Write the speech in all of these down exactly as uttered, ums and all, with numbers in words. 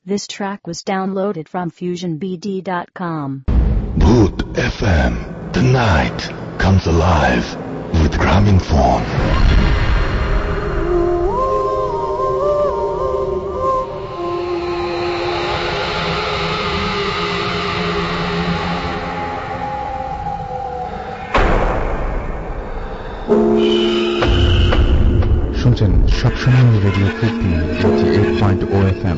This track was downloaded from fusion b d dot com. Bhoot F M. The night comes alive with Grameenphone. শুনছেন সবসময় radio Foorti eighty eight point ও F M,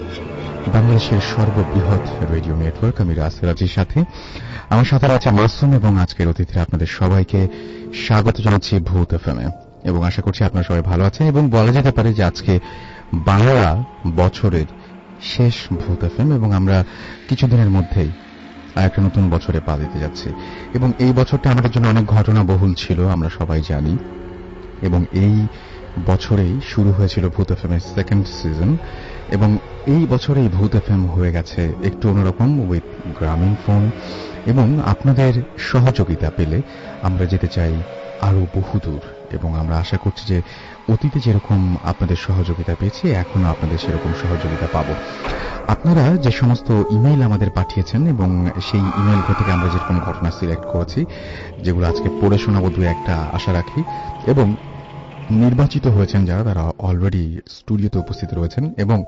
বাংলাদেশের সর্ববৃহৎ radio network. আমি রাসেরাজির সাথে আমার সাথে আছে মাসুম এবং আজকের অতিথিরা আপনাদের সবাইকে স্বাগত জানাচ্ছি ভূত এফ এম এ, এবং আশা করছি আপনারা সবাই ভালো আছেন। এবং বলা যেতে পারে যে আজকে বাংলা বছরের শেষ ভূত এফ এম, এবং আমরা কিছুদিনের মধ্যেই একটা নতুন বছরে পা দিতে যাচ্ছি। এবং এই বছরটা আমাদের জন্য অনেক ঘটনা বহুল ছিল, আমরা সবাই জানি। এবং এই বছরেই শুরু হয়েছিল ভূত এফ এম এর সেকেন্ড সিজন, এবং এই বছরেই ভূত এফ এম হয়ে গেছে একটু অন্যরকম উইথ গ্রামীণফোন। এবং আপনাদের সহযোগিতা পেলে আমরা যেতে চাই আরো বহুদূর, এবং আমরা আশা করছি যে অতীতে যেরকম আপনাদের সহযোগিতা পেয়েছি এখনো আপনাদের সেরকম সহযোগিতা পাবো। আপনারা যে সমস্ত ইমেইল আমাদের পাঠিয়েছেন, এবং সেই ইমেইলগুলো থেকে আমরা যেরকম ঘটনা সিলেক্ট করেছি, যেগুলো আজকে পড়ে শোনাবো দু একটা আশা রাখি। এবং নির্বাচিত হয়েছেন যারা, তারা অলরেডি স্টুডিওতে উপস্থিত রয়েছেন। এবং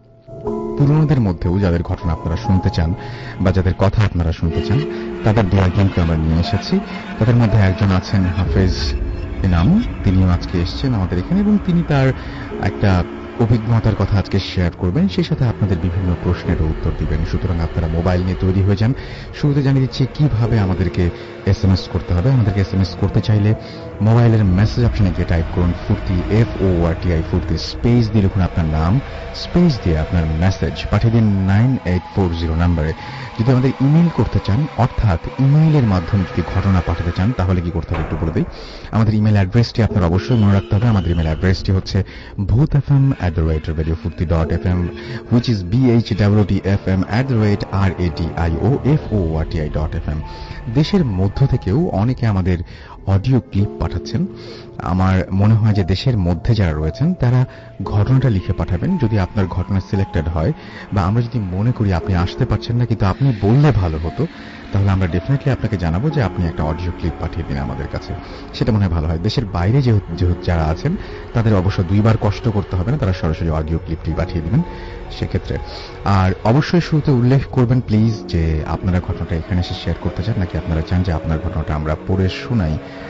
পুরনোদের মধ্যেও যাদের ঘটনা আপনারা শুনতে চান বা যাদের কথা আপনারা শুনতে চান, তাদের দু একজনকে আমরা নিয়ে এসেছি। তাদের মধ্যে একজন আছেন হাফেজ ইনাম, তিনিও আজকে এসেছেন আমাদের এখানে, এবং তিনি তার একটা অভিজ্ঞতার কথা আজকে শেয়ার করবেন, সেই সাথে আপনাদের বিভিন্ন প্রশ্নের উত্তর দিবেন। সুতরাং আপনারা মোবাইল নিয়ে তৈরি হয়ে যান। শুরুতে জানিয়ে দিচ্ছি কিভাবে আমাদেরকে এস এম এস করতে হবে। আমাদেরকে এস এম এস করতে চাইলে মোবাইলের মেসেজ অপশনে গিয়ে টাইপ করুন Foorti, F O R T I Foorti, space দিয়ে লিখুন আপনার নাম, স্পেস দিয়ে আপনার মেসেজ পাঠিয়ে দিন নাইন এইট ফোর জিরো নাম্বারে। যদি আমাদের ইমেইল করতে চান, অর্থাৎ ইমেইলের মাধ্যমে যদি ঘটনা পাঠাতে চান, তাহলে কি করতে হবে একটু বলে দিই। আমাদের ইমেইল অ্যাড্রেসটি আপনার অবশ্যই মনে রাখতে হবে। আমাদের ইমেইল অ্যাড্রেসটি হচ্ছে Bhoot F M at the rate radio furti dot f m, which is b h w t f m at the rate r a d i o f o r t i dot f m. দেশের মধ্য থেকেও অনেকে আমাদের audio clip পাঠাচ্ছেন। আমার মনে হয় যে দেশের মধ্যে যারা রয়েছেন তারা ঘটনাটা লিখে পাঠাবেন। যদি আপনার ঘটনা সিলেক্টেড হয়, বা আমরা যদি মনে করি আপনি আসতে পারছেন না কিন্তু আপনি বললে ভালো হতো, তাহলে আমরা ডেফিনেটলি আপনাকে জানাবো যে আপনি একটা অডিও ক্লিপ পাঠিয়ে দিন আমাদের কাছে। সেটা মনে হয় ভালো হয়। দেশের বাইরে যেহেতু যারা আছেন তাদের অবশ্য দুইবার কষ্ট করতে হবে না, তারা সরাসরি অডিও ক্লিপটি পাঠিয়ে দিবেন সেক্ষেত্রে। আর অবশ্যই শুরুতে উল্লেখ করবেন প্লিজ যে আপনারা ঘটনাটা এখানে এসে শেয়ার করতে চান, নাকি আপনারা চান যে আপনার ঘটনাটা আমরা পড়ে শোনাই।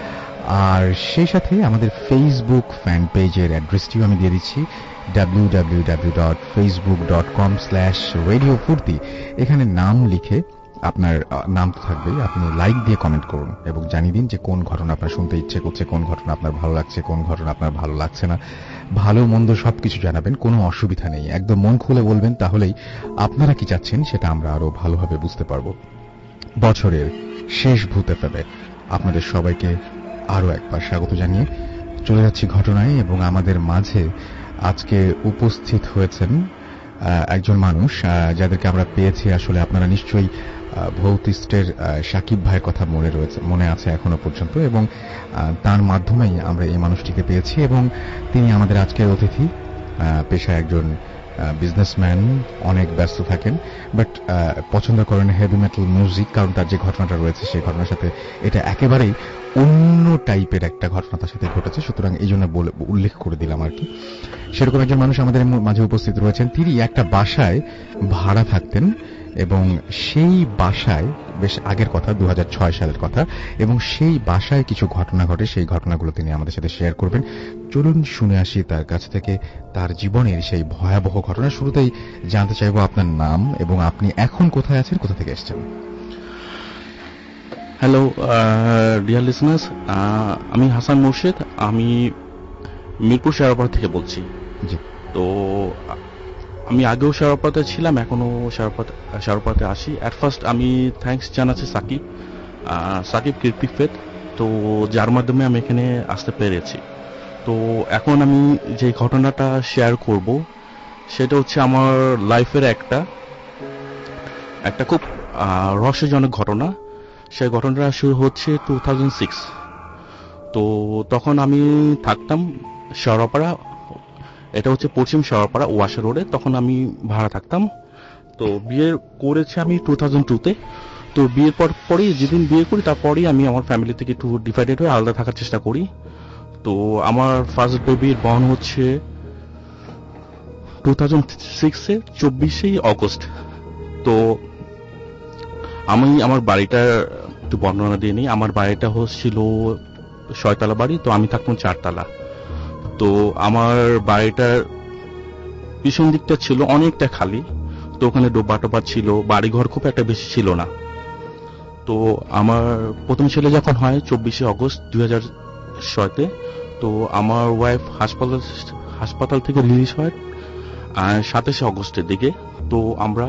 আর সেই সাথে আমাদের ফেসবুক ফ্যান পেজের অ্যাড্রেসটিও আমি দিয়ে দিচ্ছি, W W W dot Facebook dot com slash radio Foorti. এখানে নাম লিখে, আপনার নাম তো থাকবেই, আপনি লাইক দিয়ে কমেন্ট করুন এবং জানিয়ে দিন যে কোন ঘটনা আপনার শুনতে ইচ্ছে করছে, কোন ঘটনা আপনার ভালো লাগছে, কোন ঘটনা আপনার ভালো লাগছে না। ভালো মন্দ সবকিছু জানাবেন, কোনো অসুবিধা নেই, একদম মন খুলে বলবেন। তাহলেই আপনারা কি চাচ্ছেন সেটা আমরা আরো ভালোভাবে বুঝতে পারবো। বছরের শেষ ভূত এফ এম এ আপনাদের সবাইকে আরো একবার স্বাগত জানিয়ে চলে যাচ্ছি ঘটনায়। এবং আমাদের মাঝে আজকে উপস্থিত হয়েছেন একজন মানুষ যাদেরকে আমরা পেয়েছি, আসলে আপনারা নিশ্চয়ই ভৌতিস্টের সাকিব ভাইয়ের কথা মনে রয়েছে, মনে আছে এখনো পর্যন্ত, এবং তার মাধ্যমেই আমরা এই মানুষটিকে পেয়েছি। এবং তিনি আমাদের আজকের অতিথি, পেশায় একজন বিজনেসম্যান, অনেক ব্যস্ত থাকেন, বাট পছন্দ করেন হেভি মেটাল মিউজিক, কারণ তার যে ঘটনাটা রয়েছে সেই ঘটনার সাথে এটা একেবারেই অন্য টাইপের একটা ঘটনা তার সাথে ঘটেছে। সুতরাং এই জন্য উল্লেখ করে দিলাম আর কি। সেরকম একজন মানুষ আমাদের মাঝে উপস্থিত রয়েছেন। তিনি একটা বাসায় ভাড়া থাকতেন, এবং সেই বাসায়, বেশ আগের কথা, দু হাজার ছয় সালের কথা, এবং সেই বাসায় কিছু ঘটনা ঘটে। সেই ঘটনাগুলো তিনি আমাদের সাথে শেয়ার করবেন। চলুন শুনে আসি তার কাছ থেকে তার জীবনের সেই ভয়াবহ ঘটনা। শুরুতেই জানতে চাইবো আপনার নাম এবং আপনি এখন কোথায় আছেন, কোথা থেকে এসেছেন। হ্যালো ডিয়ার লিসনার্স, আমি হাসান মুর্শিদ, আমি মিরপুর শেরপাড়া থেকে বলছি। জি। তো আমি আগেও শেরপাড়াতে ছিলাম, এখনো শেরপাড়া শেরপাড়াতে আসি। অ্যাট ফার্স্ট আমি থ্যাঙ্কস জানাচ্ছি সাকিব সাকিব কীর্তিফেদ, তো যার মাধ্যমে আমি এখানে আসতে পেরেছি। তো এখন আমি যে ঘটনাটা শেয়ার করব সেটা হচ্ছে আমার লাইফের একটা একটা খুব রহস্যজনক ঘটনা। সেই ঘটনাটা শুরু হচ্ছে টু থাউজেন্ড সিক্স। তো তখন আমি থাকতাম শেরপাড়া এটা হচ্ছে পশ্চিম শেওড়াপাড়া ওয়াশা রোডে। তখন আমি ভাড়া থাকতাম। তো বিয়ে করেছি আমি টু থাউজেন্ড টুতে। তো বিয়ের পর পরই যেদিন বিয়ে করি তারপরেই আমি আমার ফ্যামিলি থেকে একটু ডিভাইডেড হয়ে আলাদা থাকার চেষ্টা করি। তো আমার ফার্স্ট বেবির বর্ন হচ্ছে টু থাউজেন্ড সিক্সে চব্বিশে অগস্ট। তো আমি আমার বাড়িটা একটু বর্ণনা দিয়ে নিই। আমার বাড়িটা হচ্ছিল ছয়তলা বাড়ি, তো আমি থাকতাম চারতলা। তো আমার বাড়িটার পিছন দিকটা ছিল অনেকটা খালি, তো ওখানে ডোবা টোবা ছিল, বাড়িঘর খুব একটা বেশি ছিল না। তো আমার প্রথম ছেলে যখন হয় চব্বিশে অগস্ট দুই হাজার ছয়তে, তো আমার ওয়াইফ হাসপাতাল হাসপাতাল থেকে রিলিজ হয় সাতাশে অগস্টের দিকে। তো আমরা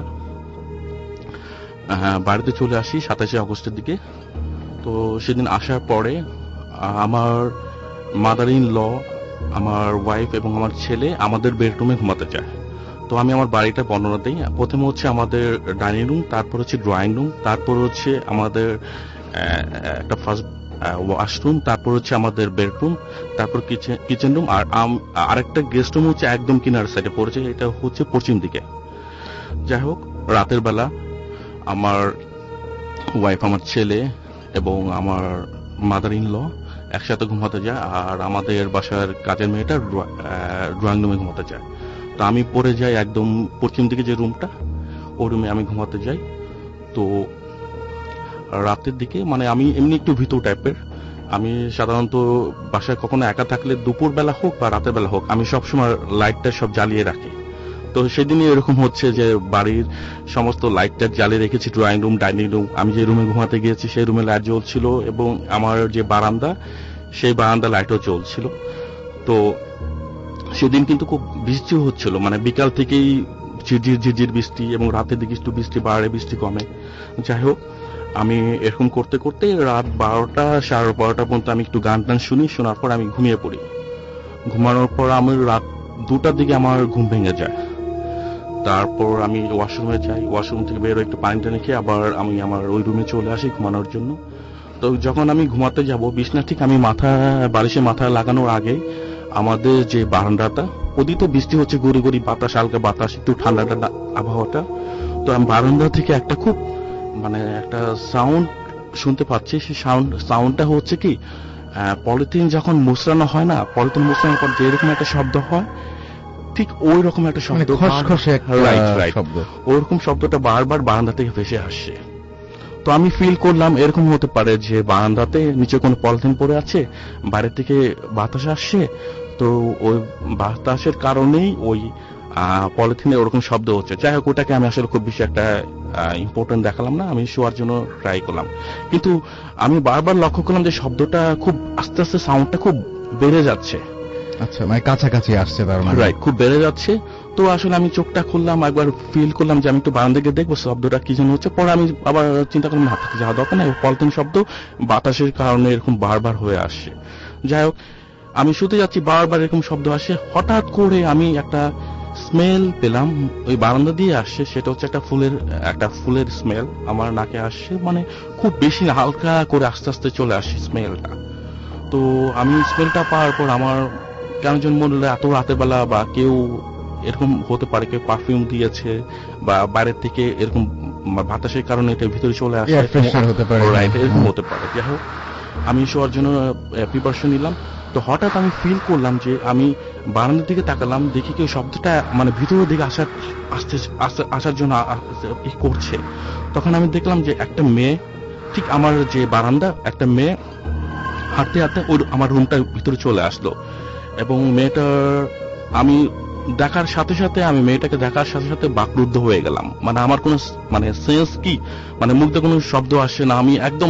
বাড়িতে চলে আসি সাতাশে অগস্টের দিকে। তো সেদিন আসার পরে আমার মাদার ইন ল, আমার ওয়াইফ এবং আমার ছেলে আমাদের বেডরুমে ঘুমাতে যায়। তো আমি আমার বাড়িটা বর্ণনা দিই। প্রথমে হচ্ছে আমাদের ডাইনিং রুম, তারপর হচ্ছে ড্রয়িং রুম, তারপর হচ্ছে আমাদের একটা ফার্স্ট ওয়াশরুম, তারপর হচ্ছে আমাদের বেডরুম, তারপর কিচেন রুম, আর আরেকটা গেস্ট রুম হচ্ছে একদম কিনার সাইডে পড়েছে, এটা হচ্ছে পশ্চিম দিকে। যাই হোক, রাতের বেলা আমার ওয়াইফ, আমার ছেলে এবং আমার মাদার ইন ল একসাথে ঘুমাতে যায়, আর আমাদের বাসার কাজের মেয়েটা ড্রয়িং রুমে ঘুমাতে যায়। তো আমি পড়ে যাই একদম পশ্চিম দিকে যে রুমটা, ওই রুমে আমি ঘুমাতে যাই। তো রাতের দিকে, মানে আমি এমনি একটু ভীতু টাইপের, আমি সাধারণত বাসায় কখনো একা থাকলে দুপুর বেলা হোক বা রাতের বেলা হোক আমি সবসময় লাইটটা সব জ্বালিয়ে রাখি। তো সেদিনই এরকম হচ্ছে যে বাড়ির সমস্ত লাইটটা জ্বালিয়ে রেখেছি, ড্রয়িং রুম, ডাইনিং রুম, আমি যে রুমে ঘুমাতে গিয়েছি সেই রুমে লাইট জ্বলছিল, এবং আমার যে বারান্দা সেই বারান্দা লাইটও জ্বলছিল। তো সেদিন কিন্তু খুব বৃষ্টি হচ্ছিল, মানে বিকাল থেকেই ঝিরঝির ঝিরঝির বৃষ্টি, এবং রাতের দিকে একটু বৃষ্টি বাড়ে, বৃষ্টি কমে। যাই হোক, আমি এরকম করতে করতে রাত বারোটা সাড়ে বারোটা পর্যন্ত আমি একটু গান টান শুনি, শোনার পর আমি ঘুমিয়ে পড়ি। ঘুমানোর পর আমি রাত দুটার দিকে আমার ঘুম ভেঙে যায়। তারপর আমি ওয়াশরুমে যাই, ওয়াশরুম থেকে বেরো একটু পানি টানি খেয়ে আবার আমি আমার ওই রুমে চলে আসি ঘুমানোর জন্য। তো যখন আমি ঘুমাতে যাব, বিছনা ঠিক আমি মাথা বালিশে মাথা লাগানোর আগে আমাদের যে বারান্দাটা, ওদিকে তো বৃষ্টি হচ্ছে, গড়ি গড়ি বাতাস, হালকা বাতাস, একটু ঠান্ডা ঠান্ডা আবহাওয়াটা। তো আমি বারান্দা থেকে একটা খুব মানে একটা সাউন্ড শুনতে পাচ্ছি। সেই সাউন্ড সাউন্ডটা হচ্ছে কি, পলিথিন যখন মুচড়ানো হয় না, পলিথিন মুচড়ানোর পর যেরকম একটা শব্দ হয়, ঠিক ওই রকম একটা শব্দ, ওরকম শব্দটা বারবার বারান্দা থেকে ভেসে আসছে। তো আমি ফিল করলাম এরকম হতে পারে যে বারান্দাতে নিচে কোনো পলিথিন পড়ে আছে, বাইরে থেকে বাতাস আসছে, তো ওই বাতাসের কারণেই ওই পলিথিনে ওরকম শব্দ হচ্ছে। যাই হোক, ওটাকে আমি আসলে খুব বেশি একটা ইম্পর্টেন্ট দেখালাম না, আমি শোয়ার জন্য ট্রাই করলাম। কিন্তু আমি বারবার লক্ষ্য করলাম যে শব্দটা খুব আস্তে আস্তে, সাউন্ডটা খুব বেড়ে যাচ্ছে। আচ্ছা, মানে কাছাকাছি আসছে, তার মানে রাইট, খুব বেড়ে যাচ্ছে। তো আসলে আমি চোখটা খুললাম, একবার ফিল করলাম যে আমি একটু বারান্দা গিয়ে দেখবো শব্দটা কি যেন হচ্ছে। পরে আমি আবার চিন্তা করলাম হাত থেকে যাওয়া দরকার নেই, পলিথিন শব্দ বাতাসের কারণে এরকম বারবার হয়ে আসছে। যাই হোক, আমি শুতে যাচ্ছি, বারবার এরকম শব্দ আসে। হঠাৎ করে আমি একটা স্মেল পেলাম, ওই বারান্দা দিয়ে আসছে, সেটা হচ্ছে একটা ফুলের একটা ফুলের স্মেল আমার নাকে আসছে, মানে খুব বেশি না, হালকা করে আস্তে আস্তে চলে আসছে স্মেলটা। তো আমি স্মেলটা পাওয়ার পর আমার কেন যেন মনে হলো এত রাতের বেলা বা কেউ এরকম হতে পারে, কেউ পারফিউম দিয়েছে বা বাইরের থেকে এরকম বাতাসের কারণে এটা ভিতরে চলে আসে, রাইট, এরকম হতে পারে। যাই হোক, আমি শোয়ার জন্য প্রিপারেশন নিলাম। তো হঠাৎ আমি ফিল করলাম যে আমি বারান্দার দিকে তাকালাম, দেখি কেউ শব্দটা মানে ভিতরের দিকে আসার আসতে আসার জন্য করছে। তখন আমি দেখলাম যে একটা মেয়ে, ঠিক আমার যে বারান্দা, একটা মেয়ে হাঁটতে হাঁটতে ওই আমার রুমটার ভিতরে চলে আসলো, এবং মেয়েটার আমি দেখার সাথে সাথে আমি মেয়েটাকে দেখার সাথে সাথে বাকরুদ্ধ হয়ে গেলাম। মানে আমার কোনো মানে সেন্স কি, মানে মুখ দিয়ে কোনো শব্দ আসে না, আমি একদম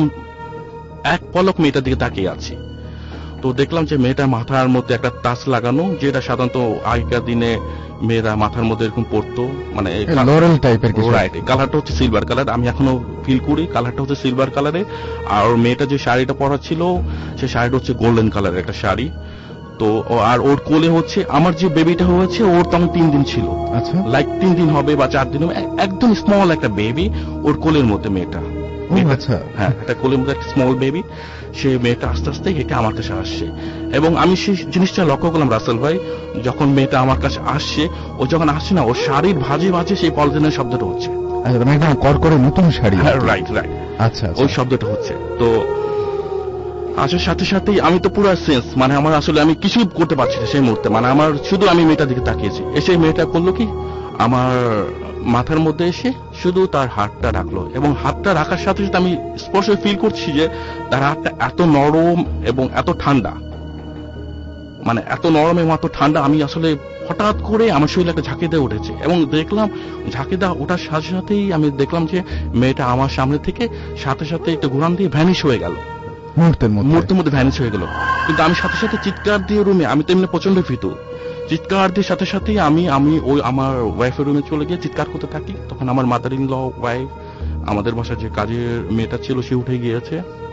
এক পলক মেয়েটার দিকে তাকিয়ে আছি। তো দেখলাম যে মেয়েটার মাথার মধ্যে একটা তাজ লাগানো, যেটা সাধারণত আগেকার দিনে মেয়েরা মাথার মধ্যে এরকম পরতো, মানে রাইট, কালারটা হচ্ছে সিলভার কালার, আমি এখনো ফিল করি কালারটা হচ্ছে সিলভার কালারে। আর মেয়েটা যে শাড়িটা পরা ছিল, সেই শাড়িটা হচ্ছে গোল্ডেন কালারের একটা শাড়ি। তো আর ওর কোলে হচ্ছে আমার যে বেবিটা হয়েছে, ওর তখন তিন দিন ছিল, আচ্ছা, লাইক তিন দিন হবে বা চার দিন হবে, একদম স্মল একটা বেবি ওর কোলের মধ্যে মেয়েটা। আচ্ছা, হ্যাঁ, একটা কোলের মধ্যে একটা স্মল বেবি। সে মেয়েটা আস্তে আস্তে হেঁটে আমার কাছে আসছে, এবং আমি সেই জিনিসটা লক্ষ্য করলাম রাসেল ভাই, যখন মেয়েটা আমার কাছে আসছে, ও যখন আসছে না, ওর শাড়ির ভাজে ভাজে সেই পলিথিনের শব্দটা হচ্ছে। আচ্ছা, মানে একদম করকরে নতুন শাড়ি। রাইট রাইট আচ্ছা, ওই শব্দটা হচ্ছে। তো আসার সাথে সাথেই আমি তো পুরো সেন্স, মানে আমার আসলে আমি কিছুই করতে পারছি না সেই মুহূর্তে, মানে আমার শুধু আমি মেয়েটার দিকে তাকিয়েছি। এসে মেয়েটা করলো কি, আমার মাথার মধ্যে এসে শুধু তার হাতটা রাখলো, এবং হাতটা রাখার সাথে সাথে আমি স্পষ্ট ফিল করছি যে তার হাতটা এত নরম এবং এত ঠান্ডা, মানে এত নরম এবং এত ঠান্ডা। আমি আসলে হঠাৎ করে আমার শরীরে একটা ঝাঁকি দিয়ে উঠেছে, এবং দেখলাম ঝাঁকি দেওয়া ওঠার সাথে সাথেই আমি দেখলাম যে মেয়েটা আমার সামনে থেকে সাথে সাথে একটা ঘুরান দিয়ে ভ্যানিশ হয়ে গেল, মুহূর্তের মধ্যে মুহূর্তের মধ্যে ভ্যানিশ হয়ে গেল। কিন্তু আমি সাথে সাথে চিৎকার দিয়ে রুমে, আমি তো এমনি প্রচন্ড ভীতু, চিৎকার দিয়ে সাথে সাথেই আমি আমি ওই আমার ওয়াইফের রুমে চলে গিয়ে চিৎকার করতে থাকি। তখন আমার মাদার ইন ল ওয়াইফ, আমাদের বাসায় যে কাজের মেয়েটা ছিল, সে উঠে গিয়েছে।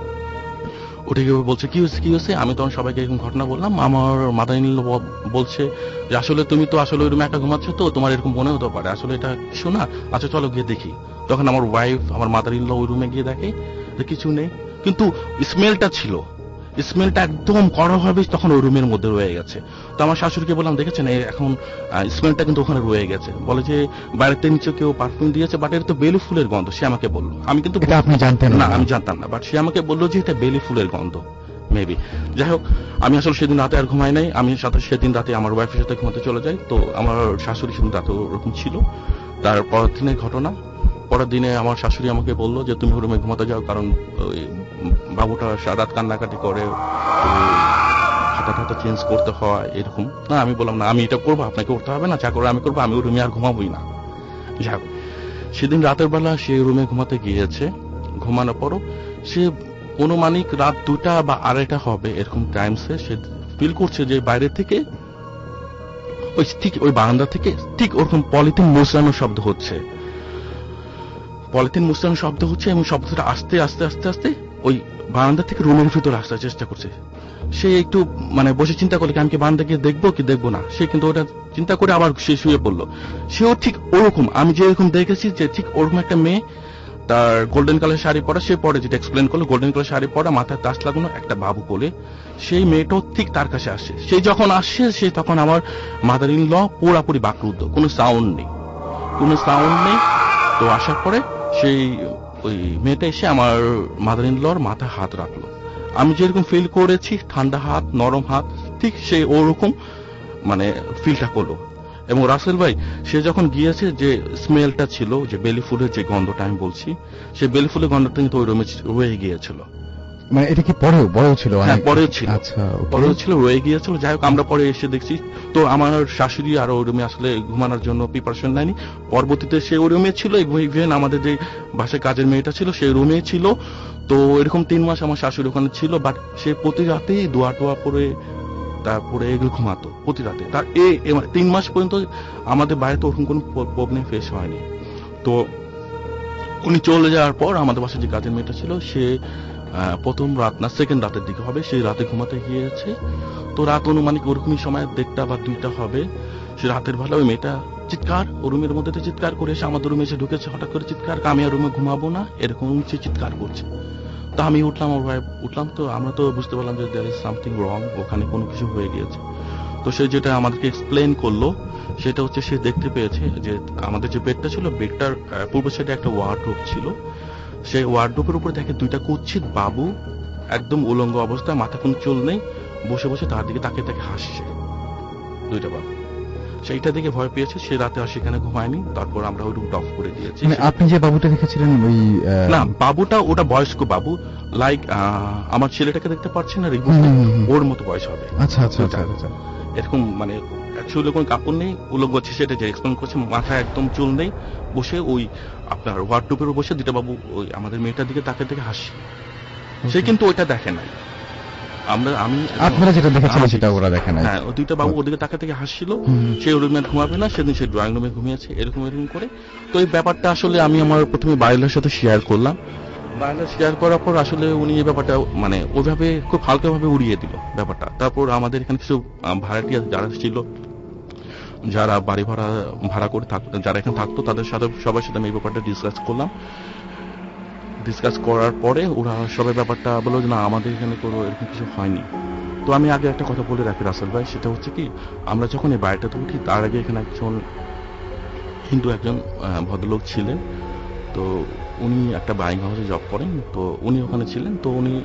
উঠে গিয়ে বলছে কি হয়েছে কি হয়েছে আমি তখন সবাইকে এরকম ঘটনা বললাম। আমার মাদার ইন ল বলছে যে আসলে তুমি তো আসলে ওই রুমে একা ঘুমাচ্ছ, তো তোমার এরকম মনে হতে পারে, আসলে এটা কিছু না, আচ্ছা চলো গিয়ে দেখি। তখন আমার ওয়াইফ, আমার মাদার ইন ল ওই রুমে গিয়ে দেখে যে কিছু নেই, কিন্তু স্মেলটা ছিল, স্মেলটা একদম কড়াভাবে তখন ওই রুমের মধ্যে রয়ে গেছে। তো আমার শাশুড়িকে বললাম, দেখেছেন এখন স্মেলটা কিন্তু ওখানে রয়ে গেছে। বলে যে বাড়িতে নিচে কেউ পারফিউম দিয়েছে, বাট এটা তো বেলি ফুলের গন্ধ। সে আমাকে বললো, আমি কিন্তু আপনি জানতেন না, আমি জানতাম না, বাট সে আমাকে বললো যে এটা বেলি ফুলের গন্ধ মেবি। যাই হোক, আমি আসলে সেদিন রাতে আর ঘুমাই নাই, আমি সাথে সেদিন রাতে আমার ওয়াইফের সাথে ঘুমাতে চলে যাই। তো আমার শাশুড়ি সেদিন রাতে ওরকম ছিল। তার পরের দিনের ঘটনা, পরের দিনে আমার শাশুড়ি আমাকে বললো যে তুমি রুমে ঘুমাতে যাও, কারণ ওই বাবুটা সারা রাত কান্নাকাটি করে, হাতা টাতা চেঞ্জ করতে হয় এরকম। না, আমি বললাম না, আমি এটা করবো, আপনাকে করতে হবে না, যা করে আমি করবো, আমি ওই রুমে আর ঘুমাবোই না। যাই হোক, সেদিন রাতের বেলা সে রুমে ঘুমাতে গিয়েছে। ঘুমানোর পরও সে অনুমানিক রাত দুটা বা আড়াইটা হবে এরকম টাইমসে সে ফিল করছে যে বাইরে থেকে ওই ঠিক ওই বারান্দা থেকে ঠিক ওরকম পলিথিন মোচড়ানোর শব্দ হচ্ছে, পলিথিন মুচড়ানোর শব্দ হচ্ছে, এবং শব্দটা আস্তে আস্তে আস্তে আস্তে ওই বারান্দা থেকে রুমের ভিতরে আসার চেষ্টা করছে। সে একটু মানে বসে চিন্তা করলো আমি কি বারান্দা গিয়ে দেখবো কি দেখবো না, সে কিন্তু ওটা চিন্তা করে আবার সে শুয়ে পড়লো। সেও ঠিক ওরকম আমি যেরকম দেখেছি যে ঠিক ওরকম একটা মেয়ে, তার গোল্ডেন কালার শাড়ি পরা, সে পরে যেটা এক্সপ্লেন করলো, গোল্ডেন কালার শাড়ি পরা, মাথায় তাস লাগানো, একটা বাবু কোলে, সেই মেয়েটাও ঠিক তার কাছে আসছে। সে যখন আসছে, সে তখন আমার মাদার ইন ল পুরাপুরি বাকরুদ্ধ, কোনো সাউন্ড নেই, কোনো সাউন্ড নেই। তো আসার পরে সেই ওই মেয়েটা এসে আমার মাদার ইন লর মাথায় হাত রাখলো। আমি যেরকম ফিল করেছি ঠান্ডা হাত, নরম হাত, ঠিক সে ওরকম মানে ফিলটা করলো। এবং রাসেল ভাই, সে যখন গিয়েছে, যে স্মেলটা ছিল, যে বেলি ফুলের যে গন্ধটা আমি বলছি, সে বেলি ফুলের গন্ধটা কিন্তু ওই রুমে রয়ে গিয়েছিল। মানে এটা কি পরেও বড়ও ছিল? হ্যাঁ, পরেও ছিল। আচ্ছা, পরেও ছিল, রয়ে গিয়েছিল। যাই হোক, আমরা পরে এসে দেখছি, তো আমার শাশুড়ি আর ওই রুমে আসলে ঘুমানোর জন্য প্রিপারেশন নেয়নি। পরবর্তীতে সে ওই রুমে ছিল, ইভেন আমাদের যে বাসায় কাজের মেয়েটা ছিল সেই রুমে ছিল। তো এরকম তিন মাস আমার শাশুড়ি ওখানে ছিল, বাট সে প্রতি রাতেই দোয়া টোয়া পরে তারপরে এগুলো ঘুমাতো প্রতি রাতে। তার এই তিন মাস পর্যন্ত আমাদের বাড়িতে ওরকম কোনো প্রবলেম ফেস হয়নি। তো উনি চলে যাওয়ার পর আমাদের বাসায় যে কাজের মেয়েটা ছিল, সে প্রথম রাত না সেকেন্ড রাতের দিকে হবে, সেই রাতে ঘুমাতে গিয়েছে। তো রাত অনুমানিক ওরকমই সময় দেড়টা বা দুইটা হবে। সে রাতের বেলা ওই মেয়েটা চিৎকার, ও রুমের মধ্যে চিৎকার করে এসে আমাদের রুমে এসে ঢুকেছে, হঠাৎ করে চিৎকার, আমি আর রুমে ঘুমাবো না এরকম সে চিৎকার করছে। তো আমি উঠলাম, ওর ভাই উঠলাম, তো আমরা তো বুঝতে পারলাম যে দেয়ার ইজ সামথিং রং, ওখানে কোনো কিছু হয়ে গিয়েছে। তো সে যেটা আমাদেরকে এক্সপ্লেন করলো সেটা হচ্ছে, সে দেখতে পেয়েছে যে আমাদের যে বেডটা ছিল, বেডটার পূর্ব সাইডে একটা ওয়ার্ডরোব ছিল। সেই ওয়ার্ডরোবের উপরে দেখে দুইটা কুৎসিত বাবু, একদম উলঙ্গ অবস্থায়, মাথা কোনো চুল নেই, বসে বসে তার দিকে তাকে তাকে হাসছে দুইটা বাবু। সেইটা দেখে ভয় পেয়েছে, সে রাতে আর সেখানে ঘুমায়নি। তারপর আমরা ওই রুমটা অফ করে দিয়েছি। আপনি যে বাবুটা দেখেছিলেন ওই না, বাবুটা ওটা বয়স্ক বাবু, লাইক আমার ছেলেটাকে দেখতে পাচ্ছি না, ওর মতো বয়স হবে। আচ্ছা আচ্ছা আচ্ছা, এরকম মানে অ্যাকচুয়ালি কোনো কাপড় নেই, উলঙ্গ আছে, সেটা যে এক্সপ্লেন করছে, মাথায় একদম চুল নেই, বসে ওই আপনার ওয়ার্ডরোবের বসে দুটা বাবু ওই আমাদের মেয়েটার দিকে তাকে দেখে হাসি। সে কিন্তু ওইটা দেখে নাই, আমরা আমি আপনারা যেটা দেখেছিলেন সেটা ওরা দেখে নাই। হ্যাঁ, ওই দুইটা বাবু ওদিকে তাকে থেকে হাসছিল। সে রুমে ঘুমাবে না, সেদিন সে ড্রয়িং রুমে ঘুমিয়েছে এরকম এরকম করে। তো এই ব্যাপারটা আসলে আমি আমার প্রথমে বাইরের সাথে শেয়ার করলাম। বাইরে শেয়ার করার পর আসলে উনি এই ব্যাপারটা মানে ওইভাবে খুব হালকাভাবে উড়িয়ে দিল ব্যাপারটা। তারপর আমাদের এখানে কিছু ভাড়াটিয়া যারা ছিল, যারা বাড়ি ভাড়া ভাড়া করে থাকতো, যারা এখানে থাকতো, তাদের সাথে সবার সাথে আমি এই ব্যাপারটা ডিসকাস করলাম। ডিসকাস করার পরে ওরা সবাই ব্যাপারটা বললো যে না আমাদের এখানে কোনো এরকম কিছু হয়নি। তো আমি আগে একটা কথা বলে রাখি রাসেল ভাই, সেটা হচ্ছে কি আমরা যখন এই বাড়িটাতে উঠি তার আগে এখানে একজন হিন্দু একজন ভদ্রলোক ছিলেন। তো উনি একটা বাইং হাউসে জব করেন, তো উনি ওখানে ছিলেন। তো উনি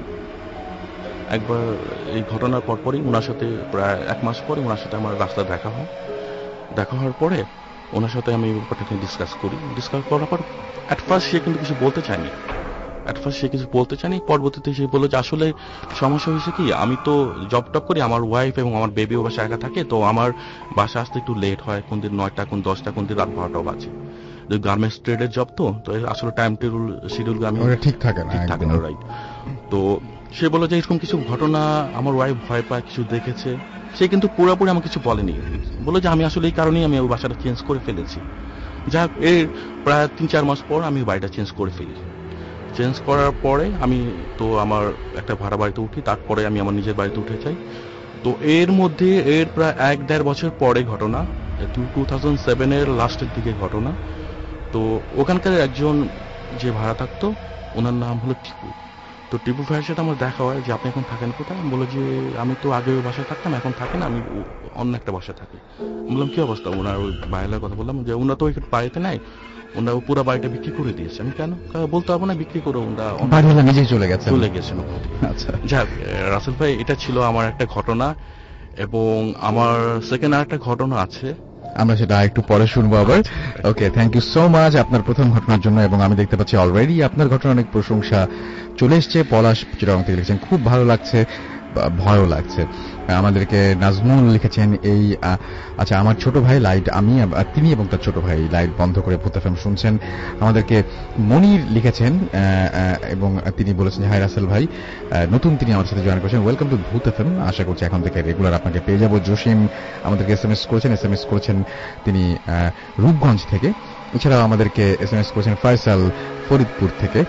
একবার এই ঘটনার পরপরই ওনার সাথে প্রায় এক মাস পরে ওনার সাথে আমার রাস্তায় দেখা হয়। দেখা হওয়ার পরে ওনার সাথে আমি ব্যাপারটা নিয়ে ডিসকাস করি। ডিসকাস করার পর অ্যাট ফার্স্ট সে কিন্তু কিছু বলতে চায়নি অ্যাট ফার্স্ট সে কিছু বলতে চায়নি পরবর্তীতে সে বললো যে আসলে সমস্যা হয়েছে কি, আমি তো জব টপ করি, আমার ওয়াইফ এবং আমার বেবিও বাসা একা থাকে, তো আমার বাসা আসতে একটু লেট হয়, কোন দিন নয়টা কোন দশটা কোন দিন রাত বারোটাও বাজে। গার্মেন্টস ট্রেডের জব তো তো আসলে টাইম টেবিল শিডিউল আমি ঠিক থাকে না ঠিক থাকে না রাইট। তো সে বললো যে এরকম কিছু ঘটনা আমার ওয়াইফ ভয় পায়, কিছু দেখেছে। সে কিন্তু পুরোপুরি আমাকে কিছু বলেনি, বললো যে আমি আসলে এই কারণেই আমি ওই বাসাটা চেঞ্জ করে ফেলেছি। যাক এর প্রায় তিন চার মাস পর আমি বাড়িটা চেঞ্জ করে ফেলি। চেঞ্জ করার পরে আমি তো আমার একটা ভাড়া বাড়িতে উঠি, তারপরে আমি আমার নিজের বাড়িতে উঠে যাই। তো এর মধ্যে এর প্রায় এক দেড় বছর পরে ঘটনা, টু থাউজেন্ড সেভেনের লাস্টের দিকে ঘটনা। তো ওখানকার একজন যে ভাড়া থাকতো ওনার নাম হলো টিপু। তো টিপু ভাইয়ের সাথে আমার দেখা হয় যে আপনি এখন থাকেন কোথায়? বলে যে আমি তো আগে ওই বাসায় থাকতাম, এখন থাকেন, আমি অন্য একটা বাসায় থাকি। বললাম কি অবস্থা? ওনার ওই বাইরের কথা বললাম যে ওনার তো ওই বাড়িতে নাই, ওনারা পুরো বাড়িটা বিক্রি করে দিয়েছে। আমি কেন বলতে পারবো না, বিক্রি করে ওনারা নিজেই চলে গেছে চলে গেছেন। আচ্ছা যাক রাসেল ভাই, এটা ছিল আমার একটা ঘটনা। এবং আমার সেকেন্ড আর একটা ঘটনা আছে, আমরা সেটা একটু পরে শুনবো আবার। Okay, thank you so much আপনার প্রথম ঘটনার জন্য। এবং আমি দেখতে পাচ্ছি অলরেডি আপনার ঘটনা অনেক প্রশংসা চলে এসছে। পলাশ চিটাগং থেকে লিখেছেন খুব ভালো লাগছে, ভয়ও লাগছে। আমাদেরকে নাজমুল লিখেছেন এই আচ্ছা আমার ছোট ভাই লাইট আমি তিনি এবং তার ছোট ভাই লাইট বন্ধ করে ভূত এফএম শুনছেন। আমাদেরকে মনির লিখেছেন এবং তিনি বলেছেন হাই রাসেল ভাই, নতুন তিনি আমার সাথে জয়েন করেছেন, ওয়েলকাম টু ভূত এফএম, আশা করছি এখন থেকে রেগুলার আপনাকে পেয়ে যাবো। জসিম আমাদেরকে এস এম এস করেছেন এস এম এস করেছেন তিনি রূপগঞ্জ থেকে। এছাড়াও আমাদেরকে এস এম এস করেছেন ফয়সাল ফরিদপুর থেকে,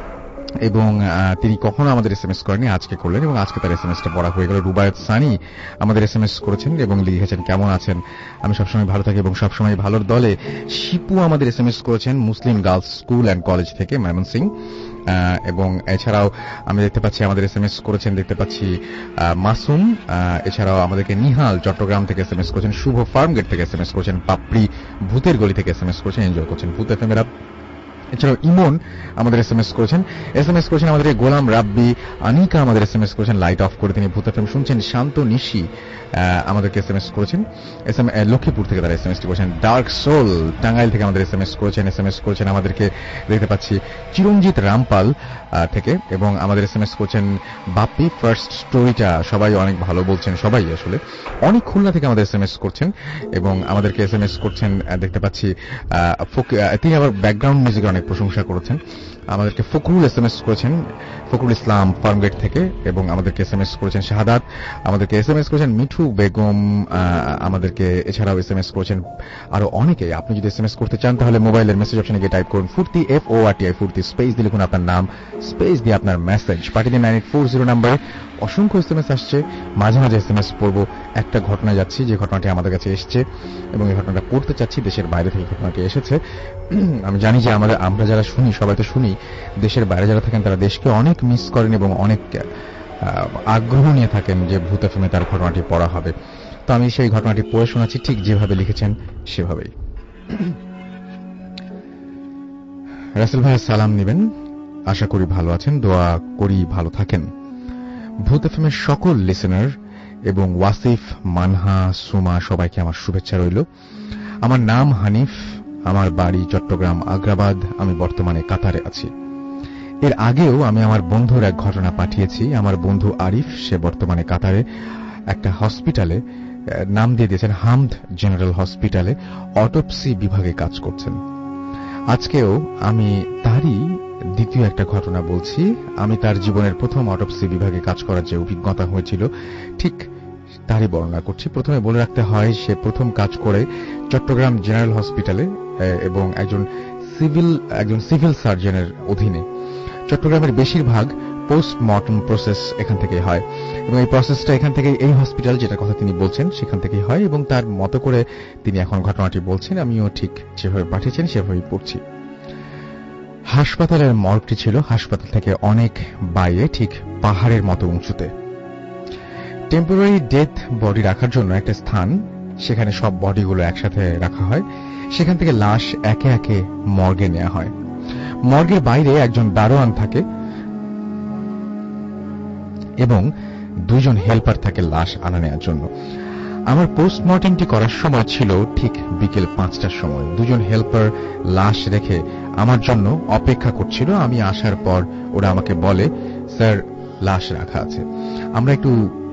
এবং তিনি কখনো আমাদের এসএমএস করেনি, আজকে করলেন এবং আজকে তার এসএমএসটা পড়া হয়ে গেল। রুবায়ত সানি আমাদের এসএমএস করেছেন এবং লিখেছেন কেমন আছেন, আমি সবসময় ভালো থাকি এবং সবসময় ভালোর দলে। শিপু আমাদের এসএমএস করেছেন Muslim girls school and college থেকে ময়মনসিং। এবং এছাড়াও আমি দেখতে পাচ্ছি আমাদের এসএমএস করেছেন দেখতে পাচ্ছি মাসুম। এছাড়াও আমাদেরকে নিহাল চট্টগ্রাম থেকে এসএমএস করেছেন, শুভ ফার্মগেট থেকে এসএমএস করেছেন, পাপড়ি ভূতের গলি থেকে এসএমএস করেছেন, এনজয় করছেন ভূত এফএম এর। এছাড়াও ইমন আমাদের এসএমএস করেছেন এসএমএস করেছেন আমাদের গোলাম রাব্বি। আনিকা আমাদের এসএমএস করেছেন লাইট অফ করে তিনি ভূত এফএম শুনছেন। শান্ত নিশি আমাদেরকে এসএমএস করেছেন, এসএম লক্ষ্মীপুর থেকে তারা এসএমএসটি করেছেন। ডার্ক সোল টাঙ্গাইল থেকে আমাদের এসএমএস করেছেন এসএমএস করেছেন আমাদেরকে দেখতে পাচ্ছি চিরঞ্জিত রামপাল থেকে, এবং আমাদের এসএমএস করছেন বাপ্পি। ফার্স্ট স্টোরিটা সবাই অনেক ভালো বলছেন, সবাই আসলে। অনেক খুলনা থেকে আমাদের এসএমএস করছেন এবং আমাদেরকে এসএমএস করছেন দেখতে পাচ্ছি তিনি আবার ব্যাকগ্রাউন্ড মিউজিকের অনেক প্রশংসা করেছেন। আমাদেরকে ফকরুল এসএমএস করেছেন, ফকরুল ইসলাম ফার্মগেট থেকে, এবং আমাদেরকে এসএমএস করেছেন শাহাদাত, আমাদেরকে এসএমএস করেছেন মিঠু বেগম, আমাদেরকে এছাড়াও এসএমএস করেছেন আরো অনেকে। আপনি যদি এসএমএস করতে চান তাহলে মোবাইলের মেসেজ অপশনে গিয়ে টাইপ করুন Foorti, F O R T I Foorti, space দিয়ে লিখুন আপনার নাম, স্পেস দিয়ে আপনার মেসেজ পাঠিয়ে দিন নাইন এইট ফোর জিরো নাম্বারে। অসংখ্য এসএমএস আসছে, মাঝে মাঝে এসএমএস পড়বো। একটা ঘটনা যাচ্ছি যে ঘটনাটি আমাদের কাছে এসছে এবং এই ঘটনাটা পড়তে চাচ্ছি, দেশের বাইরে থেকে ঘটনাটি এসেছে। আমি জানি যে আমাদের আমরা যারা শুনি সবাই তো শুনি, দেশের বাইরে যারা থাকেন তারা দেশকে অনেক মিস করেন এবং অনেক আগ্রহ নিয়ে থাকেন যে ভূত এফএমে তার ঘটনাটি পড়া হবে। তো আমি সেই ঘটনাটি পড়ে শোনাচ্ছি ঠিক যেভাবে লিখেছেন সেভাবেই। রাসেল ভাই সালাম নেবেন, আশা করি ভালো আছেন, দোয়া করি ভালো থাকেন। ভূত এফএমের সকল লিসেনার এবং ওয়াসিফ, মানহা, সুমা সবাইকে আমার শুভেচ্ছা রইল। আমার নাম হানিফ, আমার বাড়ি চট্টগ্রাম আগ্রাবাদ, আমি বর্তমানে কাতারে আছি। এর আগেও আমি আমার বন্ধুর এক ঘটনা পাঠিয়েছি। আমার বন্ধু আরিফ, সে বর্তমানে কাতারে একটা হসপিটালে, নাম দিয়ে দিয়েছেন হামদ জেনারেল হসপিটালে, অটোপসি বিভাগে কাজ করছেন। আজকেও আমি তারই দ্বিতীয় একটা ঘটনা বলছি। আমি তার জীবনের প্রথম অটোপসি বিভাগে কাজ করার যে অভিজ্ঞতা হয়েছিল ঠিক তারই বর্ণনা করছি। প্রথমে বলে রাখতে হয় সে প্রথম কাজ করে চট্টগ্রাম জেনারেল হসপিটালে এবং একজন সিভিল একজন সিভিল সার্জনের অধীনে। চট্টগ্রামের বেশিরভাগ পোস্টমর্টম প্রসেস এখান থেকে হয় এবং এই প্রসেসটা এখান থেকে, এই হসপিটাল যেটা কথা তিনি বলছেন সেখান থেকেই হয় এবং তার মতো করে তিনি এখন ঘটনাটি বলছেন। আমিও ঠিক যেভাবে পাঠিয়েছেন সেভাবেই পড়ছি। হাসপাতালের মর্গটি ছিল হাসপাতাল থেকে অনেক বাইরে, ঠিক পাহাড়ের মতো উঁচুতে। টেম্পোরারি ডেথ বডি রাখার জন্য একটা স্থান, সেখানে সব বডিগুলো একসাথে রাখা হয়। সেখান থেকে লাশ একে একে মর্গে নেওয়া হয়। মর্গের বাইরে একজন দারোয়ান থাকে এবং দুজন হেল্পার থাকে লাশ আনা নেওয়ার জন্য। আমার পোস্টমর্টেমটি করার সময় ছিল ঠিক বিকেল পাঁচটার সময়। দুজন হেল্পার লাশ রেখে আমার জন্য অপেক্ষা করছিল। আমি আসার পর ওরা আমাকে বলে, স্যার লাশ রাখা আছে। আমরা একটু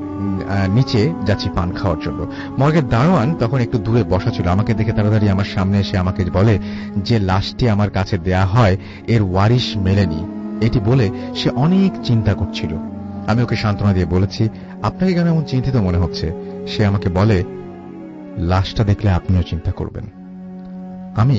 নিচে যাচ্ছি পান খাওয়ার জন্য। মর্গের দারোয়ান তখন একটু দূরে বসা ছিল। আমাকে দেখে তাড়াতাড়ি আমার সামনে এসে আমাকে বলে যে লাশটি আমার কাছে দেয়া হয় এর ওয়ারিশ মেলেনি। এটি বলে সে অনেক চিন্তা করছিল। আমি ওকে সান্ত্বনা দিয়ে বলেছি, আপনাকে কেন এমন চিন্তিত মনে হচ্ছে? সে আমাকে বলে, লাশটা দেখলে আপনিও চিন্তা করবেন। আমি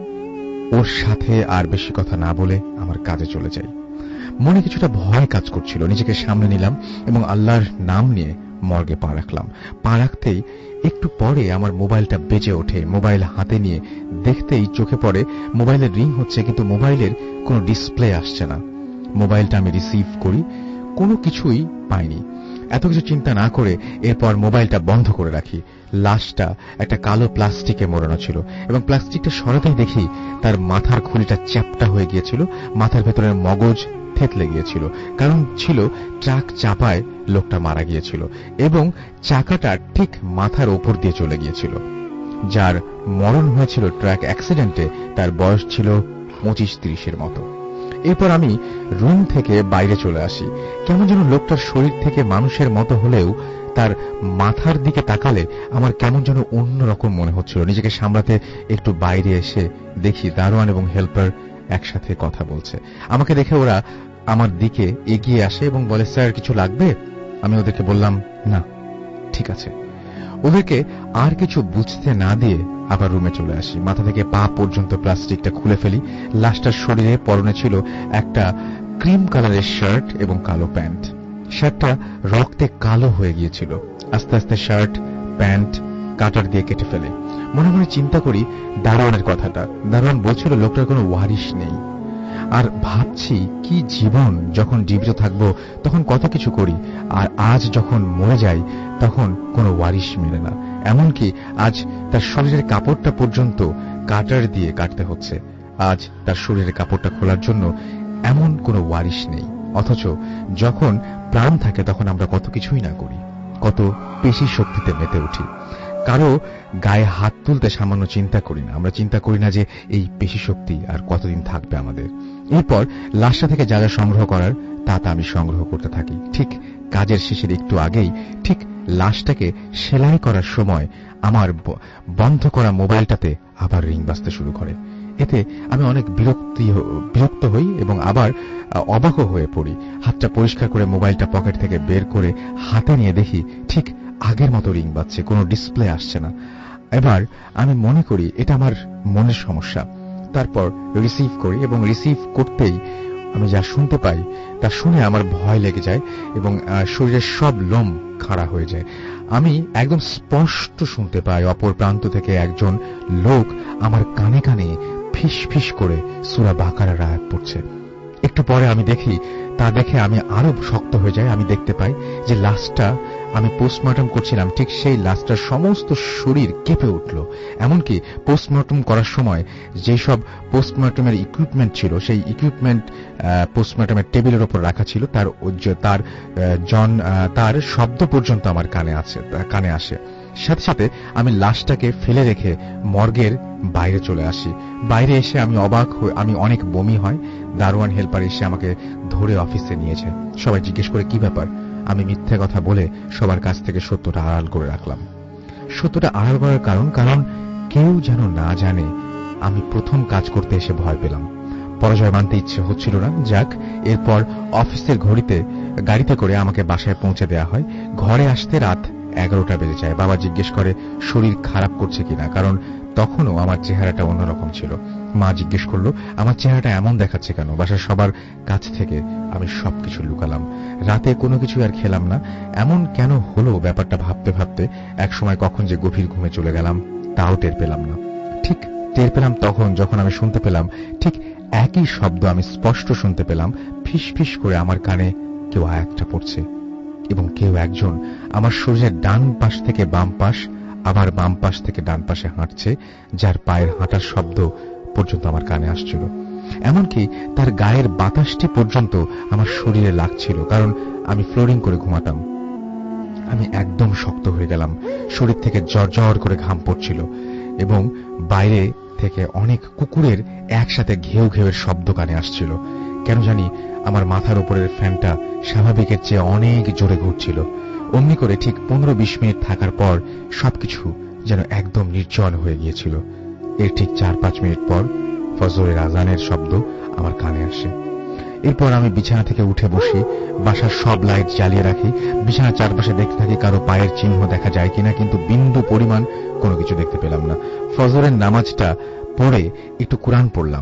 ওর সাথে আর বেশি কথা না বলে আমার কাজে চলে যাই। মনে কিছুটা ভয় কাজ করছিল। নিজেকে সামনে নিলাম এবং আল্লাহর নাম নিয়ে মর্গে পা রাখলাম। পা রাখতেই একটু পরে আমার মোবাইলটা বেজে ওঠে। মোবাইল হাতে নিয়ে দেখতেই চোখে পড়ে মোবাইলের রিং হচ্ছে, কিন্তু মোবাইলের কোনো ডিসপ্লে আসছে না। মোবাইলটা আমি রিসিভ করি, কোনো কিছুই পাইনি। এত কিছু চিন্তা না করে এরপর মোবাইলটা বন্ধ করে রাখি। লাশটা একটা কালো প্লাস্টিকে মোড়ানো ছিল এবং প্লাস্টিকটা সরাতেই দেখি তার মাথার খুলিটা চ্যাপ্টা হয়ে গিয়েছিল। মাথার ভেতরের মগজ থেতলে গিয়েছিল, কারণ ছিল ট্রাক চাপায় লোকটা মারা গিয়েছিল এবং চাকাটা ঠিক মাথার ওপর দিয়ে চলে গিয়েছিল। যার মরণ হয়েছিল ট্রাক অ্যাক্সিডেন্টে তার বয়স ছিল পঁচিশ ত্রিশের মতো। এরপর আমি রুম থেকে বাইরে চলে আসি। কেমন যেন লোকটার শরীর থেকে মানুষের মতো হলেও তার মাথার দিকে তাকালে আমার কেমন যেন অন্যরকম মনে হচ্ছিল। নিজেকে সামলাতে একটু বাইরে এসে দেখি দারোয়ান এবং হেল্পার একসাথে কথা বলছে। আমাকে দেখে ওরা আমার দিকে এগিয়ে আসে এবং বলে, স্যার কিছু লাগবে? আমি ওদেরকে বললাম, না ঠিক আছে। ওদেরকে আর কিছু বুঝতে না দিয়ে আবার রুমে চলে আসি। মাথা থেকে পা পর্যন্ত প্লাস্টিকটা খুলে ফেলি। লাশটার শরীরে পরনে ছিল একটা ক্রিম কালারের শার্ট এবং কালো প্যান্ট। শার্টটা রক্তে কালো হয়ে গিয়েছিল। আস্তে আস্তে শার্ট প্যান্ট কাটার দিয়ে কেটে ফেলে। মনে মনে চিন্তা করি দারোয়ানের কথাটা। দারোয়ান বলছিল লোকটার কোনো ওয়ারিশ নেই। আর ভাবছি কি জীবন, যখন জীবিত থাকবো তখন কত কিছু করি, আর আজ যখন মরে যাই তখন কোনো ওয়ারিশ মেলে না। এমনকি আজ তার শরীরের কাপড়টা পর্যন্ত কাটার দিয়ে কাটতে হচ্ছে। আজ তার শরীরের কাপড়টা খোলার জন্য এমন কোনো ওয়ারিশ নেই। অথচ যখন প্রাণ থাকে তখন আমরা কত কিছুই না করি, কত পেশি শক্তিতে মেতে উঠি। কারো গায়ে হাত তুলতে সামান্য চিন্তা করি না। আমরা চিন্তা করি না যে এই পেশি শক্তি আর কতদিন থাকবে আমাদের। এরপর লাশটা থেকে যা যা সংগ্রহ করার তা তা আমি সংগ্রহ করতে থাকি। ঠিক কাজের শেষের একটু আগেই, ঠিক লাশটাকে সেলাই করার সময় আমার বন্ধ করা মোবাইলটাতে আবার রিং বাজতে শুরু করে। এতে আমি অনেক বিরক্তি বিরক্ত হই এবং আবার অবাকও হয়ে পড়ি। হাতটা পরিষ্কার করে মোবাইলটা পকেট থেকে বের করে হাতে নিয়ে দেখি ঠিক আগের মতো রিং বাজছে, কোনো ডিসপ্লে আসছে না। এবার আমি মনে করি এটা আমার মনের সমস্যা। তারপর রিসিভ করি এবং রিসিভ করতেই আমি যা শুনতে পাই তা শুনে আমার ভয় লেগে যায় এবং শরীরের সব লোম খাড়া হয়ে যায়। আমি একদম স্পষ্ট শুনতে পাই অপর প্রান্ত থেকে একজন লোক আমার কানে কানে ফিস ফিস করে সূরা বাকারার আয়াত পড়ছে। একটু পরে আমি দেখি, তা দেখে আমি আরো শক্ত হয়ে যাই। আমি দেখতে পাই যে লাশটা আমি পোস্টমর্টম করছিলাম, ঠিক সেই লাশটার সমস্ত শরীর কেঁপে উঠল। এমনকি পোস্টমর্টম করার সময় যেসব পোস্টমর্টমের ইকুইপমেন্ট ছিল সেই ইকুইপমেন্ট পোস্টমর্টমের টেবিলের উপর রাখা ছিল, তার তার জন তার শব্দ পর্যন্ত আমার কানে আছে কানে আসে। সাথে সাথে আমি লাশটাকে ফেলে রেখে মর্গের বাইরে চলে আসি। বাইরে এসে আমি অবাক হয়ে আমি অনেক বমি হয়। দারোয়ান হেল্পার এসে আমাকে ধরে অফিসে নিয়েছে। সবাই জিজ্ঞেস করে কি ব্যাপার। আমি মিথ্যে কথা বলে সবার কাছ থেকে সত্যটা আড়াল করে রাখলাম। সত্যটা আড়াল করার কারণ কারণ কেউ যেন না জানে আমি প্রথম কাজ করতে এসে ভয় পেলাম। পরাজয় মানতে ইচ্ছে হচ্ছিল না। যাক, এরপর অফিসের ঘড়িতে গাড়িতে করে আমাকে বাসায় পৌঁছে দেওয়া হয়। ঘরে আসতে রাত এগারোটা বেজে যায়। বাবা জিজ্ঞেস করে শরীর খারাপ করছে কিনা, কারণ তখনও আমার চেহারাটা অন্যরকম ছিল। মা জিজ্ঞেস করলো আমার চেহারাটা এমন দেখাচ্ছে কেন। বাসার সবার কাছ থেকে আমি সবকিছু লুকালাম। রাতে কোনো কিছু আর খেলাম না। এমন কেন হলো ব্যাপারটা ভাবতে ভাবতে একসময় কখন যে গভীর ঘুমে চলে গেলাম তাও টের পেলাম না। ঠিক টের পেলাম তখন যখন আমি শুনতে পেলাম ঠিক একই শব্দ আমি স্পষ্ট শুনতে পেলাম। ফিস ফিস করে আমার কানে কেউ আয়াতটা পড়ছে এবং কেউ একজন আমার শরীরের ডান পাশ থেকে বাম পাশ, আবার বাম পাশ থেকে ডান পাশে হাঁটছে, যার পায়ের হাঁটার শব্দ পর্যন্ত আমার কানে আসছিল। এমনকি তার গায়ের বাতাসটি পর্যন্ত আমার শরীরে লাগছিল, কারণ আমি ফ্লোরিং করে ঘুমাতাম। আমি একদম শক্ত হয়ে গেলাম, শরীর থেকে জ্বর জ্বর করে ঘাম পড়ছিল এবং বাইরে থেকে অনেক কুকুরের একসাথে ঘেউ ঘেউয়ের শব্দ কানে আসছিল। কেন জানি আমার মাথার উপরের ফ্যানটা স্বাভাবিকের চেয়ে অনেক জোরে ঘুরছিল। অমনি করে ঠিক পনেরো বিশ মিনিট থাকার পর সবকিছু যেন একদম নির্জন হয়ে গিয়েছিল। এর ঠিক চার পাঁচ মিনিট পর ফজরের আজানের শব্দ আমার কানে আসে। এরপর আমি বিছানা থেকে উঠে বসি, বাসার সব লাইট জ্বালিয়ে রাখি, বিছানার চারপাশে দেখতে থাকি কারো পায়ের চিহ্ন দেখা যায় কিনা, কিন্তু বিন্দু পরিমাণ কোনো কিছু দেখতে পেলাম না। ফজরের নামাজটা পড়ে একটু কোরআন পড়লাম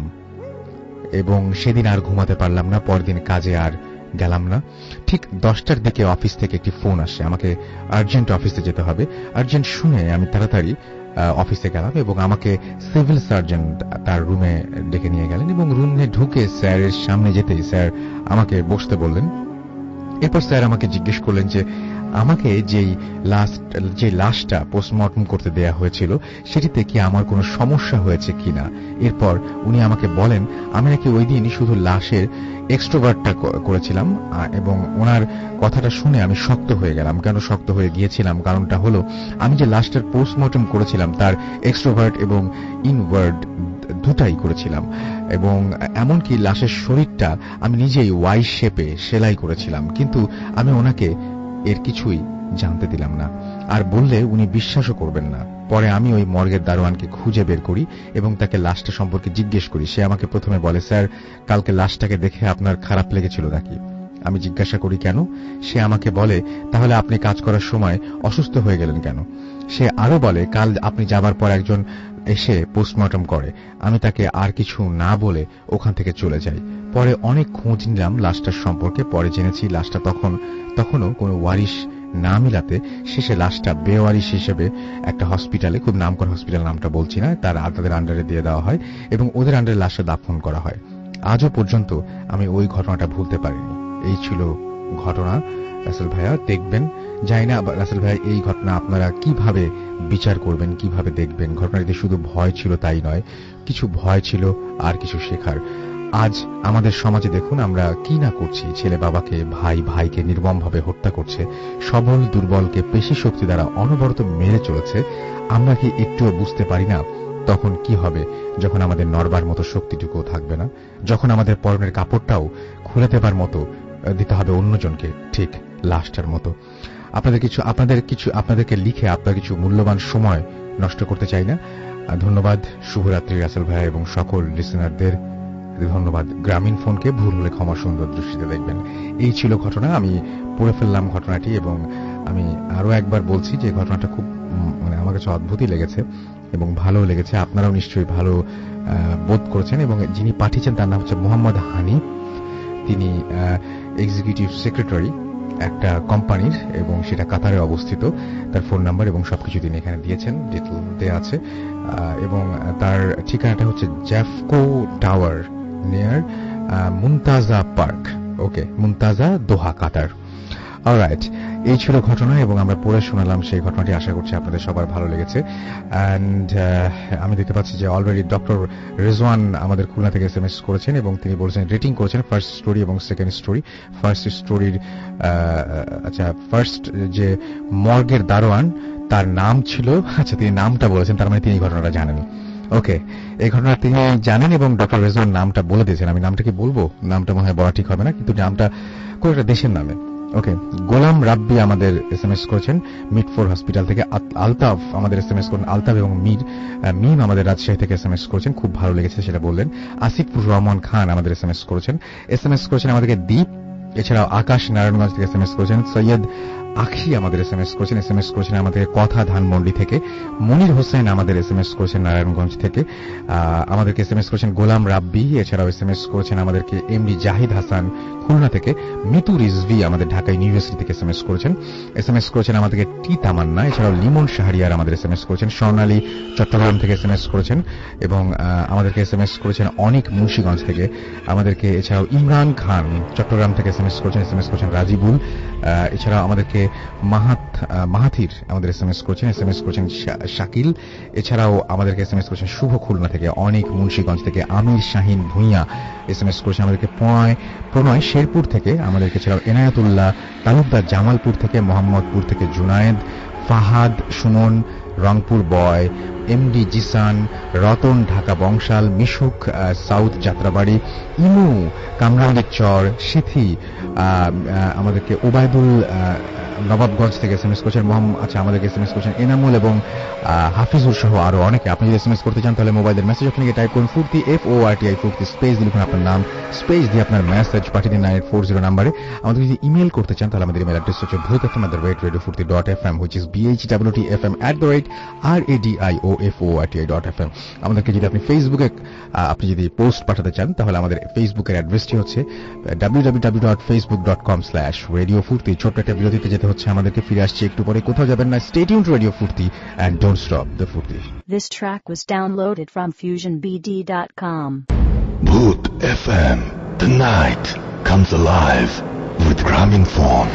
এবং সেদিন আর ঘুমাতে পারলাম না। পরদিন কাজে আর গেলাম না। ঠিক দশটার দিকে অফিস থেকে একটি ফোন আসে, আমাকে আর্জেন্ট অফিসে যেতে হবে। আর্জেন্ট শুনে আমি তাড়াতাড়ি অফিসে গেলাম এবং আমাকে সিভিল সার্জন তার রুমে ডেকে নিয়ে গেলেন এবং রুমে ঢুকে স্যারের সামনে যেতেই স্যার আমাকে বসতে বললেন। এরপর স্যার আমাকে জিজ্ঞেস করলেন যে আমাকে যেই লাস্ট যে লাশটা পোস্টমর্টম করতে দেয়া হয়েছিল সেটিতে কি আমার কোনো সমস্যা হয়েছে কিনা। এরপর উনি আমাকে বলেন আমি নাকি ওই দিন শুধু লাশের এক্সট্রোভার্টটা করেছিলাম এবং ওনার কথাটা শুনে আমি শক্ত হয়ে গেলাম। কেন শক্ত হয়ে গিয়েছিলাম? কারণটা হলো আমি যে লাশটার পোস্টমর্টম করেছিলাম তার এক্সট্রোভার্ট এবং ইনওয়ার্ড দুটাই করেছিলাম এবং এমনকি লাশের শরীরটা আমি নিজেই ওয়াই শেপে সেলাই করেছিলাম, কিন্তু আমি ওনাকে এর কিছুই জানতে দিলাম না। আর বললে উনি বিশ্বাসও করবেন না। পরে আমি ওই মর্গের দারোয়ানকে খুঁজে বের করি এবং তাকে লাশটা সম্পর্কে জিজ্ঞেস করি। সে আমাকে প্রথমে বলে, স্যার কালকে লাশটাকে দেখে আপনার খারাপ লেগেছিল নাকি? আমি জিজ্ঞাসা করি কেন? সে আমাকে বলে তাহলে আপনি কাজ করার সময় অসুস্থ হয়ে গেলেন কেন? সে আরো বলে কাল আপনি যাবার পর একজন এসে পোস্টমর্টম করে। আমি তাকে আর কিছু না বলে ওখান থেকে চলে যাই। পরে অনেক খোঁজ নিলাম লাশটার সম্পর্কে। পরে জেনেছি লাশটা তখন তখনও কোনো ওয়ারিশ না মিলাতে শেষে লাশটা বেওয়ারিশ হিসেবে একটা হসপিটালে, খুব নামকরা হসপিটাল, নামটা বলছি না, তার তাদের আন্ডারে দিয়ে দেওয়া হয় এবং ওদের আন্ডারে লাশটা দাফন করা হয়। আজও পর্যন্ত আমি ওই ঘটনাটা ভুলতে পারিনি। এই ছিল ঘটনা রাসেল ভাইয়া। দেখবেন, জানি না রাসেল ভাইয়া এই ঘটনা আপনারা কিভাবে বিচার করবেন, কিভাবে দেখবেন। ঘটনাটিতে শুধু ভয় ছিল তাই নয়, কিছু ভয় ছিল আর কিছু শেখার। আজ আমাদের সমাজে দেখুন আমরা কি না করছি। ছেলে বাবাকে, ভাই ভাইকে নির্মমভাবে হত্যা করছে, সবল দুর্বলকে পেশি শক্তি দ্বারা অনবরত মেরে চলেছে। আমরা কি একটুও বুঝতে পারি না তখন কি হবে যখন আমাদের নড়বার মতো শক্তিটুকুও থাকবে না, যখন আমাদের পরনের কাপড়টাও খুলে দেবার মতো দিতে হবে অন্যজনকে, ঠিক লাশটার মতো। আপনাদের কিছু আপনাদের কিছু আপনাদেরকে লিখে আপনার কিছু মূল্যবান সময় নষ্ট করতে চাই না। ধন্যবাদ। শুভরাত্রি রাসেল ভাইয়া এবং সকল লিসেনারদের ধন্যবাদ। গ্রামীণ ফোনকে ভুল হলে ক্ষমা সুন্দর দৃষ্টিতে দেখবেন। এই ছিল ঘটনা। আমি পড়ে ফেললাম ঘটনাটি এবং আমি আরো একবার বলছি যে ঘটনাটা খুব মানে আমার কাছে অদ্ভুতই লেগেছে এবং ভালো লেগেছে। আপনারাও নিশ্চয়ই ভালো বোধ করেছেন। এবং যিনি পাঠিয়েছেন তার নাম হচ্ছে মোহাম্মদ হানি। তিনি এক্সিকিউটিভ সেক্রেটারি একটা কোম্পানির এবং সেটা কাতারে অবস্থিত। তার ফোন নাম্বার এবং সবকিছু তিনি এখানে দিয়েছেন, ডিটেল দেয়া আছে এবং তার ঠিকানাটা হচ্ছে Jaffco tower near Muntaza park. Okay, Muntaza, Doha, Qatar. Alright, এই ছিল ঘটনা এবং আমরা পড়ে শোনালাম সেই ঘটনাটি। আশা করছি আপনাদের সবার ভালো লেগেছে। অ্যান্ড আমি দেখতে পাচ্ছি যে অলরেডি ডক্টর রেজওয়ান আমাদের খুলনা থেকে এস এম এস করেছেন এবং তিনি বলছেন রেটিং করেছেন ফার্স্ট স্টোরি এবং সেকেন্ড স্টোরি। ফার্স্ট স্টোরির আচ্ছা ফার্স্ট যে মর্গের দারোয়ান তার নাম ছিল, আচ্ছা তিনি নামটা বলেছেন, তার মানে তিনি ঘটনাটা জানেন। ওকে, এই ঘটনা তিনি জানেন এবং ডক্টর রেজওয়ান নামটা বলে দিয়েছেন। আমি নামটা কি বলবো? নামটা মনে হয় বলা ঠিক হবে না, কিন্তু নামটা কোন একটা দেশের নামে। ওকে, গোলাম রাব্বি আমাদের এস এম এস করেছেন মিটফোর হসপিটাল থেকে। আলতাফ আমাদের এস এম এস করেন, আলতাফ এবং মির মিম আমাদের রাজশাহী থেকে এস এম এস করেছেন, খুব ভালো লেগেছে সেটা বললেন। আসিফুর রহমান খান আমাদের এস এম এস করেছেন এস এম এস করেছেন আমাদেরকে দ্বীপ। এছাড়াও আকাশ নারায়ণগঞ্জ থেকে এস এম এস করেছেন। সৈয়দ আখি আমাদের এস এম এস করেছেন এস এম এস করেছেন আমাদের কথা ধানমন্ডি থেকে। মনির হোসেন আমাদের এস এম এস করেছেন নারায়ণগঞ্জ থেকে। আমাদেরকে এস এম এস করেছেন গোলাম রাব্বি। এছাড়াও এস এম এস করেছেন আমাদেরকে এমডি জাহিদ হাসান খুলনা থেকে। মিতু রিজভি আমাদের ঢাকা ইউনিভার্সিটি থেকে এস এম এস করেছেন। এস এম এস করেছেন আমাদেরকে টি তামান্না। এছাড়াও লিমন শাহরিয়ার আমাদের এস এম এস করেছেন। স্বর্ণালী চট্টগ্রাম থেকে এস এম এস করেছেন এবং আমাদেরকে এস এম এস করেছেন অনেক মুন্সিগঞ্জ থেকে আমাদেরকে। এছাড়াও ইমরান খান চট্টগ্রাম থেকে এস এম এস করেছেন। এস এম এস করেছেন রাজিবুল। এছাড়াও আমাদেরকে মাহাত মাহাথির আমাদের এস এম এস করেছেন। এস এম এস করেছেন শাকিল। এছাড়াও আমাদেরকে এস এম এস করেছেন শুভ খুলনা থেকে। অনেক মুন্সিগঞ্জ থেকে Amir Shahin Bhuiyan S M S করেছেন আমাদেরকে। প্রণয় শেরপুর থেকে আমাদেরকে। এছাড়াও এনায়েতুল্লাহ তালুকদার জামালপুর থেকে। মোহাম্মদপুর থেকে Junayed, Fahad Sumon Rangpur boy, MD Jisan, Ratan Dhaka Bangshal, Mishuk south Jatrabari, Imu Kamrangir চর, সিথি আমাদেরকে ওবায়দুল নবাবগঞ্জ থেকে এস এম এস করছেন। মোহাম্মদ আচ্ছা আমাদেরকে এস এম এস করছেন এনামুল এবং হাফিজুর সহ আরো অনেকে। আপনি যদি এস এম এস করতে চান তাহলে মোবাইলের মেসেজ আপনি টাইপ করুন Foorti F O R T I Foorti space লিখুন আপনার নাম স্পেস দিয়ে আপনার মেসেজ পাঠিয়ে দিন নাইন এইট ফোর জিরো নাম্বারে। আমাদের যদি ইমেল করতে চান তাহলে আমাদের ইমেল অ্যাড্রেস হচ্ছে Bhoot FM at the rate radio Foorti dot F M which is B H W T F M at the rate R A D I O F O R T I dot F M. আমাদেরকে যদি আপনি ফেসবুকে আপনি যদি post পাঠাতে চান তাহলে আমাদের ফেসবুকের অ্যাড্রেসটি হচ্ছে W W W dot Facebook dot com slash radio Foorti. ছোট্ট একটা বিরতিতে যেতে হচ্ছে আমাদেরকে, ফিরে আসছি একটু পরে, কোথাও যাবেন না। Stay tuned to radio Foorti and don't stop the ফুর্তি। This track was downloaded from fusion b d dot com. Bhoot F M, the night comes alive with Graminphone.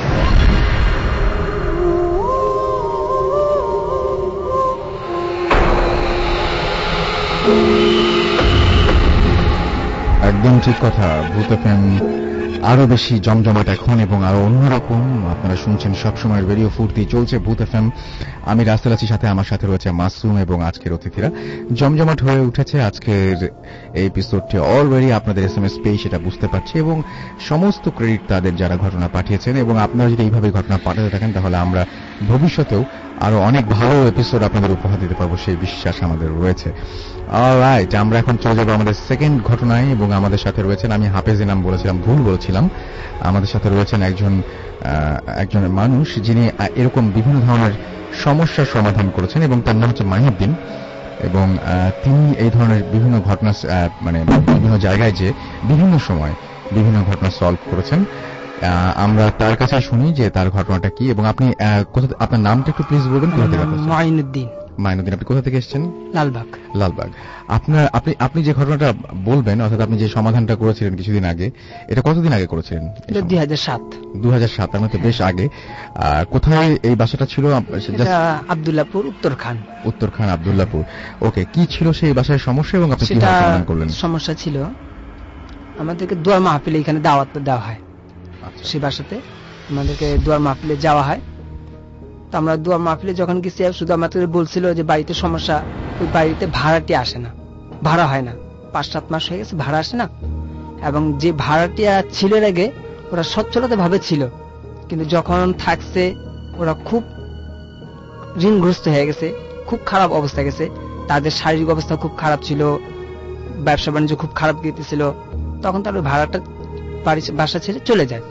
একদম ঠিক কথা। ভূত এফ এম আরো বেশি জমজমাট এখন এবং আরো অন্যরকম। আপনারা শুনছেন সবসময় রেডিও ফুর্তি, চলছে ভূত এফএম। আমি রাসেল আছি, সাথে আমার সাথে রয়েছে মাসুম এবং আজকের অতিথিরা। জমজমাট হয়ে উঠেছে আজকের এই এপিসোডটি। অলরেডি আপনাদের এস এম এস পেয়ে সেটা বুঝতে পারছি এবং সমস্ত ক্রেডিট তাদের যারা ঘটনা পাঠিয়েছেন। এবং আপনারা যদি এইভাবে ঘটনা পাঠাতে থাকেন তাহলে আমরা ভবিষ্যতেও আরো অনেক ভালো এপিসোড আপনাদের উপহার দিতে পারবো, সেই বিশ্বাস আমাদের রয়েছে। অলরাইট, আমরা এখন চলে যাবো আমাদের সেকেন্ড ঘটনায় এবং আমাদের সাথে রয়েছেন, আমি হাফেজ নাম বলেছিলাম, ভুল বলেছিলাম, আমাদের সাথে রয়েছেন একজন একজন মানুষ যিনি এরকম বিভিন্ন ধরনের সমস্যার সমাধান করেছেন এবং তার নাম হচ্ছে মাহিউদ্দিন। এবং তিনি এই ধরনের বিভিন্ন ঘটনা মানে বিভিন্ন জায়গায় যে বিভিন্ন সময় বিভিন্ন ঘটনা সলভ করেছেন। আমরা তার কাছে শুনি যে তার ঘটনাটা কি। এবং আপনি আপনার নামটা একটু প্লিজ বলবেন। মাইনুদ্দিন। মাইনুদ্দিন, আপনি কোথা থেকে এসেছেন? লালবাগ। লালবাগ। আপনার আপনি আপনি যে ঘটনাটা বলবেন, অর্থাৎ আপনি যে সমাধানটা করেছিলেন কিছুদিন আগে, এটা কতদিন আগে করেছিলেন? দুই হাজার সাত। দুই হাজার সাত, তার মধ্যে বেশ আগে। কোথায় এই বাসাটা ছিল? আব্দুল্লাহপুর, উত্তরখান। উত্তরখান, আব্দুল্লাহপুর। ওকে, কি ছিল সেই বাসায় সমস্যা এবং আপনি কিভাবে সমাধান করলেন? সমস্যা ছিল আমাদেরকে দুয়ার মাহফিলে এখানে দাওয়াত দেওয়া হয়। সেই বাসাতে আমাদেরকে দুয়ার মাহফিলে যাওয়া হয়। তো আমরা দুয়ার মাহফিলে যখন গেছি, শুধু আমাদের বলছিল যে বাড়িতে সমস্যা, ওই বাড়িতে ভাড়াটি আসে না, ভাড়া হয় না, পাঁচ সাত মাস হয়ে গেছে ভাড়া আসে না। এবং যে ভাড়াটিয়া ছিল আগে ওরা সচ্ছলতা ভাবে ছিল, কিন্তু যখন থাকছে ওরা খুব ঋণগ্রস্ত হয়ে গেছে, খুব খারাপ অবস্থা গেছে। তাদের শারীরিক অবস্থা খুব খারাপ ছিল, ব্যবসা বাণিজ্য খুব খারাপ গিয়েছিল। তখন তার ওই ভাড়াটা বাড়ি বাসা ছেড়ে চলে যায়।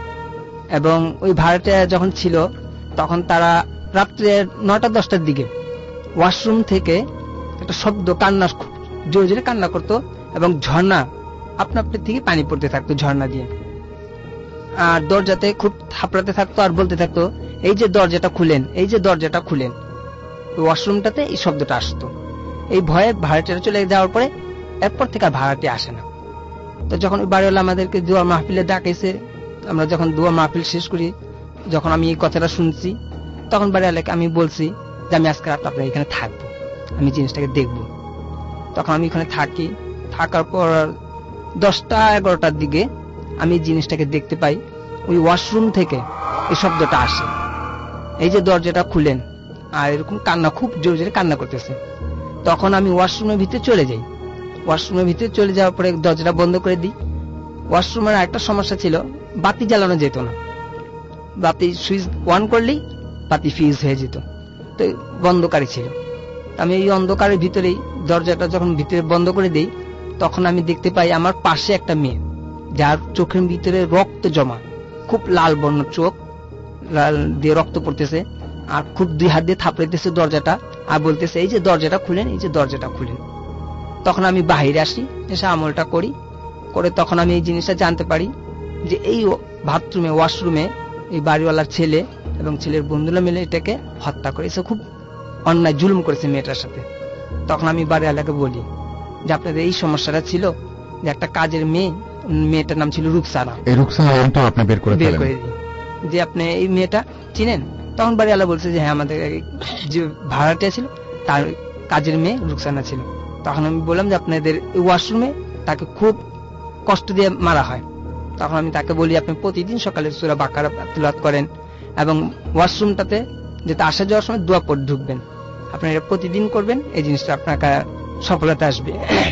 এবং ওই ভাড়াটা যখন ছিল তখন তারা রাত্রে নটা দশটার দিকে ওয়াশরুম থেকে একটা শব্দ, কান্না, জোরে জোরে কান্না করতো এবং ঝর্ণা আপনা আপনি থেকে পানি পড়তে থাকতো ঝর্ণা দিয়ে। আর দরজাতে খুব থাপড়াতে থাকতো আর বলতে থাকতো, এই যে দরজাটা খুলেন, এই যে দরজাটা খুলেন। ওয়াশরুমটাতে এই শব্দটা আসতো। এই ভয়ে ভাড়াটিরা চলে যাওয়ার পরে এরপর থেকে আর ভাড়াটি আসে না। তো যখন ওই বাড়িওয়ালা আমাদেরকে দুয়া মাহফিলে ডাকেছে, আমরা যখন দুয়া মাহফিল শেষ করি, যখন আমি এই কথাটা শুনছি, তখন বাড়িওয়ালাকে আমি বলছি যে আমি আজকে রাত আপনার এখানে থাকবো, আমি জিনিসটাকে দেখবো। তখন আমি এখানে থাকি। থাকার পর দশটা এগারোটার দিকে আমি জিনিসটাকে দেখতে পাই, ওই ওয়াশরুম থেকে এই শব্দটা আসে, এই যে দরজাটা খুলেন, আর এরকম কান্না, খুব জোরে জোরে কান্না করতেছে। তখন আমি ওয়াশরুমের ভিতরে চলে যাই। ওয়াশরুমের ভিতরে চলে যাওয়ার পরে দরজাটা বন্ধ করে দিই। ওয়াশরুমের একটা সমস্যা ছিল, বাতি জ্বালানো যেত না, বাতি সুইচ অন করলেই বাতি ফিউজ হয়ে যেত, তো বন্ধকারই ছিল। আমি এই অন্ধকারের ভিতরেই দরজাটা যখন ভিতরে বন্ধ করে দিই, তখন আমি দেখতে পাই আমার পাশে একটা মেয়ে, যার চোখের ভিতরে রক্ত জমা, খুব লাল বর্ণ চোখ, দিয়ে রক্ত পড়তেছে, আর খুব দুই হাত দিয়ে থাপড়াইতেছে দরজাটা, আর বলতেছে এই যে দরজাটা খুলেন, এই যে দরজাটা খুলেন। তখন আমি বাহিরে আসি, এসে আমলটা করি, করে তখন আমি এই জিনিসটা জানতে পারি যে এই বাথরুমে ওয়াশরুমে এই বাড়িওয়ালার ছেলে এবং ছেলের বন্ধুরা মিলে এটাকে হত্যা করেছে, খুব অন্যায় জুলুম করেছে মেয়েটার সাথে। তখন আমি বাড়িওয়ালাকে বলি যে আপনাদের এই সমস্যাটা ছিল, যে একটা কাজের মেয়ে, মেয়েটার নাম ছিল রুকসানা, এই রুকসানা নামটা আপনি বের করে বের করে দিই যে আপনি এই মেয়েটা চিনেন? তখন বাড়িওয়ালা বলছে যে হ্যাঁ, আমাদের যে ভাড়াটিয়া ছিল তার কাজের মেয়ে রুকসানা ছিল। তখন আমি বললাম যে আপনাদের ওয়াশরুমে তাকে খুব কষ্ট দিয়ে মারা হয়। তখন আমি তাকে বলি আপনি প্রতিদিন সকালে সূরা বাকারা তিলাওয়াত করেন এবং ওয়াশরুমটাতে যেটা আসা যাওয়ার সময় দোয়া পড়ে ঢুকবেন, আপনি এটা প্রতিদিন করবেন, এই জিনিসটা আপনার সফলতা আসবে,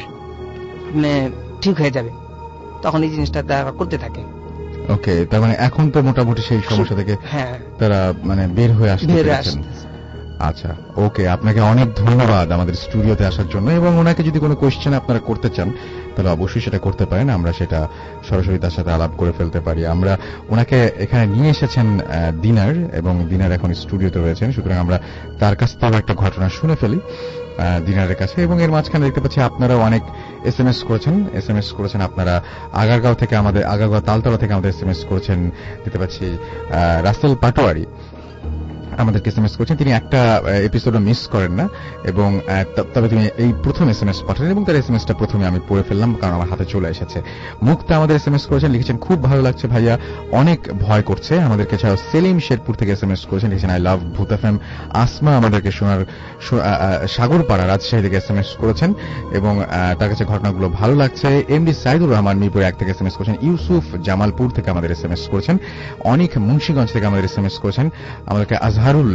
আপনি ঠিক হয়ে যাবে। তখন এই জিনিসটা তারা করতে থাকে। ওকে, তার মানে এখন তো মোটামুটি সেই সমস্যা থেকে হ্যাঁ তারা মানে বের হয়ে আসতে পেরেছেন। আচ্ছা, ওকে, আপনাকে অনেক ধন্যবাদ আমাদের স্টুডিওতে আসার জন্য। এবং ওনাকে যদি কোনো কোয়েশ্চেন আপনারা করতে চান তাহলে অবশ্যই সেটা করতে পারেন, আমরা সেটা সরাসরি তার সাথে আলাপ করে ফেলতে পারি। আমরা ওনাকে এখানে নিয়ে এসেছেন দিনার, এবং দিনার এখন স্টুডিওতে রয়েছেন, সুতরাং আমরা তার কাছ থেকে একটা ঘটনা শুনে ফেলি দিনারের কাছে। এবং এর মাঝখানে দেখতে পাচ্ছি আপনারাও অনেক এস এম এস করেছেন এস এম এস করেছেন আপনারা আগারগাঁও থেকে, আমাদের আগারগাঁও তালতলা থেকে আমাদের এস এম এস করেছেন। দেখতে পাচ্ছি রাসেল পাটোয়ারি আমাদেরকে এস এম এস করেছেন, তিনি একটা এপিসোডও মিস করেন না, এবং তবে তিনি এই প্রথম এস এম এস পাঠালেন এবং তার এস এম এসটা প্রথমে আমি পড়ে ফেললাম কারণ আমার হাতে চলে এসেছে। মুক্তা আমাদের এস এম এস করেছেন, লিখেছেন খুব ভালো লাগছে ভাইয়া, অনেক ভয় করছে। আমাদেরকে ছাড়াও সেলিম শেরপুর থেকে এস এম এস করেছেন, লিখেছেন I love Bhoot F M. Asma আমাদেরকে শোনার সাগরপাড়া রাজশাহী থেকে এস এম এস করেছেন এবং তার কাছে ঘটনাগুলো ভালো লাগছে। এমডি সাইদুর রহমান মিরপুর এক থেকে এস এম এস করেছেন। ইউসুফ জামালপুর থেকে আমাদের এস এম এস করেছেন। অনেক মুন্সিগঞ্জ থেকে আমাদের এস এম এস করেছেন। আমাদেরকে আজহারুল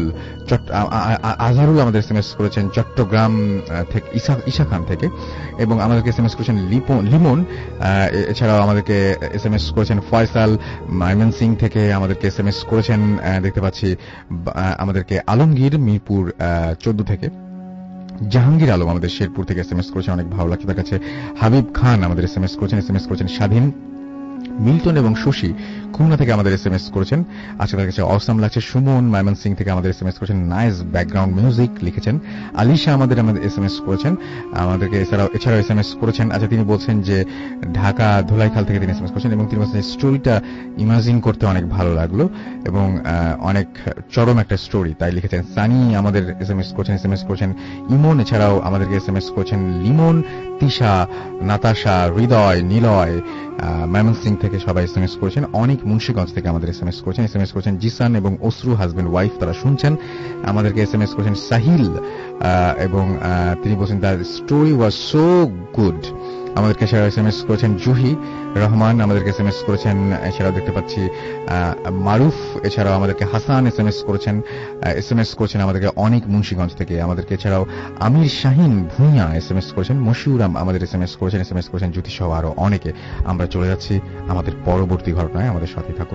আজহারুল আমাদের এস এম এস করেছেন চট্টগ্রাম থেকে, ঈশা খান থেকে, এবং আমাদেরকে এস এম এস করেছেন লিমন। এছাড়াও আমাদেরকে এস এম এস করেছেন ফয়সাল ময়মনসিং থেকে, আমাদেরকে এস এম এস করেছেন দেখতে পাচ্ছি আমাদেরকে আলমগীর মিরপুর চোদ্দ থেকে। জাহাঙ্গীর আলম আমাদের শেরপুর থেকে এস এম এস করেছেন, অনেক ভালো লাগছে তার কাছে। হাবিব খান আমাদের এস এম এস করেছেন, এস এম এস করেছেন স্বাধীন। মিল্টন এবং শশী খুলনা থেকে আমাদের এস এম এস করেছেন, আজকে তার কাছে অসম লাগছে। সুমন ময়মনসিং থেকে আমাদের এস এম এস করেছেন, নাইস ব্যাকগ্রাউন্ড মিউজিক লিখেছেন। আলিশা আমাদের আমাদের এস এম এস করেছেন, আমাদেরকে এছাড়াও এছাড়াও এস এম এস করেছেন। আচ্ছা, তিনি বলছেন যে ঢাকা ধুলাইখাল থেকে তিনি এস এম এস করেছেন এবং তিনি বলছেন স্টোরিটা ইমাজিন করতে অনেক ভালো লাগলো এবং অনেক চরম একটা স্টোরি, তাই লিখেছেন। সানি আমাদের এস এম এস করেছেন, এস এম এস করেছেন ইমন। এছাড়াও আমাদেরকে এস এম এস করেছেন লিমন, তিশা, নাতাশা, হৃদয়, নিলয় ময়মনসিং থেকে সবাই এস এম এস করেছেন। অনেক মুন্সিগঞ্জ থেকে আমাদের এস এম এস করেছেন, এস এম এস করেছেন জিসান এবং অসরু, হাজবেন্ড ওয়াইফ, তারা শুনছেন। আমাদেরকে এস এম এস করেছেন সাহিল এবং তিনি বলছেন the story was so good. আমাদেরকে এছাড়াও এস এম এস করেছেন জুহি রহমান, আমাদেরকে এস এম এস করেছেন। এছাড়াও দেখতে পাচ্ছি মারুফ, এছাড়াও আমাদেরকে হাসান এস এম এস করেছেন এস এম এস করেছেন আমাদেরকে অনেক মুন্সিগঞ্জ থেকে। আমাদেরকে এছাড়াও Amir Shahin Bhuiyan S M S করেছেন। মশিউর আমাদের এস এম এস করেছেন, এস এম এস করেছেন জ্যোতি সহ আরো অনেকে। আমরা চলে যাচ্ছি আমাদের পরবর্তী ঘটনায়, আমাদের সাথে থাকুন।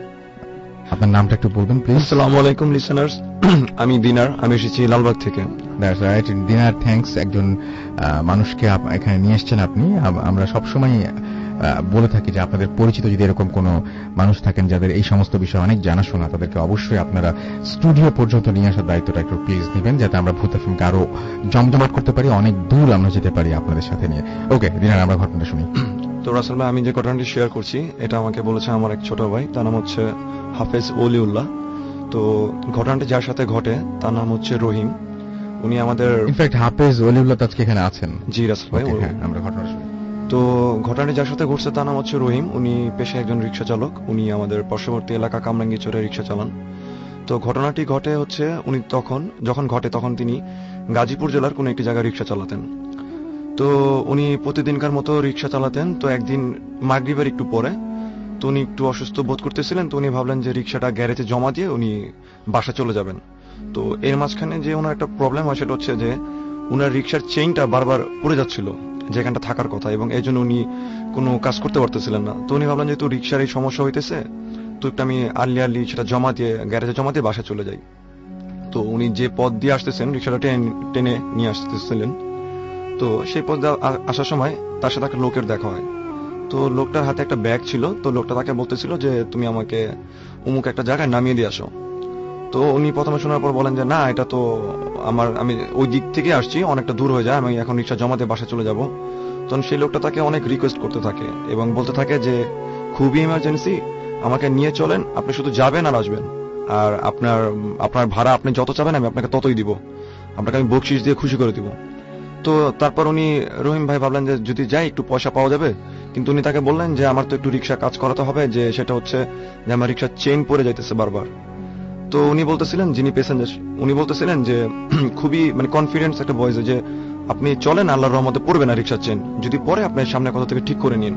আপনার নামটা একটু বলবেন প্লিজ। আসসালামু আলাইকুম লিসেনার্স, আমি দিনার, আমি এসেছি লালবাগ থেকে। That's right Dinar, thanks. একজন মানুষকে এখানে নিয়ে এসেছেন আপনি। আমরা সবসময় বলে থাকি যে আপনাদের পরিচিত যদি এরকম কোনো মানুষ থাকেন যাদের এই সমস্ত বিষয়ে অনেক জানাশোনা, তাদেরকে অবশ্যই আপনারা স্টুডিও পর্যন্ত নিয়ে আসার দায়িত্বটা একটু প্লিজ নেবেন, যাতে আমরা ভূত এফএমকে আরো জমজমাট করতে পারি, অনেক দূর আমরা যেতে পারি আপনাদের সাথে নিয়ে। ওকে দিনার, আমরা ঘটনাটা শুনি। তো রাসেল ভাই, আমি যে ঘটনাটি শেয়ার করছি এটা আমাকে বলেছে আমার এক ছোট ভাই, তার নাম হচ্ছে হাফেজ ওলিউল্লাহ। তো ঘটনাটি যার সাথে ঘটে তার নাম হচ্ছে রহিম। উনি আমাদের ইনফ্যাক্ট হাফেজ ওলিউল্লাহ আজকে এখানে আছেন। জি রাসেল ভাই, আমরা ঘটনাটা শুনি। তো ঘটনাটি যার সাথে ঘটছে তার নাম হচ্ছে রহিম। উনি পেশায় একজন রিক্সা চালক। উনি আমাদের পার্শ্ববর্তী এলাকা কামরাঙ্গীরচরে রিক্সা চালান। তো ঘটনাটি ঘটে হচ্ছে উনি তখন যখন ঘটে তখন তিনি গাজীপুর জেলার কোন একটি জায়গায় রিক্সা চালাতেন। তো উনি প্রতিদিনকার মতো রিক্সা চালাতেন। তো একদিন মাগরিবের একটু পরে তো উনি একটু অসুস্থ বোধ করতেছিলেন। তো উনি ভাবলেন যে রিক্সাটা গ্যারেজে জমা দিয়ে উনি বাসা চলে যাবেন। তো এর মাঝখানে যে ওনার একটা প্রবলেম হয় সেটা হচ্ছে যে উনার রিক্সার চেইনটা বারবার পড়ে যাচ্ছিল যেখানটা থাকার কথা, এবং এই জন্য উনি কোনো কাজ করতে পারতেছিলেন না। তো উনি ভাবলেন যেহেতু রিক্সার এই সমস্যা হইতেছে তো একটু আমি আর্লি আর্লি সেটা জমা দিয়ে গ্যারেজে জমা দিয়ে বাসা চলে যাই। তো উনি যে পথ দিয়ে আসতেছেন রিক্সাটা টেনে নিয়ে আসতেছিলেন। তো সেই পথ আসার সময় তার সাথে একটা লোকের দেখা হয়। তো লোকটার হাতে একটা ব্যাগ ছিল, তো লোকটা তাকে বলতেছিল যে তুমি আমাকে অমুক একটা জায়গায় নামিয়ে দিয়ে আসো। তো উনি প্রথমে শোনার পর বলেন যে না, এটা তো আমার, আমি ওই দিক থেকে আসছি, অনেকটা দূর হয়ে যায়, আমি এখন রিক্সা জমাতে বাসায় চলে যাব। তখন সেই লোকটা তাকে অনেক রিকোয়েস্ট করতে থাকে এবং বলতে থাকে যে খুবই ইমার্জেন্সি, আমাকে নিয়ে চলেন, আপনি শুধু যাবেন আর আসবেন, আর আপনার আপনার ভাড়া আপনি যত চাবেন আমি আপনাকে ততই দিব, আপনাকে আমি বকশিস দিয়ে খুশি করে দিব। তো তারপর উনি রহিম ভাই ভাবলেন যে যদি যাই একটু পয়সা পাওয়া যাবে, কিন্তু উনি তাকে বললেন যে আমার তো একটু রিক্সা কাজ করাতে হবে, যে সেটা হচ্ছে যে আমার রিক্সার চেইন পড়ে যাইতেছে বারবার। তো উনি বলতেছিলেন, যিনি প্যাসেঞ্জার, উনি বলতেছিলেন যে খুবই মানে কনফিডেন্স একটা ভয়েসে যে আপনি চলেন, আল্লাহর রহমতে পড়বে না রিক্সার চেন, যদি পরে আপনার সামনে কথা থেকে ঠিক করে নিন।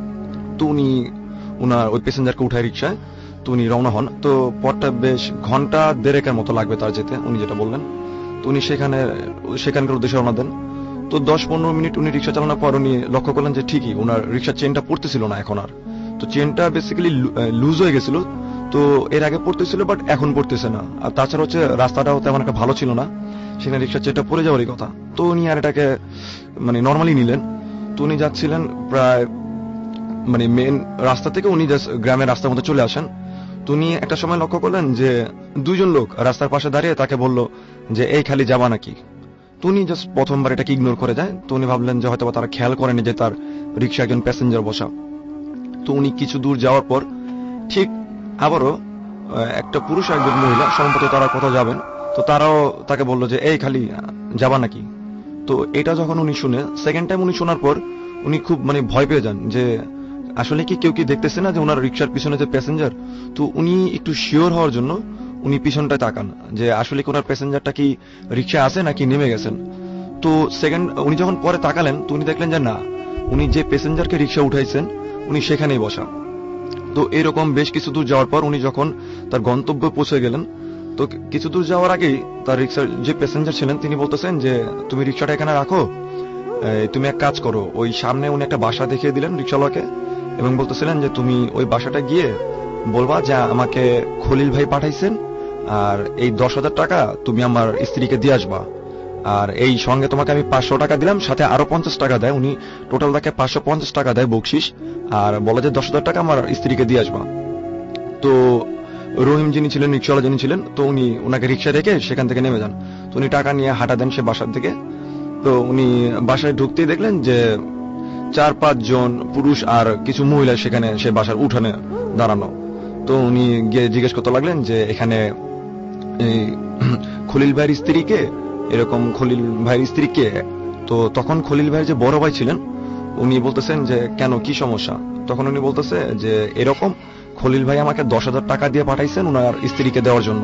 তো উনি উনার ওই প্যাসেঞ্জারকে উঠায় রিক্সায়, তো উনি রওনা হন। তো পথটা বেশ ঘন্টা দেড়েকের মতো লাগবে তার যেতে, উনি যেটা বললেন। তো উনি সেখানে সেখানকার উদ্দেশ্যে রওনা দেন। তো দশ পনেরো মিনিট উনি রিক্সা চালানোর পর উনি লক্ষ্য করলেন যে ঠিকই ওনার রিক্সার চেনটা পড়তেছিল না এখন আর। তো চেনটা বেসিক্যালি লুজ হয়ে গেছিল, তো এর আগে পড়তেছিল বাট এখন পড়তেছে না। আর তাছাড়া হচ্ছে রাস্তাটাও তেমন একটা ভালো ছিল না, সেখানে রিক্সার চেনটা পড়ে যাওয়ারই কথা। তো উনি আর এটাকে মানে নর্মালি নিলেন। তো উনি যাচ্ছিলেন প্রায় মানে মেন রাস্তা থেকে, উনি জাস্ট গ্রামের রাস্তার মধ্যে চলে আসেন। তো উনি একটা সময় লক্ষ্য করলেন যে দুইজন লোক রাস্তার পাশে দাঁড়িয়ে তাকে বলল যে এই খালি যাবা নাকি। তো উনি জাস্ট প্রথমবার এটাকে ইগনোর করে যায়। তো উনি ভাবলেন যে হয়তো তারা খেয়াল করেনি যে তার রিক্সা একজন প্যাসেঞ্জার বসা। তো উনি কিছু দূর যাওয়ার পর ঠিক আবারও একটা পুরুষ আর একজন মহিলা সম্ভবত তারা কোথাও যাবেন, তো তারাও তাকে বললো যে এই খালি যাবা নাকি। তো এটা যখন উনি শুনে, সেকেন্ড টাইম উনি শোনার পর উনি খুব মানে ভয় পেয়ে যান যে আসলে কি কেউ কি দেখতেছে না যে ওনার রিক্সার পিছনে যে প্যাসেঞ্জার। তো উনি একটু শিওর হওয়ার জন্য উনি পিছনটায় তাকান যে আসলে কি ওনার প্যাসেঞ্জারটা কি রিক্সা আছে নাকি নেমে গেছেন। তো সেকেন্ড উনি যখন পরে তাকালেন, তো উনি দেখলেন যে না, উনি যে প্যাসেঞ্জারকে রিক্সা উঠাইছেন উনি সেখানেই বসা। তো এরকম বেশ কিছু দূর যাওয়ার পর উনি যখন তার গন্তব্যে পৌঁছে গেলেন, তো কিছু দূর যাওয়ার আগেই তার রিক্সার যে প্যাসেঞ্জার ছিলেন তিনি বলতেছেন যে তুমি রিক্সাটা এখানে রাখো, তুমি এক কাজ করো, ওই সামনে উনি একটা বাসা দেখিয়ে দিলেন রিক্সাওয়ালাকে এবং বলতেছিলেন যে তুমি ওই বাসাটা গিয়ে বলবা যে আমাকে খলিল ভাই পাঠাইছেন, আর এই দশ হাজার টাকা তুমি আমার স্ত্রীকে দিয়ে আসবা, আর এই সঙ্গে তোমাকে আমি পাঁচশো টাকা দিলাম, সাথে আরো পঞ্চাশ টাকা দেয়, উনি টোটাল তাকে পাঁচশো পঞ্চাশ টাকা দেয় বকশিস, আর বলে যে দশ হাজার টাকা আমার স্ত্রীকে দিয়ে আসবা। তো রহিম যিনি ছিলেন, রিক্সাওয়ালা যিনি ছিলেন, তো উনি ওনাকে রিক্সা রেখে সেখান থেকে নেমে যান। তো উনি টাকা নিয়ে হাঁটা দেন সে বাসার দিকে। তো উনি বাসায় ঢুকতেই দেখলেন যে চার পাঁচ জন পুরুষ আর কিছু মহিলা সেখানে সে বাসার উঠানে দাঁড়ানো। তো উনি গিয়ে জিজ্ঞেস করতে লাগলেন যে এখানে খলিল ভাইয়ের স্ত্রীকে, এরকম খলিল ভাইয়ের স্ত্রীকে। তো তখন খলিল ভাইয়ের যে বড় ভাই ছিলেন উনি বলতেছেন যে কেন, কি সমস্যা। তখন উনি বলতেছে যে এরকম খলিল ভাই আমাকে দশ হাজার টাকা দিয়ে পাঠাইছেন ওনার স্ত্রীকে দেওয়ার জন্য।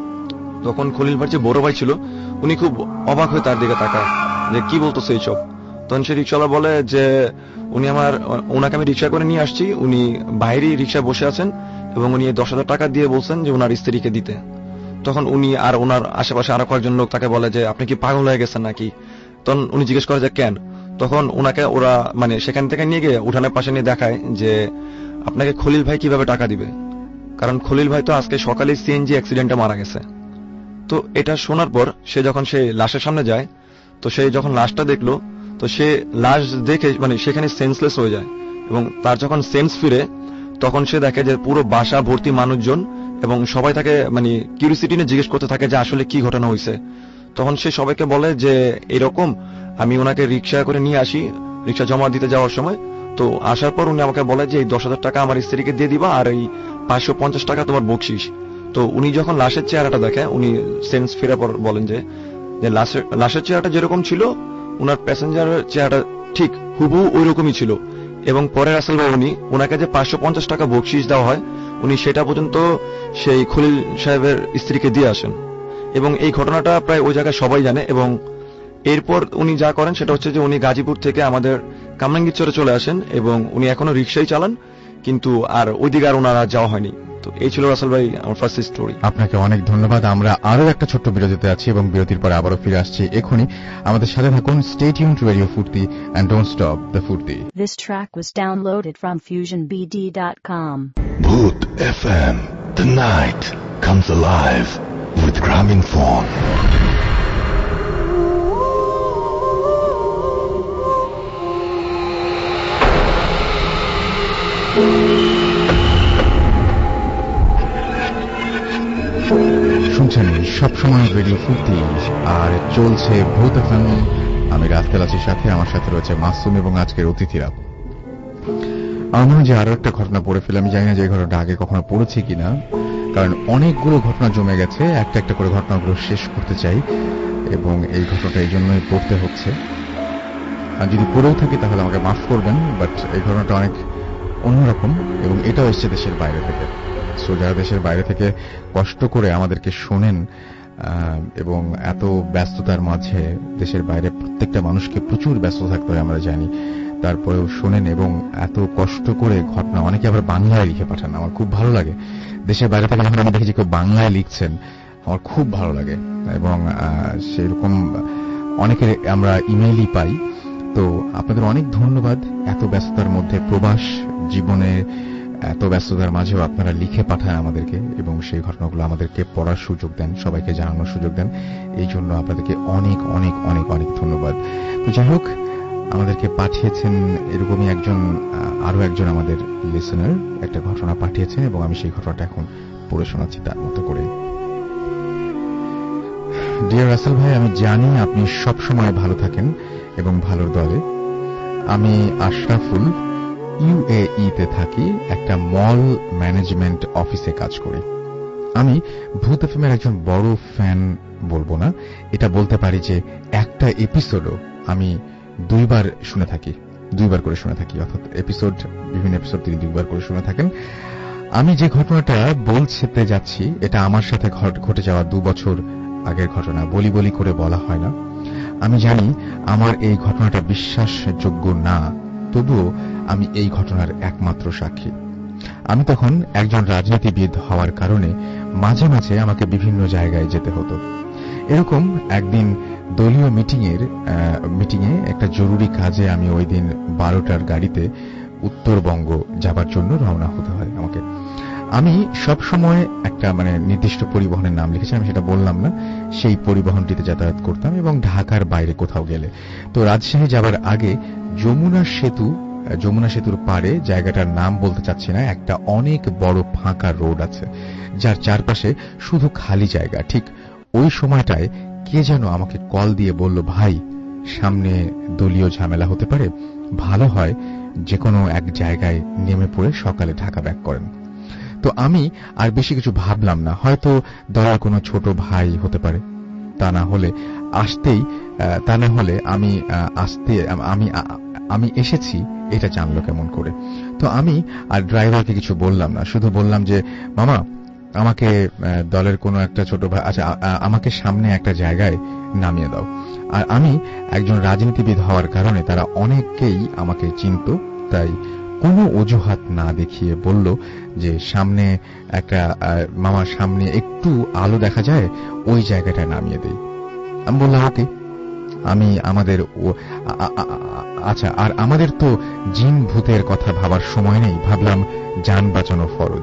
তখন খলিল ভাইয়ের যে বড় ভাই ছিল উনি খুব অবাক হয়ে তার দিকে তাকায় যে কি বলতেছে এইসব। তখন সে রিক্সাওয়ালা বলে যে উনি আমার ওনাকে আমি রিক্সা করে নিয়ে আসছি, উনি বাইরে রিক্সায় বসে আছেন এবং উনি দশ হাজার টাকা দিয়ে বলছেন যে ওনার স্ত্রীকে দিতে। তখন উনি আর ওনার আশেপাশে আরো কয়েকজন লোক তাকে বলে যে আপনি কি পাগল হয়ে গেছেন নাকি। তখন উনি জিজ্ঞেস করে যে কেন। তখন ওনাকে ওরা মানে সেখান থেকে নিয়ে গিয়ে উঠানের পাশে নিয়ে দেখায় যে আপনাকে খলিল ভাই কিভাবে টাকা দিবে, কারণ খলিল ভাই তো আজকে সকালে সিএনজি অ্যাক্সিডেন্টে মারা গেছে। তো এটা শোনার পর সে যখন সে লাশের সামনে যায়, তো সে যখন লাশটা দেখলো, তো সে লাশ দেখে মানে সেখানে সেন্সলেস হয়ে যায় এবং তার যখন সেন্স ফিরে তখন সে দেখে যে পুরো বাসা ভর্তি মানুষজন এবং সবাই তাকে মানে কিউরিসিটি নিয়ে জিজ্ঞেস করতে থাকে যে আসলে কি ঘটনা হয়েছে। তখন সে সবাইকে বলে যে এরকম আমি ওনাকে রিক্সা করে নিয়ে আসি রিক্সা জমা দিতে যাওয়ার সময়, তো আসার পর উনি আমাকে বলে যে এই দশ হাজার টাকা আমার স্ত্রীকে দিয়ে দিবা আর এই পাঁচশো পঞ্চাশ টাকা তোমার বকশিস। তো উনি যখন লাশের চেহারাটা দেখে উনি সেন্স ফেরার পর বলেন যে লাশের লাশের চেহারাটা যেরকম ছিল উনার প্যাসেঞ্জারের চেহারাটা ঠিক হুবহু ওই রকমই ছিল। এবং পরে রাসেল ভাই উনি ওনাকে যে পাঁচশো পঞ্চাশ টাকা বকশিস দেওয়া হয় উনি সেটা পর্যন্ত সেই খলিল সাহেবের স্ত্রীকে দিয়ে আসেন এবং এই ঘটনাটা প্রায় ওই জায়গায় সবাই জানে। এবং এরপর উনি যা করেন সেটা হচ্ছে যে উনি গাজীপুর থেকে আমাদের কামরাঙ্গীরচরে চলে আসেন এবং উনি এখনো রিক্সাই চালান, কিন্তু আর ওইদিকে আর ওনারা যাওয়া হয়নি। তো এই ছিল রাসেল ভাই আমার ফার্স্ট স্টোরি। আপনাকে অনেক ধন্যবাদ। আমরা আরো একটা ছোট্ট বিরতিতে আছি এবং বিরতির পরে আবারও ফিরে আসছি এখনই। আমাদের সাথে থাকুন। Stay tuned to radio Foorti and don't stop the ফুর্তি। This track was downloaded from fusion b d dot com. Bhoot F M. The night comes alive with Graminphone. শুনছেন সবসময় রেডিও ফুর্তি, আর চলছে ভূত এফএম। আমি রাস্তাল আছি, সাথে আমার সাথে রয়েছে মাসুম এবং আজকের অতিথিরা। আমি যে আরো একটা ঘটনা পড়ে ফেলে, আমি জানি না যে এই ঘটনাটা আগে কখনো পড়েছি কিনা, কারণ অনেকগুলো ঘটনা জমে গেছে। একটা একটা করে ঘটনাগুলো শেষ করতে চাই এবং এই ঘটনাটা এই জন্যই পড়তে হচ্ছে। আর যদি পড়েও থাকি তাহলে আমাকে মাফ করবেন, বাট এই ঘটনাটা অনেক অন্যরকম এবং এটাও এসছে দেশের বাইরে থেকে। সো যারা দেশের বাইরে থেকে কষ্ট করে আমাদেরকে শোনেন এবং এত ব্যস্ততার মাঝে, দেশের বাইরে প্রত্যেকটা মানুষকে প্রচুর ব্যস্ত থাকতে হয় আমরা জানি, তারপরেও শোনেন এবং এত কষ্ট করে ঘটনা অনেকে আবার বাংলায় লিখে পাঠান। আমার খুব ভালো লাগে দেশের বাইরে থেকে যখন আমি দেখেছি কেউ বাংলায় লিখছেন, আমার খুব ভালো লাগে। এবং সেরকম অনেকের আমরা ইমেইলই পাই। তো আপনাদের অনেক ধন্যবাদ। এত ব্যস্ততার মধ্যে, প্রবাস জীবনে এত ব্যস্ততার মাঝেও আপনারা লিখে পাঠান আমাদেরকে এবং সেই ঘটনাগুলো আমাদেরকে পড়ার সুযোগ দেন, সবাইকে জানানোর সুযোগ দেন। এই জন্য আপনাদেরকে অনেক অনেক অনেক অনেক ধন্যবাদ। তো যাই হোক, আমাদেরকে পাঠিয়েছেন এরকমই একজন, আরো একজন আমাদের লিসেনার একটা ঘটনা পাঠিয়েছেন এবং আমি সেই ঘটনাটা এখন পড়ে শোনাচ্ছি তার মতো করে। ডিয়ার রাসেল ভাই, আমি জানি আপনি সব সময় ভালো থাকেন এবং ভালোর দলে। আমি আশরাফুল, ইউএই তে থাকি, একটা মল ম্যানেজমেন্ট অফিসে কাজ করি। আমি ভূত এফএমের একজন বড় ফ্যান বলবো না, এটা বলতে পারি যে একটা এপিসোডও আমি দুইবার শুনে থাকি, দুইবার করে শুনে থাকি, অর্থাৎ এপিসোড, বিভিন্ন এপিসোড তিনি দুইবার করে শুনে থাকেন। আমি যে ঘটনাটা বলতে যাচ্ছি এটা আমার সাথে ঘটে যাওয়া দু বছর আগের ঘটনা। বলি বলি করে বলা হয় না। আমি জানি আমার এই ঘটনাটা বিশ্বাসযোগ্য না, তবুও আমি এই ঘটনার একমাত্র সাক্ষী। আমি তখন একজন রাজনীতিবিদ হওয়ার কারণে মাঝে মাঝে আমাকে বিভিন্ন জায়গায় যেতে হতো। এরকম একদিন দলীয় মিটিং এর মিটিংয়ে একটা জরুরি কাজে আমি ওই দিন বারোটার গাড়িতে উত্তরবঙ্গ যাবার জন্য রওনা হতে হয় আমাকে। আমি সব সময় একটা মানে নির্দিষ্ট পরিবহনের নাম লিখেছি, আমি সেটা বললাম না, সেই পরিবহনটিতে যাতায়াত করতাম এবং ঢাকার বাইরে কোথাও গেলে তো রাজশাহী যাবার আগে যমুনা সেতু, যমুনা সেতুর পারে, জায়গাটার নাম বলতে চাচ্ছি না, একটা অনেক বড় ফাঁকা রোড আছে যার চারপাশে শুধু খালি জায়গা। ঠিক ওই সময়টায় কে যেন আমাকে কল দিয়ে বলল, ভাই সামনে দলীয় ঝামেলা হতে পারে, ভালো হয় যে কোনো এক জায়গায় নেমে পড়ে সকালে ঢাকা ব্যাক করেন। তো আমি আর বেশি কিছু ভাবলাম না, হয়তো দলের কোনো ছোট ভাই হতে পারে, তা না হলে আসতেই তা না হলে আমি আসতে আমি আমি এসেছি এটা জানলো কেমন করে। তো আমি আর ড্রাইভারকে কিছু বললাম না, শুধু বললাম যে মামা আমাকে দলের কোনো একটা ছোট ভাই, আচ্ছা আমাকে সামনে একটা জায়গায় নামিয়ে দাও। আর আমি একজন রাজনীতিবিদ হওয়ার কারণে তারা অনেকেই আমাকে চিনত, তাই কোনো অজুহাত না দেখিয়ে বলল যে সামনে একটা, মামার সামনে একটু আলো দেখা যায়, ওই জায়গাটায় নামিয়ে দেই। আমি বললাম ওকে। আমি আমাদের আচ্ছা আর আমাদের তো জিন ভূতের কথা ভাবার সময় নেই, ভাবলাম যান বাঁচানো ফরজ।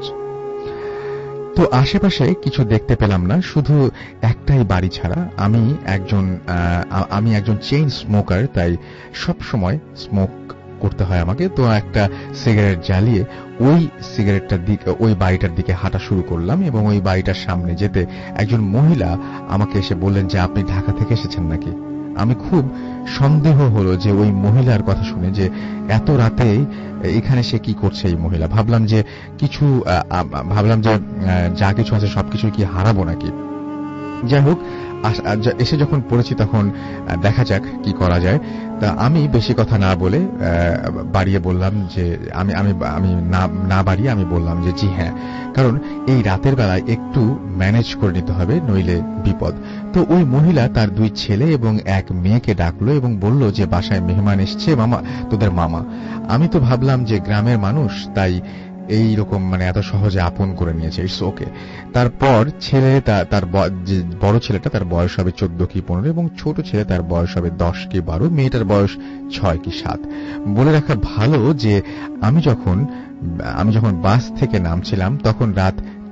তো আশেপাশে কিছু দেখতে পেলাম না, শুধু একটাই বাড়ি ছাড়া। আমি একজন আমি একজন চেইন স্মোকার, তাই সব সময় স্মোক করতে হয় আমাকে। তো একটা সিগারেট জ্বালিয়ে ওই সিগারেটটার দিকে, ওই বাড়িটার দিকে হাঁটা শুরু করলাম এবং ওই বাড়িটার সামনে যেতে একজন মহিলা আমাকে এসে বললেন যে আপনি ঢাকা থেকে এসেছেন নাকি। আমি খুব সন্দেহ হলো যে ওই মহিলার কথা শুনে যে এত রাতে এখানে সে কি করছে এই মহিলা। ভাবলাম যে কিছু ভাবলাম যে যা কিছু আছে সবকিছু কি হারাবো নাকি। যাই হোক, এসে যখন পড়েছি তখন দেখা যাক কি করা যায়। তা আমি বেশি কথা না বলে বাড়িয়ে বললাম যে আমি আমি আমি না বাড়িয়ে আমি বললাম যে জি হ্যাঁ, কারণ এই রাতের বেলায় একটু ম্যানেজ করে নিতে হবে, নইলে বিপদ। তো ওই মহিলা তার দুই ছেলে এবং এক মেয়েকে ডাকলো এবং বলল যে বাসায় মেহমান এসছে, মামা তোদের মামা। আমি তো ভাবলাম যে গ্রামের মানুষ, তাই এই রকম মানে এত সহজে আপন করে নিয়েছে, ইটস ওকে। তারপর ছেলে তার বড় ছেলেটা তার বয়স হবে চোদ্দ কি পনেরো এবং ছোট ছেলে তার বয়স হবে দশ কি বারো, মেয়েটার বয়স ছয় কি সাত। বলে রাখা ভালো যে আমি যখন আমি যখন বাস থেকে নামছিলাম তখন রাত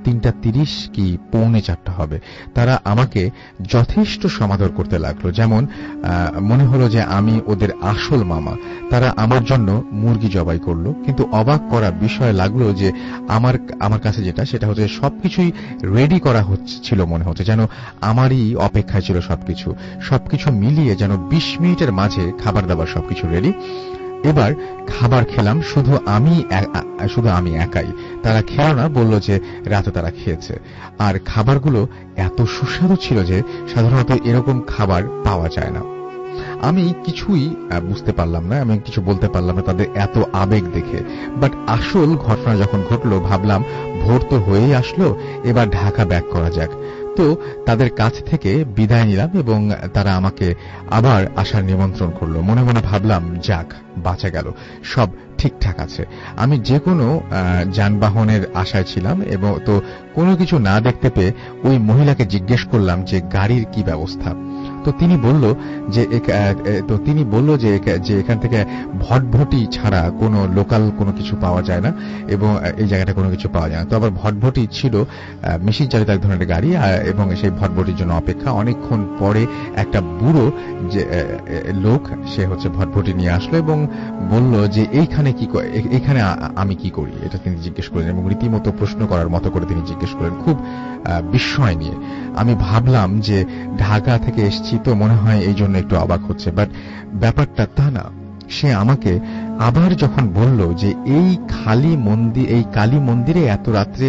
তিনটা তিরিশ কি পৌনে চারটা হবে। তারা আমাকে যথেষ্ট সমাদর করতে লাগলো, যেমন মনে হলো যে আমি ওদের আসল মামা। তারা আমার জন্য মুরগি জবাই করলো, কিন্তু অবাক করা বিষয় লাগলো যে আমার আমার কাছে যেটা সেটা হচ্ছে সবকিছুই রেডি করা হচ্ছিল, মনে হচ্ছে যেন আমারই অপেক্ষায় ছিল সবকিছু। সবকিছু মিলিয়ে যেন বিশ মিনিটের মাঝে খাবার দাবার সবকিছু রেডি। এবার খাবার খেলাম, শুধু আমি শুধু আমি একাই। তারা খেলো না, বললো যে রাতে তারা খেয়েছে। আর খাবারগুলো এত সুস্বাদু ছিল যে সাধারণত এরকম খাবার পাওয়া যায় না। আমি কিছুই বুঝতে পারলাম না, আমি কিছু বলতে পারলাম না তাদের এত আবেগ দেখে। বাট আসল ঘটনা যখন ঘটলো, ভাবলাম ভোর তো হয়েই আসলো, এবার ঢাকা ব্যাক করা যাক। তো তাদের কাছ থেকে বিদায় নিলাম এবং তারা আমাকে আবার আসার নিমন্ত্রণ করলো। মনে মনে ভাবলাম যাক, বাঁচা গেল, সব ঠিকঠাক আছে। আমি যে কোনো যানবাহনের আশায় ছিলাম এবং তো কোনো কিছু না দেখতে পেয়ে ওই মহিলাকে জিজ্ঞেস করলাম যে গাড়ির কি ব্যবস্থা। তো তিনি বলল যে তো তিনি বলল যে যে এখান থেকে ভটভটি ছাড়া কোনো লোকাল কোনো কিছু পাওয়া যায় না এবং এই জায়গাটা কোনো কিছু পাওয়া যায় না। তো আবার ভটভটি ছিল মেশিন চালিত এক ধরনের গাড়ি এবং সেই ভটভটির জন্য অপেক্ষা। অনেকক্ষণ পরে একটা বুড়ো যে লোক, সে হচ্ছে ভটভটি নিয়ে আসলো এবং বলল যে এইখানে কি এইখানে আমি কি করি, এটা তিনি জিজ্ঞেস করলেন এবং রীতিমতো প্রশ্ন করার মতো করে তিনি জিজ্ঞেস করলেন, খুব বিস্ময় নিয়ে। আমি ভাবলাম যে ঢাকা থেকে এসেছি তো মনে হয় এই জন্য একটু অবাক হচ্ছে, বাট ব্যাপারটা তা না। সে আমাকে আবার যখন বলল যে এই খালি মন্দির, এই কালী মন্দিরে এত রাত্রে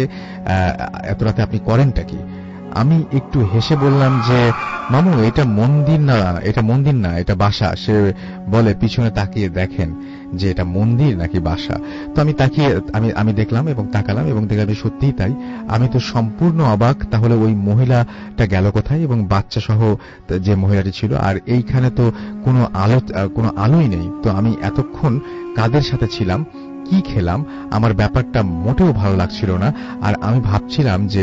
এত রাতে আপনি করেনটা কি, আমি একটু হেসে বললাম যে মামু এটা মন্দির না, এটা মন্দির না, এটা বাসা। সে বলে পিছনে তাকিয়ে দেখেন যে এটা মন্দির নাকি বাসা। তো আমি তাকিয়ে আমি আমি দেখলাম এবং তাকালাম এবং দেখলাম সত্যিই তাই। আমি তো সম্পূর্ণ অবাক, তাহলে ওই মহিলাটা গেল কোথায় এবং বাচ্চা সহ যে মহিলাটি ছিল, আর এইখানে তো কোনো আলো কোনো আলোই নেই। তো আমি এতক্ষণ কাদের সাথে ছিলাম, কি খেলাম, আমার ব্যাপারটা মোটেও ভালো লাগছিল না। আর আমি ভাবছিলাম যে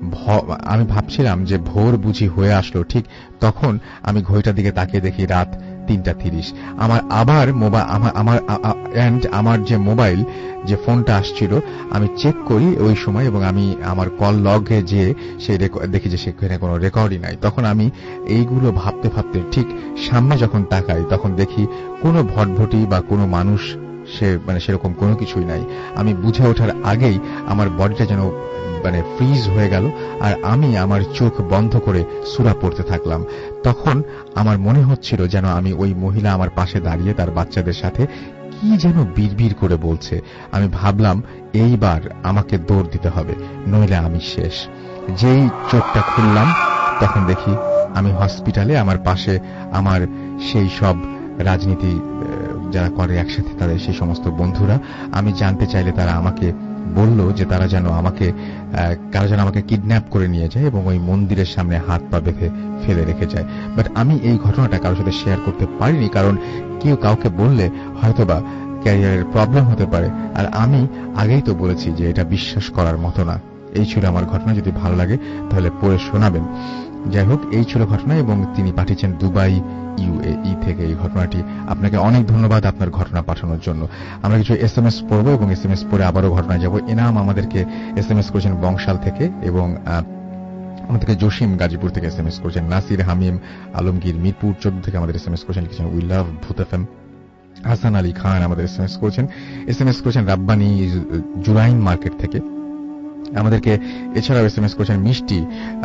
আমি ভাবছিলাম যে ভোর বুঝি হয়ে আসলো। ঠিক তখন আমি ঘড়িটার দিকে তাকিয়ে দেখি রাত তিনটা তিরিশ। আমার আবার মোবাইল আমার আমার এন্ড আমার যে মোবাইল যে ফোনটা আসছিল আমি চেক করি ওই সময় এবং আমি আমার কল লগে যে সে দেখি যে সেখানে কোনো রেকর্ডই নাই। তখন আমি এইগুলো ভাবতে ভাবতে ঠিক সামনে যখন তাকাই তখন দেখি কোনো ভটভটি বা কোনো মানুষ সে মানে সেরকম কোনো কিছুই নাই। আমি বুঝে ওঠার আগেই আমার বডিটা যেন মানে ফ্রিজ হয়ে গেল আর আমি আমার চোখ বন্ধ করে সূরা পড়তে থাকলাম। তখন আমার মনে হচ্ছিল যেন আমি ওই মহিলা আমার পাশে দাঁড়িয়ে তার বাচ্চাদের সাথে কি যেন বিড়বিড় করে বলছে। আমি ভাবলাম এইবার আমাকে দৌড় দিতে হবে, নইলে আমি শেষ। যেই চোখটা খুললাম তখন দেখি আমি হসপিটালে, আমার পাশে আমার সেই সব রাজনীতি যারা করে একসাথে তাদের সেই সমস্ত বন্ধুরা। আমি জানতে চাইলে তারা আমাকে বলল যে তারা যেন আমাকে কারা যেন আমাকে কিডন্যাপ করে নিয়ে যায় এবং ওই মন্দিরের সামনে হাত পা বেঁধে ফেলে রেখে যায়। বাট আমি এই ঘটনাটা কারোর সাথে শেয়ার করতে পারিনি, কারণ কেউ কাউকে বললে হয়তোবা ক্যারিয়ারের প্রবলেম হতে পারে। আর আমি আগেই তো বলেছি যে এটা বিশ্বাস করার মতো না। এই ছিল আমার ঘটনা, যদি ভালো লাগে তাহলে পড়ে শোনাবেন। যাই হোক, এই ছিল ঘটনা এবং তিনি পাঠিয়েছেন দুবাই ইউএই থেকে এই ঘটনাটি। আপনাকে অনেক ধন্যবাদ আপনার ঘটনা পাঠানোর জন্য। আমরা কিছু এস এম এস পড়বো এবং এস এম এস পড়ে আবারও ঘটনায় যাব। এনাম আমাদেরকে এস এম এস করেছেন বংশাল থেকে এবং আমাদেরকে জসিম গাজীপুর থেকে এস এম এস করেছেন। নাসির হামিম আলমগীর মিরপুর চোদ্দ থেকে আমাদের এস এম এস করেছেন, লিখেছেন we love Bhoot F M. Hasan Ali Khan আমাদের এস এম এস করেছেন। এস এম এস করেছেন রাব্বানি জুরাইন মার্কেট থেকে আমাদেরকে। এছাড়াও এস এম এস করেছেন মিষ্টি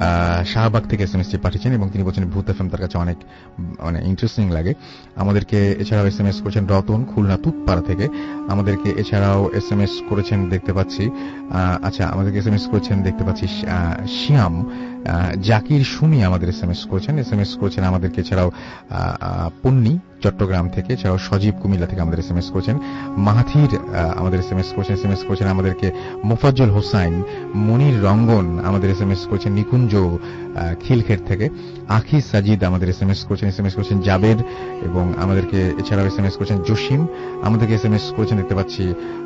শাহবাগ থেকে এস এম এসটি পাঠিয়েছেন এবং তিনি বলছেন ভূত এফএম তার কাছে অনেক মানে ইন্টারেস্টিং লাগে আমাদেরকে। এছাড়াও এস এম এস করেছেন রতন খুলনা তুতপাড়া থেকে আমাদেরকে। এছাড়াও এস এম এস করেছেন দেখতে পাচ্ছি আচ্ছা আমাদেরকে এস এম এস করেছেন দেখতে পাচ্ছি শিয়াম জাকির সুমি আমাদের এস এম এস করেছেন। এস এম এস করেছেন আমাদেরকে এছাড়াও পন্নী চট্টগ্রাম থেকে, এছাড়াও সজীব কুমিল্লা থেকে আমাদের এস এম এস করেছেন। মাহাথির আমাদের এস এম এস করেছেন। এস এম এস করেছেন আমাদেরকে মোফাজ্জল হোসাইন। মনির রঙ্গন আমাদের এস এম এস করেছেন নিকুঞ্জ খিলখের থেকে। আখি সাজিদ আমাদের এস এম এস করেছেন। এস এম এস করেছেন জাবেদ এবং আমাদেরকে এছাড়াও এস এম এস করেছেন জসিম। আমাদেরকে এস এম এস করেছেন দেখতে পাচ্ছি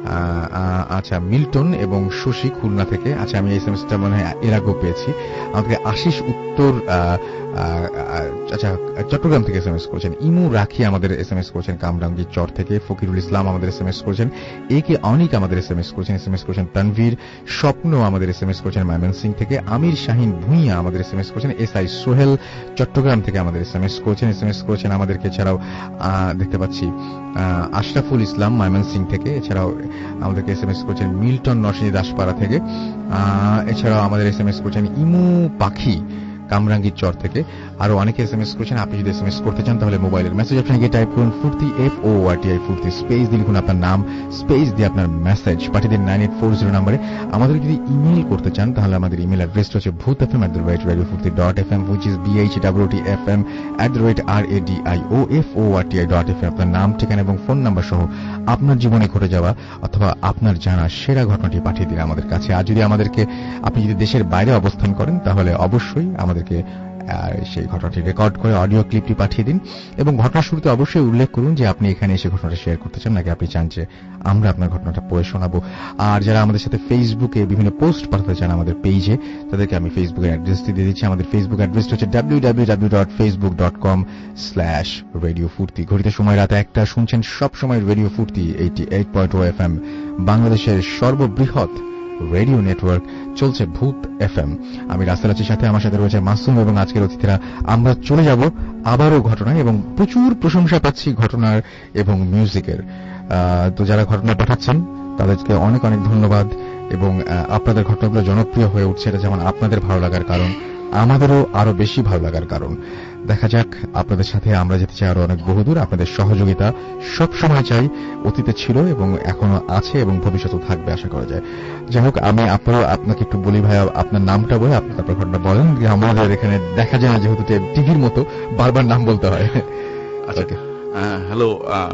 আচ্ছা মিল্টন এবং শশী খুলনা থেকে। আচ্ছা আমি এস এম এসটা মনে হয় এর আগেও পেয়েছি। আমাদেরকে আশিস উত্তর আচ্ছা, চট্টগ্রাম থেকে এস এম এস করেছেন। ইমু রাখি আমাদের এস এম এস করেছেন কামরাঙ্গীর চর থেকে। ফকিরুল ইসলাম আমাদের এস এম এস করেছেন। এ কে অনিক আমাদের এস এম এস করেছেন। এস এম এস করেছেন তানভীর। স্বপ্ন আমাদের এস এম এস করেছেন ময়মনসিং থেকে। আমির শাহিন ভুঁইয়া আমাদের এস এম এস করেছেন। এস আই সোহেল চট্টগ্রাম থেকে আমাদের এস এম এস করেছেন। এস এম এস করেছেন আমাদেরকে। এছাড়াও দেখতে পাচ্ছি আশরাফুল ইসলাম ময়মনসিং থেকে। এছাড়াও আমাদেরকে এস এম এস করেছেন মিল্টন নরসিংদী দাসপাড়া থেকে। এছাড়াও আমাদের এস এম এস করেছেন ইমু পাখি কামরাঙ্গীর চর থেকে। আরো অনেকে এস এম এস করেছেন। আপনি যদি এস এম এস করতে চান তাহলে মোবাইলের মেসেজ অপশনে গিয়ে টাইপ করুন Foorti, F O R T I Foorti, space দিয়ে লিখুন আপনার নাম, স্পেস দিয়ে আপনার মেসেজ পাঠিয়ে দিন নাইন এইট ফোর জিরো নাম্বারে। আমাদের যদি ইমেল করতে চান তাহলে আমাদের ইমেল অ্যাড্রেসটা হচ্ছে Bhoot F M at the rate radio Foorti dot F M, which is B H W T F M at the rate R A D I O F O R T I dot F M. আপনার নাম, ঠিকানা এবং phone number সহ আপনার জীবনে ঘটে যাওয়া অথবা আপনার জানা সেরা ঘটনাটি পাঠিয়ে দিন আমাদের কাছে। আর যদি আমাদেরকে আপনি যদি দেশের বাইরে অবস্থান করেন তাহলে অবশ্যই আমাদেরকে সেই ঘটনাটি রেকর্ড করে অডিও ক্লিপটি পাঠিয়ে দিন এবং ঘটনার শুরুতে অবশ্যই উল্লেখ করুন যে আপনি এখানে এসে ঘটনাটা শেয়ার করতে চান নাকি আপনি চান যে আমরা আপনার ঘটনাটা পড়ে শোনাবো। আর যারা আমাদের সাথে ফেসবুকে বিভিন্ন পোস্ট পাঠাতে চান আমাদের পেজে, তাদেরকে আমি ফেসবুকের অ্যাড্রেসটি দিয়ে দিচ্ছি। আমাদের ফেসবুক অ্যাড্রেসটি হচ্ছে W W W dot Facebook dot com slash radio Foorti. ঘড়িতে সময় রাত একটা, শুনছেন সব সময় radio Foorti eighty eight point ও এফ এম, বাংলাদেশের সর্ববৃহৎ রেডিও নেটওয়ার্ক। চলছে ভূত এফ এম। আমি রাসেল আছির সাথে, আমার সাথে রয়েছে মাসুম এবং আজকের অতিথিরা। আমরা চলে যাব আবারও ঘটনায় এবং প্রচুর প্রশংসা পাচ্ছি ঘটনার এবং মিউজিকের। তো যারা ঘটনা পাঠাচ্ছেন তাদেরকে অনেক অনেক ধন্যবাদ এবং আপনাদের ঘটনাগুলো জনপ্রিয় হয়ে উঠছে, এটা যেমন আপনাদের ভালো লাগার কারণ, আমাদেরও আরো বেশি ভালো লাগার কারণ। দেখা যাক, আপনাদের সাথে আমরা যেতে চাই আরো অনেক বহুদূর। আপনাদের সহযোগিতা সব সময় চাই, অতীতে ছিল এবং এখনো আছে এবং ভবিষ্যতেও থাকবে আশা করা যায়। যাই হোক, আমি আপনারা আপনাকে একটু বলি ভাই, আপনার নামটা বলে আপনি আপনার ঘটনা বলেন। আমাদের এখানে দেখা যায় না যেহেতু টিভির মতো বারবার নাম বলতে হয়। আচ্ছা, হ্যালো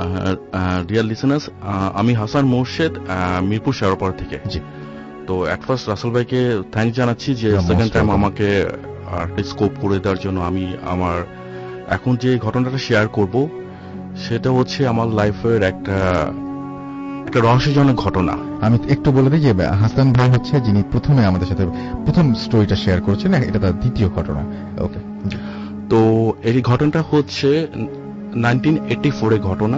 ডিয়ার লিসেনার্স, আমি হাসান মোর্শেদ, মিরপুর শেরপাড়া থেকে। জি, তো এট ফার্স্ট রাসেল ভাইকে থ্যাংক জানাচ্ছি যে সেকেন্ড টাইম আমাকে স্কোপ করে দেওয়ার জন্য। আমি আমার এখন যে ঘটনাটা শেয়ার করব সেটা হচ্ছে আমার লাইফের একটা একটা রহস্যজনক ঘটনা। আমি একটু বলে দিই যে হাসান ভাই হচ্ছে যিনি প্রথমে আমাদের সাথে প্রথম স্টোরিটা শেয়ার করেছেন, এটা তার দ্বিতীয় ঘটনা। ওকে, তো এই ঘটনাটা হচ্ছে নাইনটিন এইটি ফোর এর ঘটনা।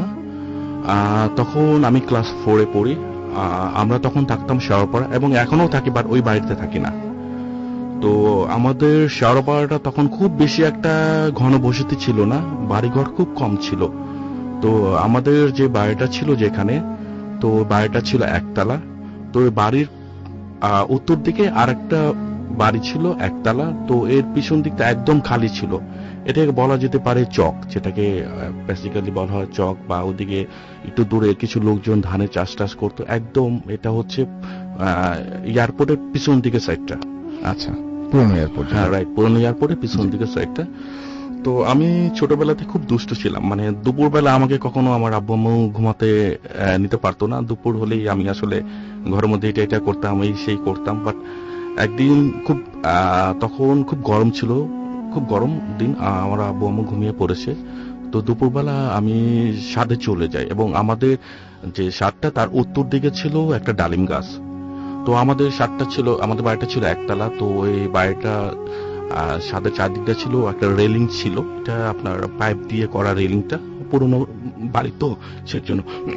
তখন আমি ক্লাস ফোরে পড়ি। আমরা তখন থাকতাম শেওড়াপাড়া এবং এখনো থাকি, বাট ওই বাড়িতে থাকি না। তো আমাদের শেওড়াপাড়াটা তখন খুব বেশি একটা ঘন বসতি ছিল না, বাড়িঘর খুব কম ছিল। তো আমাদের যে বাড়িটা ছিল যেখানে, তো বাড়িটা ছিল একতলা। তো ওই বাড়ির উত্তর দিকে আর একটা বাড়ি ছিল একতলা। তো এর পিছন দিকটা একদম খালি ছিল। এটাকে বলা যেতে পারে চক, যেটাকে বেসিক্যালি বলা হয় চক, বা ওদিকে একটু দূরে কিছু লোকজন ধানের চাষ টাস করতো। একদম এটা হচ্ছে এয়ারপোর্টের পিছন দিকে সাইডটা। আচ্ছা, পুরনো এয়ারপোর্ট। হ্যাঁ, রাইট, পুরনো এয়ারপোর্টের পিছন দিকে সাইডটা। তো আমি ছোটবেলাতে খুব দুষ্ট ছিলাম, মানে দুপুরবেলা আমাকে কখনো আমার আব্বু আম্মু ঘুমাতে নিতে পারতো না। দুপুর হলেই আমি আসলে ঘরের মধ্যে এটা এটা করতাম, এই সেই করতাম। বাট একদিন খুব তখন খুব গরম ছিল, খুব গরম দিন, আমার আব্বু আম্মু ঘুমিয়ে পড়েছে। তো দুপুরবেলা আমি ছাদে চলে যাই এবং আমাদের যে ছাদটা তার উত্তর দিকে ছিল একটা ডালিম গাছ। তো আমাদের ছাদটা ছিল, আমাদের বাড়িটা ছিল একতলা। তো ওই বাড়িটা ছাদের চারদিকটা ছিল একটা রেলিং ছিল, এটা আপনার পাইপ দিয়ে করা রেলিংটা, পুরোনো বাড়ি তো সেজন্য।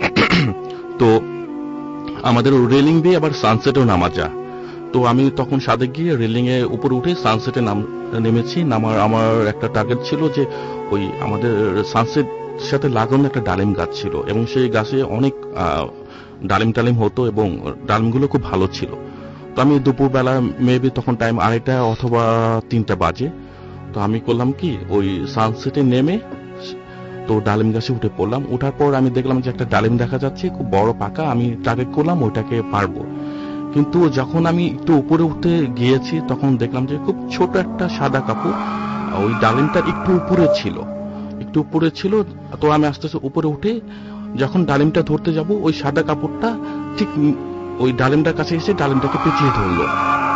তো আমাদের রেলিং দিয়ে আবার সানসেটও নামা যায়। তো আমি তখন ছাদে গিয়ে রেলিং এ উপরে উঠে সানসেটে নাম নেমেছি। নামার আমার একটা টার্গেট ছিল যে ওই আমাদের সানসেট সাথে লাগানো একটা ডালিম গাছ ছিল এবং সেই গাছে অনেক ডালিম টালিম হতো এবং ডালিমগুলো খুব ভালো ছিল। তো আমি দুপুরবেলা মেবি তখন টাইম আড়াইটা অথবা তিনটা বাজে। তো আমি করলাম কি, ওই সানসেটে নেমে তো ডালিম গাছে উঠে পড়লাম। উঠার পর আমি দেখলাম যে একটা ডালিম দেখা যাচ্ছে খুব বড় পাকা। আমি টার্গেট করলাম ওইটাকে পারবো, কিন্তু যখন আমি একটু উপরে উঠতে গিয়েছি তখন দেখলাম যে খুব ছোট একটা সাদা কাপড় ওই ডালিমটার একটু উপরে ছিল, একটু উপরে ছিল। তো আমি আস্তে আস্তে উপরে উঠে যখন ডালিমটা ধরতে যাব, ওই সাদা কাপড়টা ঠিক ওই ডালিমটার কাছে এসে ডালিমটাকে পেঁচিয়ে ধরলো।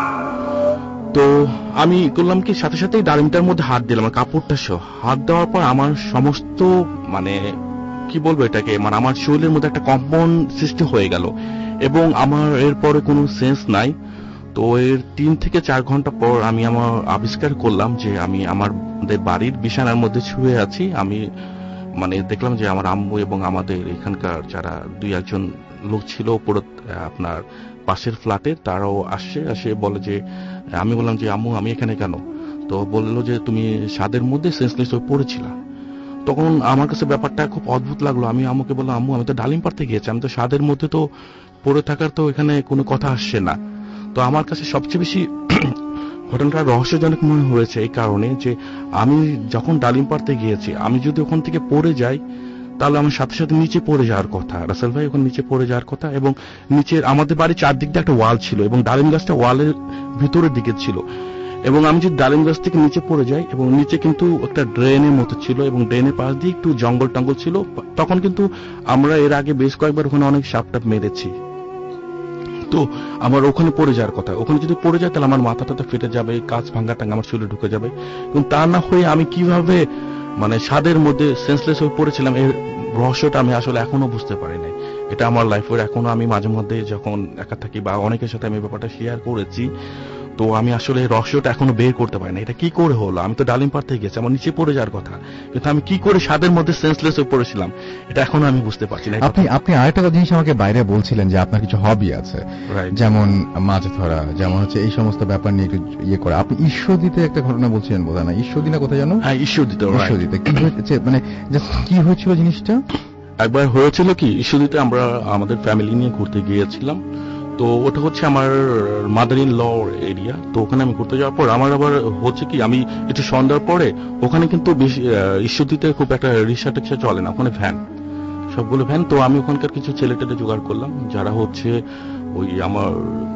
তো আমি করলাম কি, সাথে সাথেই ডালিমটার মধ্যে হাত দিলাম, কাপড়টা সহ। হাত দেওয়ার পর আমার সমস্ত মানে কি বলবো এটাকে, মানে আমার শরীরের মধ্যে একটা কম্পন সৃষ্টি হয়ে গেল এবং আমার এরপরে কোনো সেন্স নাই। তো এর তিন থেকে চার ঘন্টা পর আমি আমার আবিষ্কার করলাম যে আমি আমাদের বাড়ির বিছানার মধ্যে শুয়ে আছি। আমি মানে দেখলাম যে আমার আম্মু এবং আমাদের এখানকার যারা দুই একজন লোক ছিল উপরে আপনার পাশের ফ্ল্যাটে, তারাও আসছে, আসে বলে যে, আমি বললাম যে আম্মু আমি এখানে কেন? তো বললো যে তুমি ছাদের মধ্যে সেন্সলেস হয়ে পড়েছিলা। তখন আমার কাছে ব্যাপারটা খুব অদ্ভুত লাগলো। আমি আম্মুকে বললাম, আম্মু আমি তো ডালিম পাড়তে গিয়েছি, আমি তো ছাদের মধ্যে তো পড়ে থাকার তো এখানে কোনো কথা আসছে না। তো আমার কাছে সবচেয়ে বেশি ঘটনাটা রহস্যজনক মনে হয়েছে এই কারণে যে আমি যখন ডালিম পাড়তে গিয়েছি, আমি যদি ওখান থেকে পড়ে যাই তাহলে আমার সাথে সাথে নিচে পড়ে যাওয়ার কথা, রাসেল ভাই ওখানে নিচে পড়ে যাওয়ার কথা। এবং নিচের আমাদের বাড়ির চারদিক দিয়ে একটা ওয়াল ছিল এবং ডালিম গাছটা ওয়ালের ভিতরের দিকে ছিল, এবং আমি যদি ডালিম গাছ থেকে নিচে পড়ে যাই, এবং নিচে কিন্তু একটা ড্রেনের মতো ছিল এবং ড্রেনের পাশ দিয়ে একটু জঙ্গল টঙ্গল ছিল। তখন কিন্তু আমরা এর আগে বেশ কয়েকবার ওখানে অনেক সাপ টাপ মেরেছি, তো আমার ওখানে পড়ে যাওয়ার কথা। ওখানে যদি পড়ে যায় তাহলে আমার মাথাটা ফেটে যাবে, কাঁচ ভাঙ্গা টাঙ্গা আমার শরীরে ঢুকে যাবে। এবং তা না হয়ে আমি কিভাবে মানে ছাদের মধ্যে সেন্সলেস হয়ে পড়েছিলাম, এর রহস্যটা আমি আসলে এখনো বুঝতে পারি নাই। এটা আমার লাইফের এখনো আমি মাঝে মধ্যে যখন একা থাকি বা অনেকের সাথে আমি ব্যাপারটা শেয়ার করেছি, তো আমি আসলে রহস্যটা এখনো বের করতে পারি না। এটা কি করে হলো? আমি তো ডালিম পাড়তে গেছি, আমার নিচে পড়ে যাওয়ার কথা, কিন্তু আমি কি করে ছাদের মধ্যে সেন্সলেস হয়ে পড়েছিলাম এটা এখনো আমি বুঝতে পারছি না। আপনি আপনি আরেকটা জিনিস আমাকে বাইরে বলছিলেন যে আপনার কিছু হবি আছে, যেমন মাছ ধরা, যেমন হচ্ছে এই সমস্ত ব্যাপার নিয়ে একটু ইয়ে করা। আপনি ঈশ্বরদীতে একটা ঘটনা বলছিলেন বোধ হয়, না ঈশ্বরদী না কোথায় জানো? হ্যাঁ ঈশ্বরদীতে। ঈশ্বরদীতে কি হয়েছে, মানে কি হয়েছিল জিনিসটা? একবার হয়েছিল কি, ঈশ্বরদীতে আমরা আমাদের ফ্যামিলি নিয়ে ঘুরতে গিয়েছিলাম। তো ওটা হচ্ছে আমার মাদার ইন ল এরিয়া। তো ওখানে আমি ঘুরতে যাওয়ার পর আমার আবার হচ্ছে কি, আমি একটু সন্ধ্যার পরে ওখানে কিন্তু ঈশ্বরদীতে খুব একটা রিক্সা টিক্সা চলে না, ওখানে ভ্যান, সবগুলো ভ্যান। তো আমি ওখানকার কিছু ছেলে টেলে জোগাড় করলাম যারা হচ্ছে ওই আমার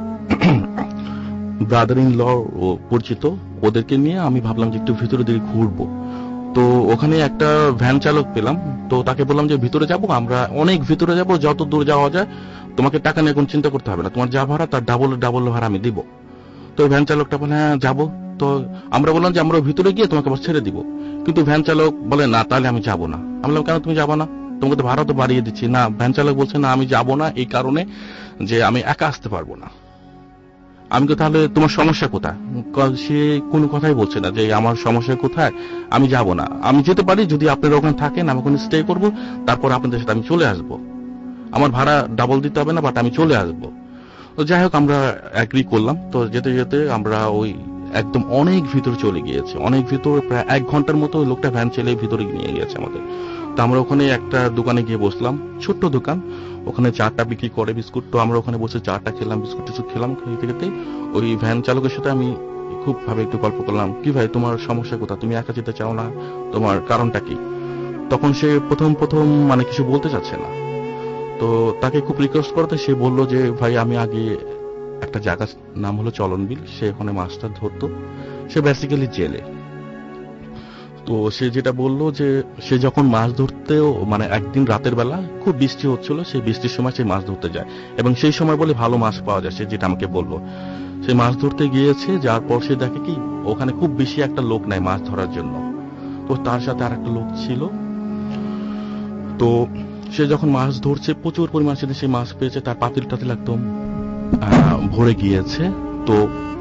ব্রাদার ইন ল পরিচিত, ওদেরকে নিয়ে আমি ভাবলাম যে একটু ভিতরে দিকে ঘুরবো। তো ওখানে একটা ভ্যান চালক পেলাম, তো তাকে বললাম যে ভিতরে যাব, আমরা অনেক ভিতরে যাব, যত দূর যাওয়া যায়, তোমাকে টাকা নিয়ে কোনো চিন্তা করতে হবে না, তোমার যা ভাড়া তার ডাবল ডাবল ভাড়া আমি দিব। তো ভ্যান চালকটা বলে হ্যাঁ যাবো। তো আমরা বললাম যে আমরা ভিতরে গিয়ে তোমাকে আবার ছেড়ে দিব, কিন্তু ভ্যান চালক বলে না তাহলে আমি যাবো না। আমি বললাম কেন তুমি যাবো না? তোমাকে তো ভাড়া তো বাড়িয়ে দিচ্ছি। না, ভ্যান চালক বলছে না আমি যাবো না এই কারণে যে আমি একা আসতে পারবো না। আমি তো তাহলে তোমার সমস্যা কোথায়? সে কোনো কথাই বলছে না যে আমার সমস্যা কোথায়, আমি যাব না। আমি যেতে পারি যদি আপনারা ওখানে থাকেন, আমি ওখানে স্টে করবো, তারপর আপনাদের সাথে আমি চলে আসবো, আমার ভাড়া ডাবল দিতে হবে না, বাট আমি চলে আসবো। তো যাই হোক আমরা এগ্রি করলাম। তো যেতে যেতে আমরা ওই একদম অনেক ভিতরে চলে গিয়েছে, অনেক ভিতরে, প্রায় এক ঘন্টার মতো লোকটা ভ্যান ছেলে ভিতরে নিয়ে গিয়েছে আমাদের। তো আমরা ওখানে একটা দোকানে গিয়ে বসলাম, ছোট্ট দোকান, ওখানে চাটা বিক্রি করে বিস্কুট। তো আমরা ওখানে বসে চাটা খেলাম, বিস্কুট টিস্কুট খেলাম। খেতে খেতে ওই ভ্যান চালকের সাথে আমি খুব ভাবে একটু গল্প করলাম, কি ভাই তোমার সমস্যা কোথায়, তুমি একা যেতে চাও না, তোমার কারণটা কি? তখন সে প্রথম প্রথম মানে কিছু বলতে চাচ্ছে না। তো তাকে খুব রিকোয়েস্ট করতে সে বলল যে ভাই আমি আগে একটা জায়গার নাম হলো চলনবিল, সে ওখানে মাছটা ধরতো, সে বেসিক্যালি জেলে। তো সে যেটা বললো যে সে যখন মাছ ধরতেও মানে একদিন রাতের বেলা খুব বৃষ্টি হচ্ছিল, সেই বৃষ্টির সময় সে মাছ ধরতে যায় এবং সেই সময় বলে ভালো মাছ পাওয়া যায়, সে যেটা আমাকে বললো। সে মাছ ধরতে গিয়েছে, যার পর সে দেখে কি ওখানে খুব বেশি একটা লোক নাই মাছ ধরার জন্য, তো তার সাথে আর একটা লোক ছিল। তো সে যখন মাছ ধরছে প্রচুর পরিমাণ সে সে মাছ পেয়েছে, তার পাতিল টাতিল একদম ভরে গিয়েছে। তো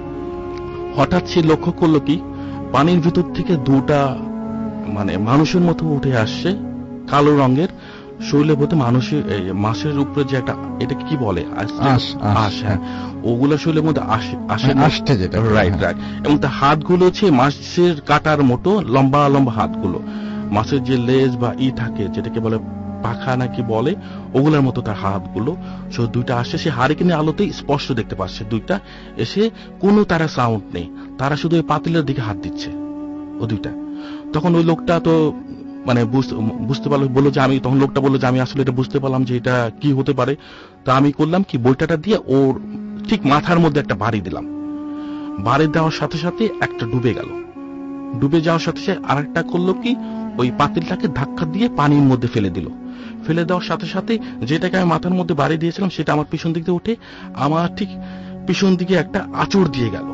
হঠাৎ সে লক্ষ্য করলো কি পানির ভিতর থেকে দুটা মানে মানুষের মতো উঠে আসছে, কালো রঙের শরীরে বলতে মানুষের মাছের উপরে যে একটা এটাকে কি বলে আশ, হ্যাঁ ওগুলা শরীরের মধ্যে আসে, যেটা রাইট রাইট এবং তার হাতগুলো হচ্ছে মাছের কাটার মতো লম্বা লম্বা হাতগুলো, মাছের যে লেজ বা ই থাকে যেটাকে বলে পাখা নাকি বলে, ওগুলার মতো তার হাতগুলো। সো দুইটা আসছে, সে হারিকেনের আলোতেই স্পষ্ট দেখতে পাচ্ছে দুইটা এসে, কোনো তারা সাউন্ড নেই, তারা শুধু ওই পাতিলের দিকে হাত দিচ্ছে ও দুইটা। তখন ওই লোকটা তো মানে বুঝতে পারলো, বললো যে আমি, তখন লোকটা বললো যে আমি আসলে এটা বুঝতে পারলাম যে এটা কি হতে পারে। তা আমি করলাম কি বইটাটা দিয়ে ওর ঠিক মাথার মধ্যে একটা বাড়ি দিলাম, বাড়ি দেওয়ার সাথে সাথে একটা ডুবে গেল, ডুবে যাওয়ার সাথে সাথে আরেকটা করলো কি ওই পাতিলটাকে ধাক্কা দিয়ে পানির মধ্যে ফেলে দিল, ফেলে দেওয়ার সাথে সাথে যেটাকে আমি মাথার মধ্যে বাড়ি দিয়েছিলাম সেটা আমার পিছন দিক দিয়ে উঠে আমার ঠিক পিছন দিকে একটা আঁচড় দিয়ে গেল,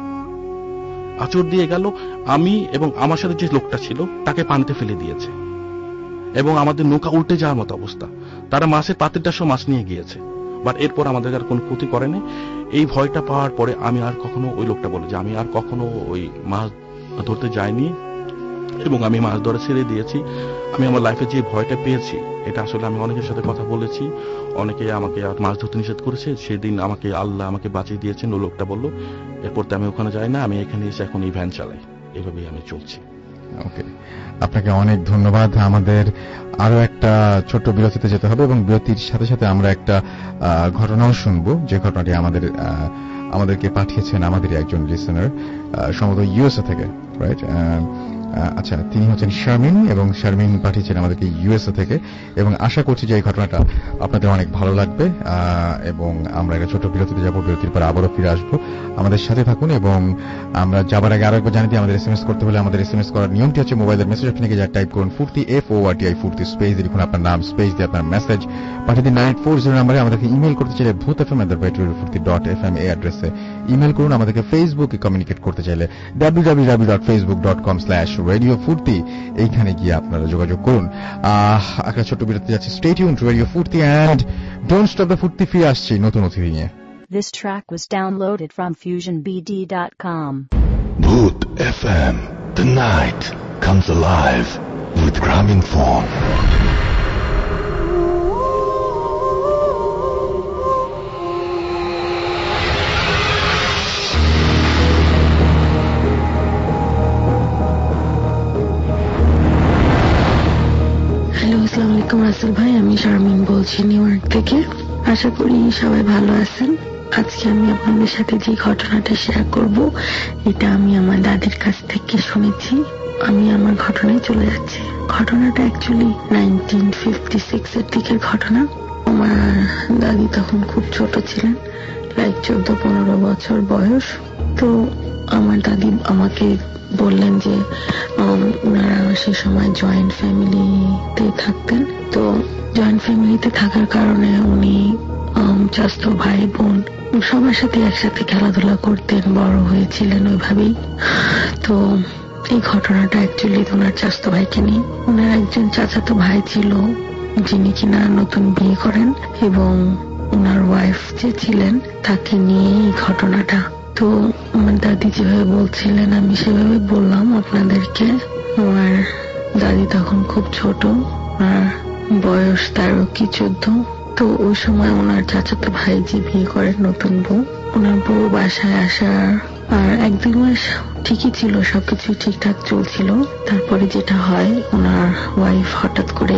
আঁচড় দিয়ে গেল আমি এবং আমার সাথে যে লোকটা ছিল তাকে পানিতে ফেলে দিয়েছে এবং আমাদের নৌকা উল্টে যাওয়ার মতো অবস্থা। তারা মাছের পাতিলটা সব মাছ নিয়ে গিয়েছে, বাট এরপর আমাদের আর কোনো ক্ষতি করেনি। এই ভয়টা পাওয়ার পরে আমি আর কখনো, ওই লোকটা বলে যে আমি আর কখনো ওই মাছ ধরতে যাইনি এবং আমি মাছ ধরা ছেড়ে দিয়েছি। আমি আমার লাইফে যে ভয়টা পেয়েছি, এটা আসলে আমি অনেকের সাথে কথা বলেছি, অনেকে আমাকে আর মাছ ধরতে নিষেধ করেছে, সেদিন আমাকে আল্লাহ আমাকে বাঁচিয়ে দিয়েছেন। ও লোকটা বললো এরপর তো আমি ওখানে যাই না, আমি এখানে এসে এখন এই ভ্যান চালাই, এভাবেই আমি চলছি। ওকে, আপনাকে অনেক ধন্যবাদ। আমাদের আরো একটা ছোট্ট বিরতিতে যেতে হবে এবং বিরতির সাথে সাথে আমরা একটা ঘটনাও শুনবো, যে ঘটনাটি আমাদের আমাদেরকে পাঠিয়েছেন আমাদেরই একজন লিসেনার, সম্ভবত ইউএসএ থেকে, রাইট? আচ্ছা, তিনি হচ্ছেন শারমিন এবং শারমিন পাঠিয়েছেন আমাদেরকে ইউএসএ থেকে, এবং আশা করছি যে এই ঘটনাটা আপনাদের অনেক ভালো লাগবে। এবং আমরা একটা ছোট বিরতিতে যাবো, বিরতির পর আবারও ফিরে আসবো। আমাদের সাথে থাকুন। এবং আমরা যাবার আগে আরো একবার জানিয়ে দিই, আমাদের এসএমএস করতে হলে আমাদের এসএমএস করার নিয়মটি হচ্ছে মোবাইলের মেসেজ অপশনে গিয়ে টাইপ করুন Foorti, F O R T I Foorti, space লিখুন আপনার নাম, স্পেস দিয়ে আপনার মেসেজ পাঠিয়ে দিন নাইন ফোর জিরো নাম্বারে। আমাদেরকে ইমেল করতে চাইলে Bhoot F M at the rate radio Foorti dot F M এই অ্যাড্রেসে ইমেল করুন। আমাদেরকে ফেসবুকে কমিউনিকেট করতে চাইলে W W W dot Facebook dot com slash radio Foorti, এইখানে গিয়ে আপনারা যোগাযোগ করুন। একটা ছোট্ট বিরতি যাচ্ছে। Stay tuned to radio Foorti and don't stop the Foorti. ফিরে আসছি নতুন অতিথি নিয়ে। This track was downloaded from fusion b d dot com. Bhoot F M, the night comes alive with Graminphone. Hello, আসসালামু আলাইকুম রাসেল ভাই, আমি শারমিন বলছি নিউ ইয়র্ক থেকে। আশা করি সবাই ভালো আছেন। আজকে আমি আপনাদের সাথে যে ঘটনাটা শেয়ার করব, এটা আমি আমার দাদির কাছ থেকে শুনেছি। আমি আমার ঘটনায় চলে যাচ্ছি। ঘটনাটা অ্যাকচুয়ালি নাইনটিন ফিফটি সিক্স এর দিকের ঘটনা। আমার দাদি তখন খুব ছোট ছিলেন, লাইক চোদ্দ পনেরো বছর বয়স। তো আমার দাদি আমাকে বললেন যে ওনারা সে সময় জয়েন্ট ফ্যামিলিতে থাকতেন। তো জয়েন্ট ফ্যামিলিতে থাকার কারণে উনি চাচাতো ভাই বোন সবার সাথে একসাথে খেলাধুলা করতেন, বড় হয়েছিলেন ওইভাবেই। তো এই ঘটনাটা অ্যাকচুয়ালি ওনার চাচাতো ভাইকে নিয়ে। ওনার একজন চাচাতো ভাই ছিল যিনি কিনা নতুন বিয়ে করেন, এবং ওনার ওয়াইফ যে ছিলেন তাকে নিয়ে এই ঘটনাটা। তো আমার দাদি যেভাবে বলছিলেন আমি সেভাবে বললাম আপনাদেরকে। আমার দাদি তখন খুব ছোট, আর বয়স তেরো কি চোদ্দ। তো ওই সময় ওনার চাচাতো ভাই যে বিয়ে করেন নতুন বউ, ওনার বউ বাসায় আসার আর এক দুই মাস ঠিকই ছিল, সবকিছু ঠিকঠাক চলছিল। তারপরে যেটা হয়, ওনার ওয়াইফ হঠাৎ করে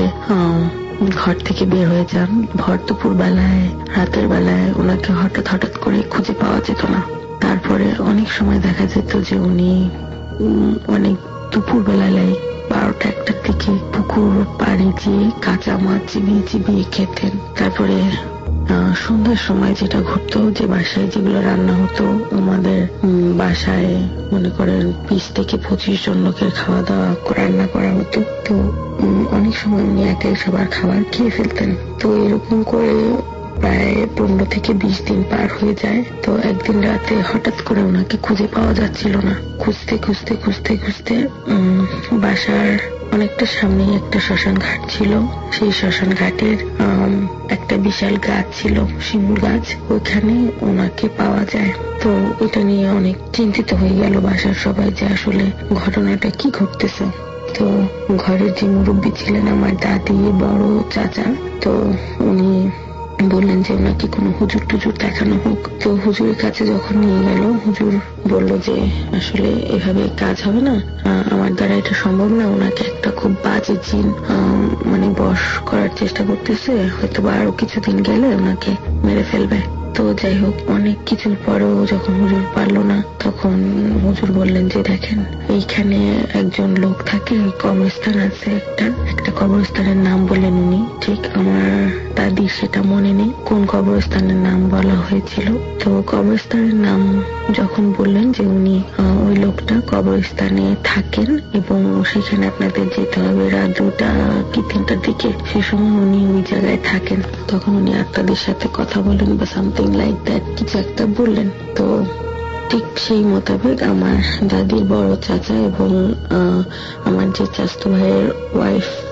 ঘর থেকে বের হয়ে যান। ভর দুপুর বেলায়, রাতের বেলায় ওনাকে হঠাৎ হঠাৎ করে খুঁজে পাওয়া যেত না। তারপরে অনেক সময় দেখা যেত যে উনি অনেক দুপুর বেলায় বারোটা একটার দিকে পুকুর পাড়ে গিয়ে কাঁচা মাছ চিবিয়ে চিবিয়ে খেতেন। তারপরে সন্ধ্যার সময় যেটা ঘটতো, যে বাসায় যেগুলো রান্না হতো, আমাদের বাসায় মনে করেন বিশ থেকে পঁচিশ জন লোকের খাওয়া দাওয়া রান্না করা হতো। তো অনেক সময় উনি একাই সবার খাবার খেয়ে ফেলতেন। তো এরকম করে প্রায় পনেরো থেকে বিশ দিন পার হয়ে যায়। তো একদিন রাতে হঠাৎ করে ওনাকে খুঁজে পাওয়া যাচ্ছিল না। খুঁজতে খুঁজতে খুঁজতে খুঁজতে বাসার অনেকটা সামনে একটা শ্মশান ঘাট ছিল। সেই শ্মশান ঘাটের একটা বিশাল গাছ ছিল, শিমুল গাছ, ওইখানে ওনাকে পাওয়া যায়। তো এটা নিয়ে অনেক চিন্তিত হয়ে গেল বাসার সবাই যে আসলে ঘটনাটা কি ঘটতেছে। তো ঘরের যে মুরব্বী ছিলেন আমার দাদি, বড় চাচা, তো উনি বললেন যে ওনাকে কোনো হুজুর টুজুর দেখানো হোক। তো হুজুরের কাছে যখন নিয়ে গেল, হুজুর বলল যে আসলে এভাবে কাজ হবে না, আমার দ্বারা এটা সম্ভব না। ওনাকে একটা খুব বাজে জিন মানে বশ করার চেষ্টা করতেছে, হয়তো বা আরো কিছুদিন গেলে ওনাকে মেরে ফেলবে। তো যাই হোক, অনেক কিছুর পরেও যখন হুজুর পারল না, তখন হুজুর বললেন যে দেখেন, এইখানে একজন লোক থাকে, কবরস্থান আছে একটা একটা কবরস্থানের নাম বললেন উনি। ঠিক আমার দাদি সেটা মনে নেই কোন কবরস্থানের নাম বলা হয়েছিল। তো কবরস্থানের নাম যখন বললেন যে উনি ওই লোকটা কবরস্থানে থাকেন এবং সেখানে আপনাদের যেতে হবে রাত দুটা কি তিনটার দিকে, সে সময় উনি ওই জায়গায় থাকেন। তখন উনি আত্মাদের সাথে কথা বলেন বা সামথিং লাইক দ্যাট, কিছু একটা বললেন। তো ঠিক সেই মোতাবেক আমার দাদির বড় চাচা এবং আমার যে চাচাতো ভাইয়ের ওয়াইফ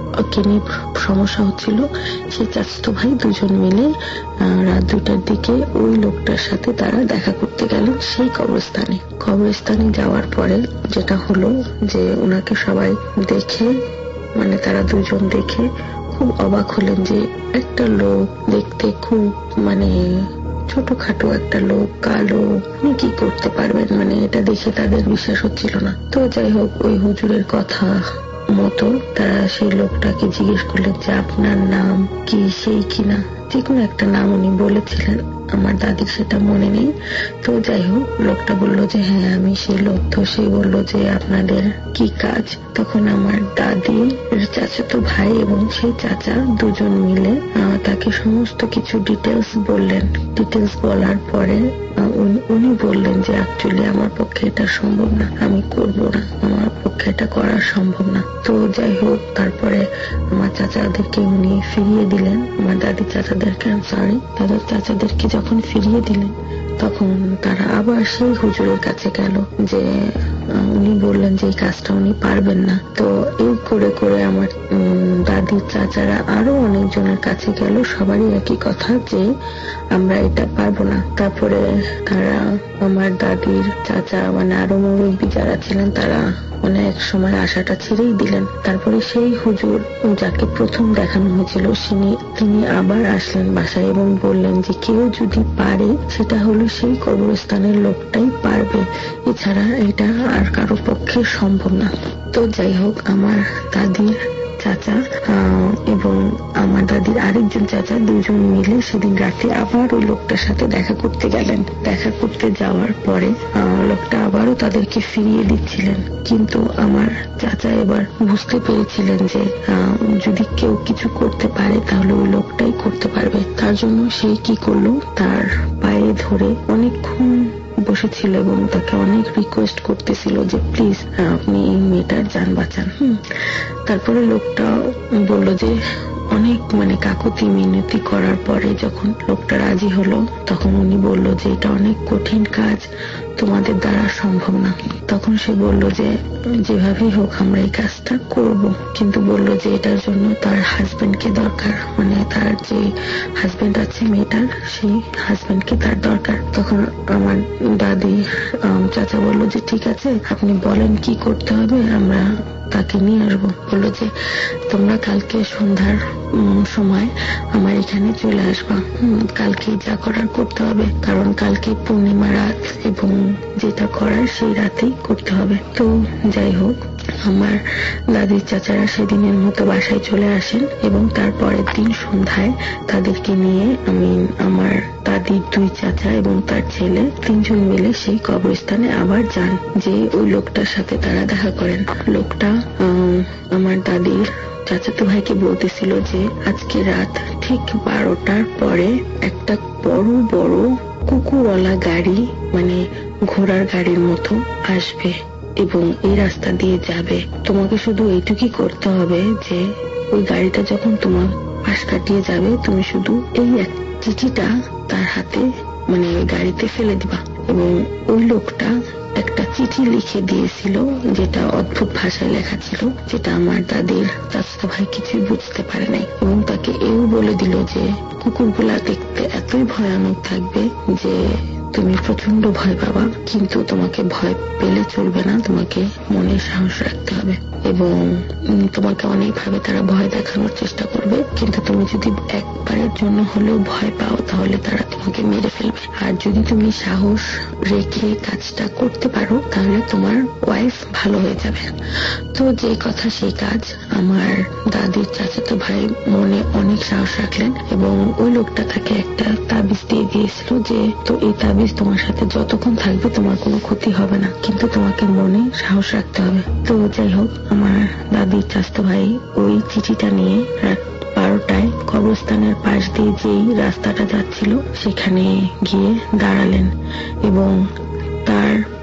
কে নিয়ে সমস্যা হচ্ছিল, সেই চাচাতো ভাই দুজন মিলে রাত দুটার দিকে ওই লোকটার সাথে তারা দেখা করতে গেলেন সেই কবরস্থানে। কবরস্থানে যাওয়ার পরে যেটা হলো যে ওনাকে সবাই দেখে, মানে তারা দুজন দেখে খুব অবাক হলেন যে একটা লোক দেখতে খুব মানে ছোটখাটো একটা লোক, কালো, উনি কি করতে পারবেন, মানে এটা দেখে তাদের বিশ্বাস হচ্ছিল না। তো যাই হোক, ওই হুজুরের কথা মতো তারা সেই লোকটাকে জিজ্ঞেস করলেন যে আপনার নাম কি, সেই কিনা, যে কোনো একটা নাম উনি বলেছিলেন, আমার দাদির সেটা মনে নেই। তো যাই হোক, লোকটা বললো যে হ্যাঁ আমি সেই লোক। তো সে বললো যে আপনাদের কি কাজ? তখন আমার দাদির চাচাতো ভাই এবং সেই চাচা দুজন মিলে তাকে সমস্ত কিছু ডিটেলস বললেন। ডিটেলস বলার পরে উনি বললেন যে অ্যাকচুয়ালি আমার পক্ষে এটা সম্ভব না, আমি করব না, আমার পক্ষে এটা করা সম্ভব না। তো যাই হোক, তারপরে আমার চাচাদেরকে উনি ফিরিয়ে দিলেন, আমার দাদির চাচাদেরকে, সরি দাদার চাচাদেরকে যখন ফিরিয়ে দিলেন তখন তারা আবার সেই হুজুরের কাছে গেল, যে উনি বললেন যে এই কাজটা উনি পারবেন না। তো এই করে করে আমার দাদির চাচারা আরো অনেকজনের কাছে গেল, সবারই একই কথা যে আমরা এটা পারবো না। তারপরে তারা আমার দাদির চাচা মানে আরো মুরব্বী যারা ছিলেন তারা অনেক সময় আশাটা ছেড়েই দিলেন। তারপরে সেই হুজুর যাকে প্রথম দেখানো হয়েছিল তিনি তিনি আবার আসলেন বাসায় এবং বললেন যে কেউ যদি পারে সেটা হলো সেই কবরস্থানের লোকটাই পারবে, এছাড়া এটা আর কারো পক্ষে সম্ভব না। তো যাই হোক, আমার দাদির চাচা এবং আমার দাদির আরেকজন চাচা দুজন মিলে সেদিন রাতে আবার ওই লোকটার সাথে দেখা করতে গেলেন। দেখা করতে যাওয়ার পরে লোকটা আবারও তাদেরকে ফিরিয়ে দিচ্ছিলেন, কিন্তু আমার চাচা এবার বুঝতে পেরেছিলেন যে যদি কেউ কিছু করতে পারে তাহলে ওই লোকটাই করতে পারবে। তার জন্য সে কি করলো, তার পায়ে ধরে অনেকক্ষণ বসেছিল এবং তাকে অনেক রিকোয়েস্ট করতেছিল যে প্লিজ আপনি এই মেয়েটার জান বাঁচান। তারপরে লোকটা বলল যে অনেক মানে কাকুতি মিনতি করার পরে যখন লোকটা রাজি হলো তখন উনি বলল যে এটা অনেক কঠিন কাজ, তোমাদের দ্বারা সম্ভব না। তখন সে বলল যে যেভাবেই হোক আমরা এই কাজটা করব, কিন্তু বলল যে এটার জন্য তার হাজবেন্ডকে দরকার, মানে তার যে হাজবেন্ড আছে মেয়েটার, সেই হাজবেন্ডকে তার দরকার। তখন আমার দাদি চাচা বলল যে ঠিক আছে আপনি বলেন কি করতে হবে, আমরা তাকে নিয়ে আসবো। বললো যে তোমরা কালকে সন্ধ্যার সময় আমার এখানে চলে আসবা, কালকে যা করার করতে হবে, কারণ কালকে পূর্ণিমা রাত এবং যেটা করার সেই রাতেই করতে হবে। তো যাই হোক, আমার দাদির চাচারা সেদিনের মতো বাসায় চলে আসেন এবং তারপরের দিন সন্ধ্যায় তাদেরকে নিয়ে আমি আমার দাদির দুই চাচা এবং তার ছেলে তিনজন মিলে সেই কবরস্থানে আবার যান, যে ওই লোকটার সাথে তারা দেখা করেন। লোকটা আমার দাদির চাচাতো ভাইকে বলতেছিল যে আজকে রাত ঠিক বারোটার পরে একটা বড় বড় কুকুরওয়ালা গাড়ি, মানে ঘোড়ার গাড়ির মতো আসবে এবং এই রাস্তা দিয়ে যাবে। তোমাকে শুধু এইটুকুই করতে হবে যে ওই গাড়িটা যখন তোমার পাশ কাটিয়ে যাবে তুমি শুধু এই এক চিঠিটা তার হাতে মানে গাড়িতে ফেলে দিবা। এবং ওই লোকটা একটা চিঠি লিখে দিয়েছিল যেটা অদ্ভুত ভাষায় লেখা ছিল, যেটা আমার দাদির চাচাতো ভাই কিছুই বুঝতে পারে নাই। এবং তাকে এও বলে দিল যে কুকুরগুলা দেখতে এতই ভয়ানক থাকবে যে তুমি প্রচন্ড ভয় পাবা, কিন্তু তোমাকে ভয় পেলে চলবে না, তোমাকে মনে সাহস রাখতে হবে এবং তোমাকে অনেকভাবে তারা ভয় দেখানোর চেষ্টা করবে, কিন্তু তুমি যদি একবারের জন্য হলেও ভয় পাও তাহলে তারা তোমাকে মেরে ফেলবে। আর যদি তুমি সাহস রেখে কাজটা করতে পারো তাহলে তোমার ওয়াইফ ভালো হয়ে যাবে। তো যে কথা সেই কাজ, আমার দাদির চাচাতো ভাই মনে অনেক সাহস রাখলেন এবং ওই লোকটা তাকে একটা তাবিজ দিয়ে দিয়েছিল যে তো এই তাবিজ তোমার সাথে যতক্ষণ থাকবে তোমার কোনো ক্ষতি হবে না, কিন্তু তোমাকে মনে সাহস রাখতে হবে। তো যাই হোক, আমার দাদির চাচাতো ভাই ওই চিঠিটা নিয়ে রাত বারোটায় কবরস্থানের পাশ দিয়ে যেই রাস্তাটা যাচ্ছিল সেখানে গিয়ে দাঁড়ালেন এবং তার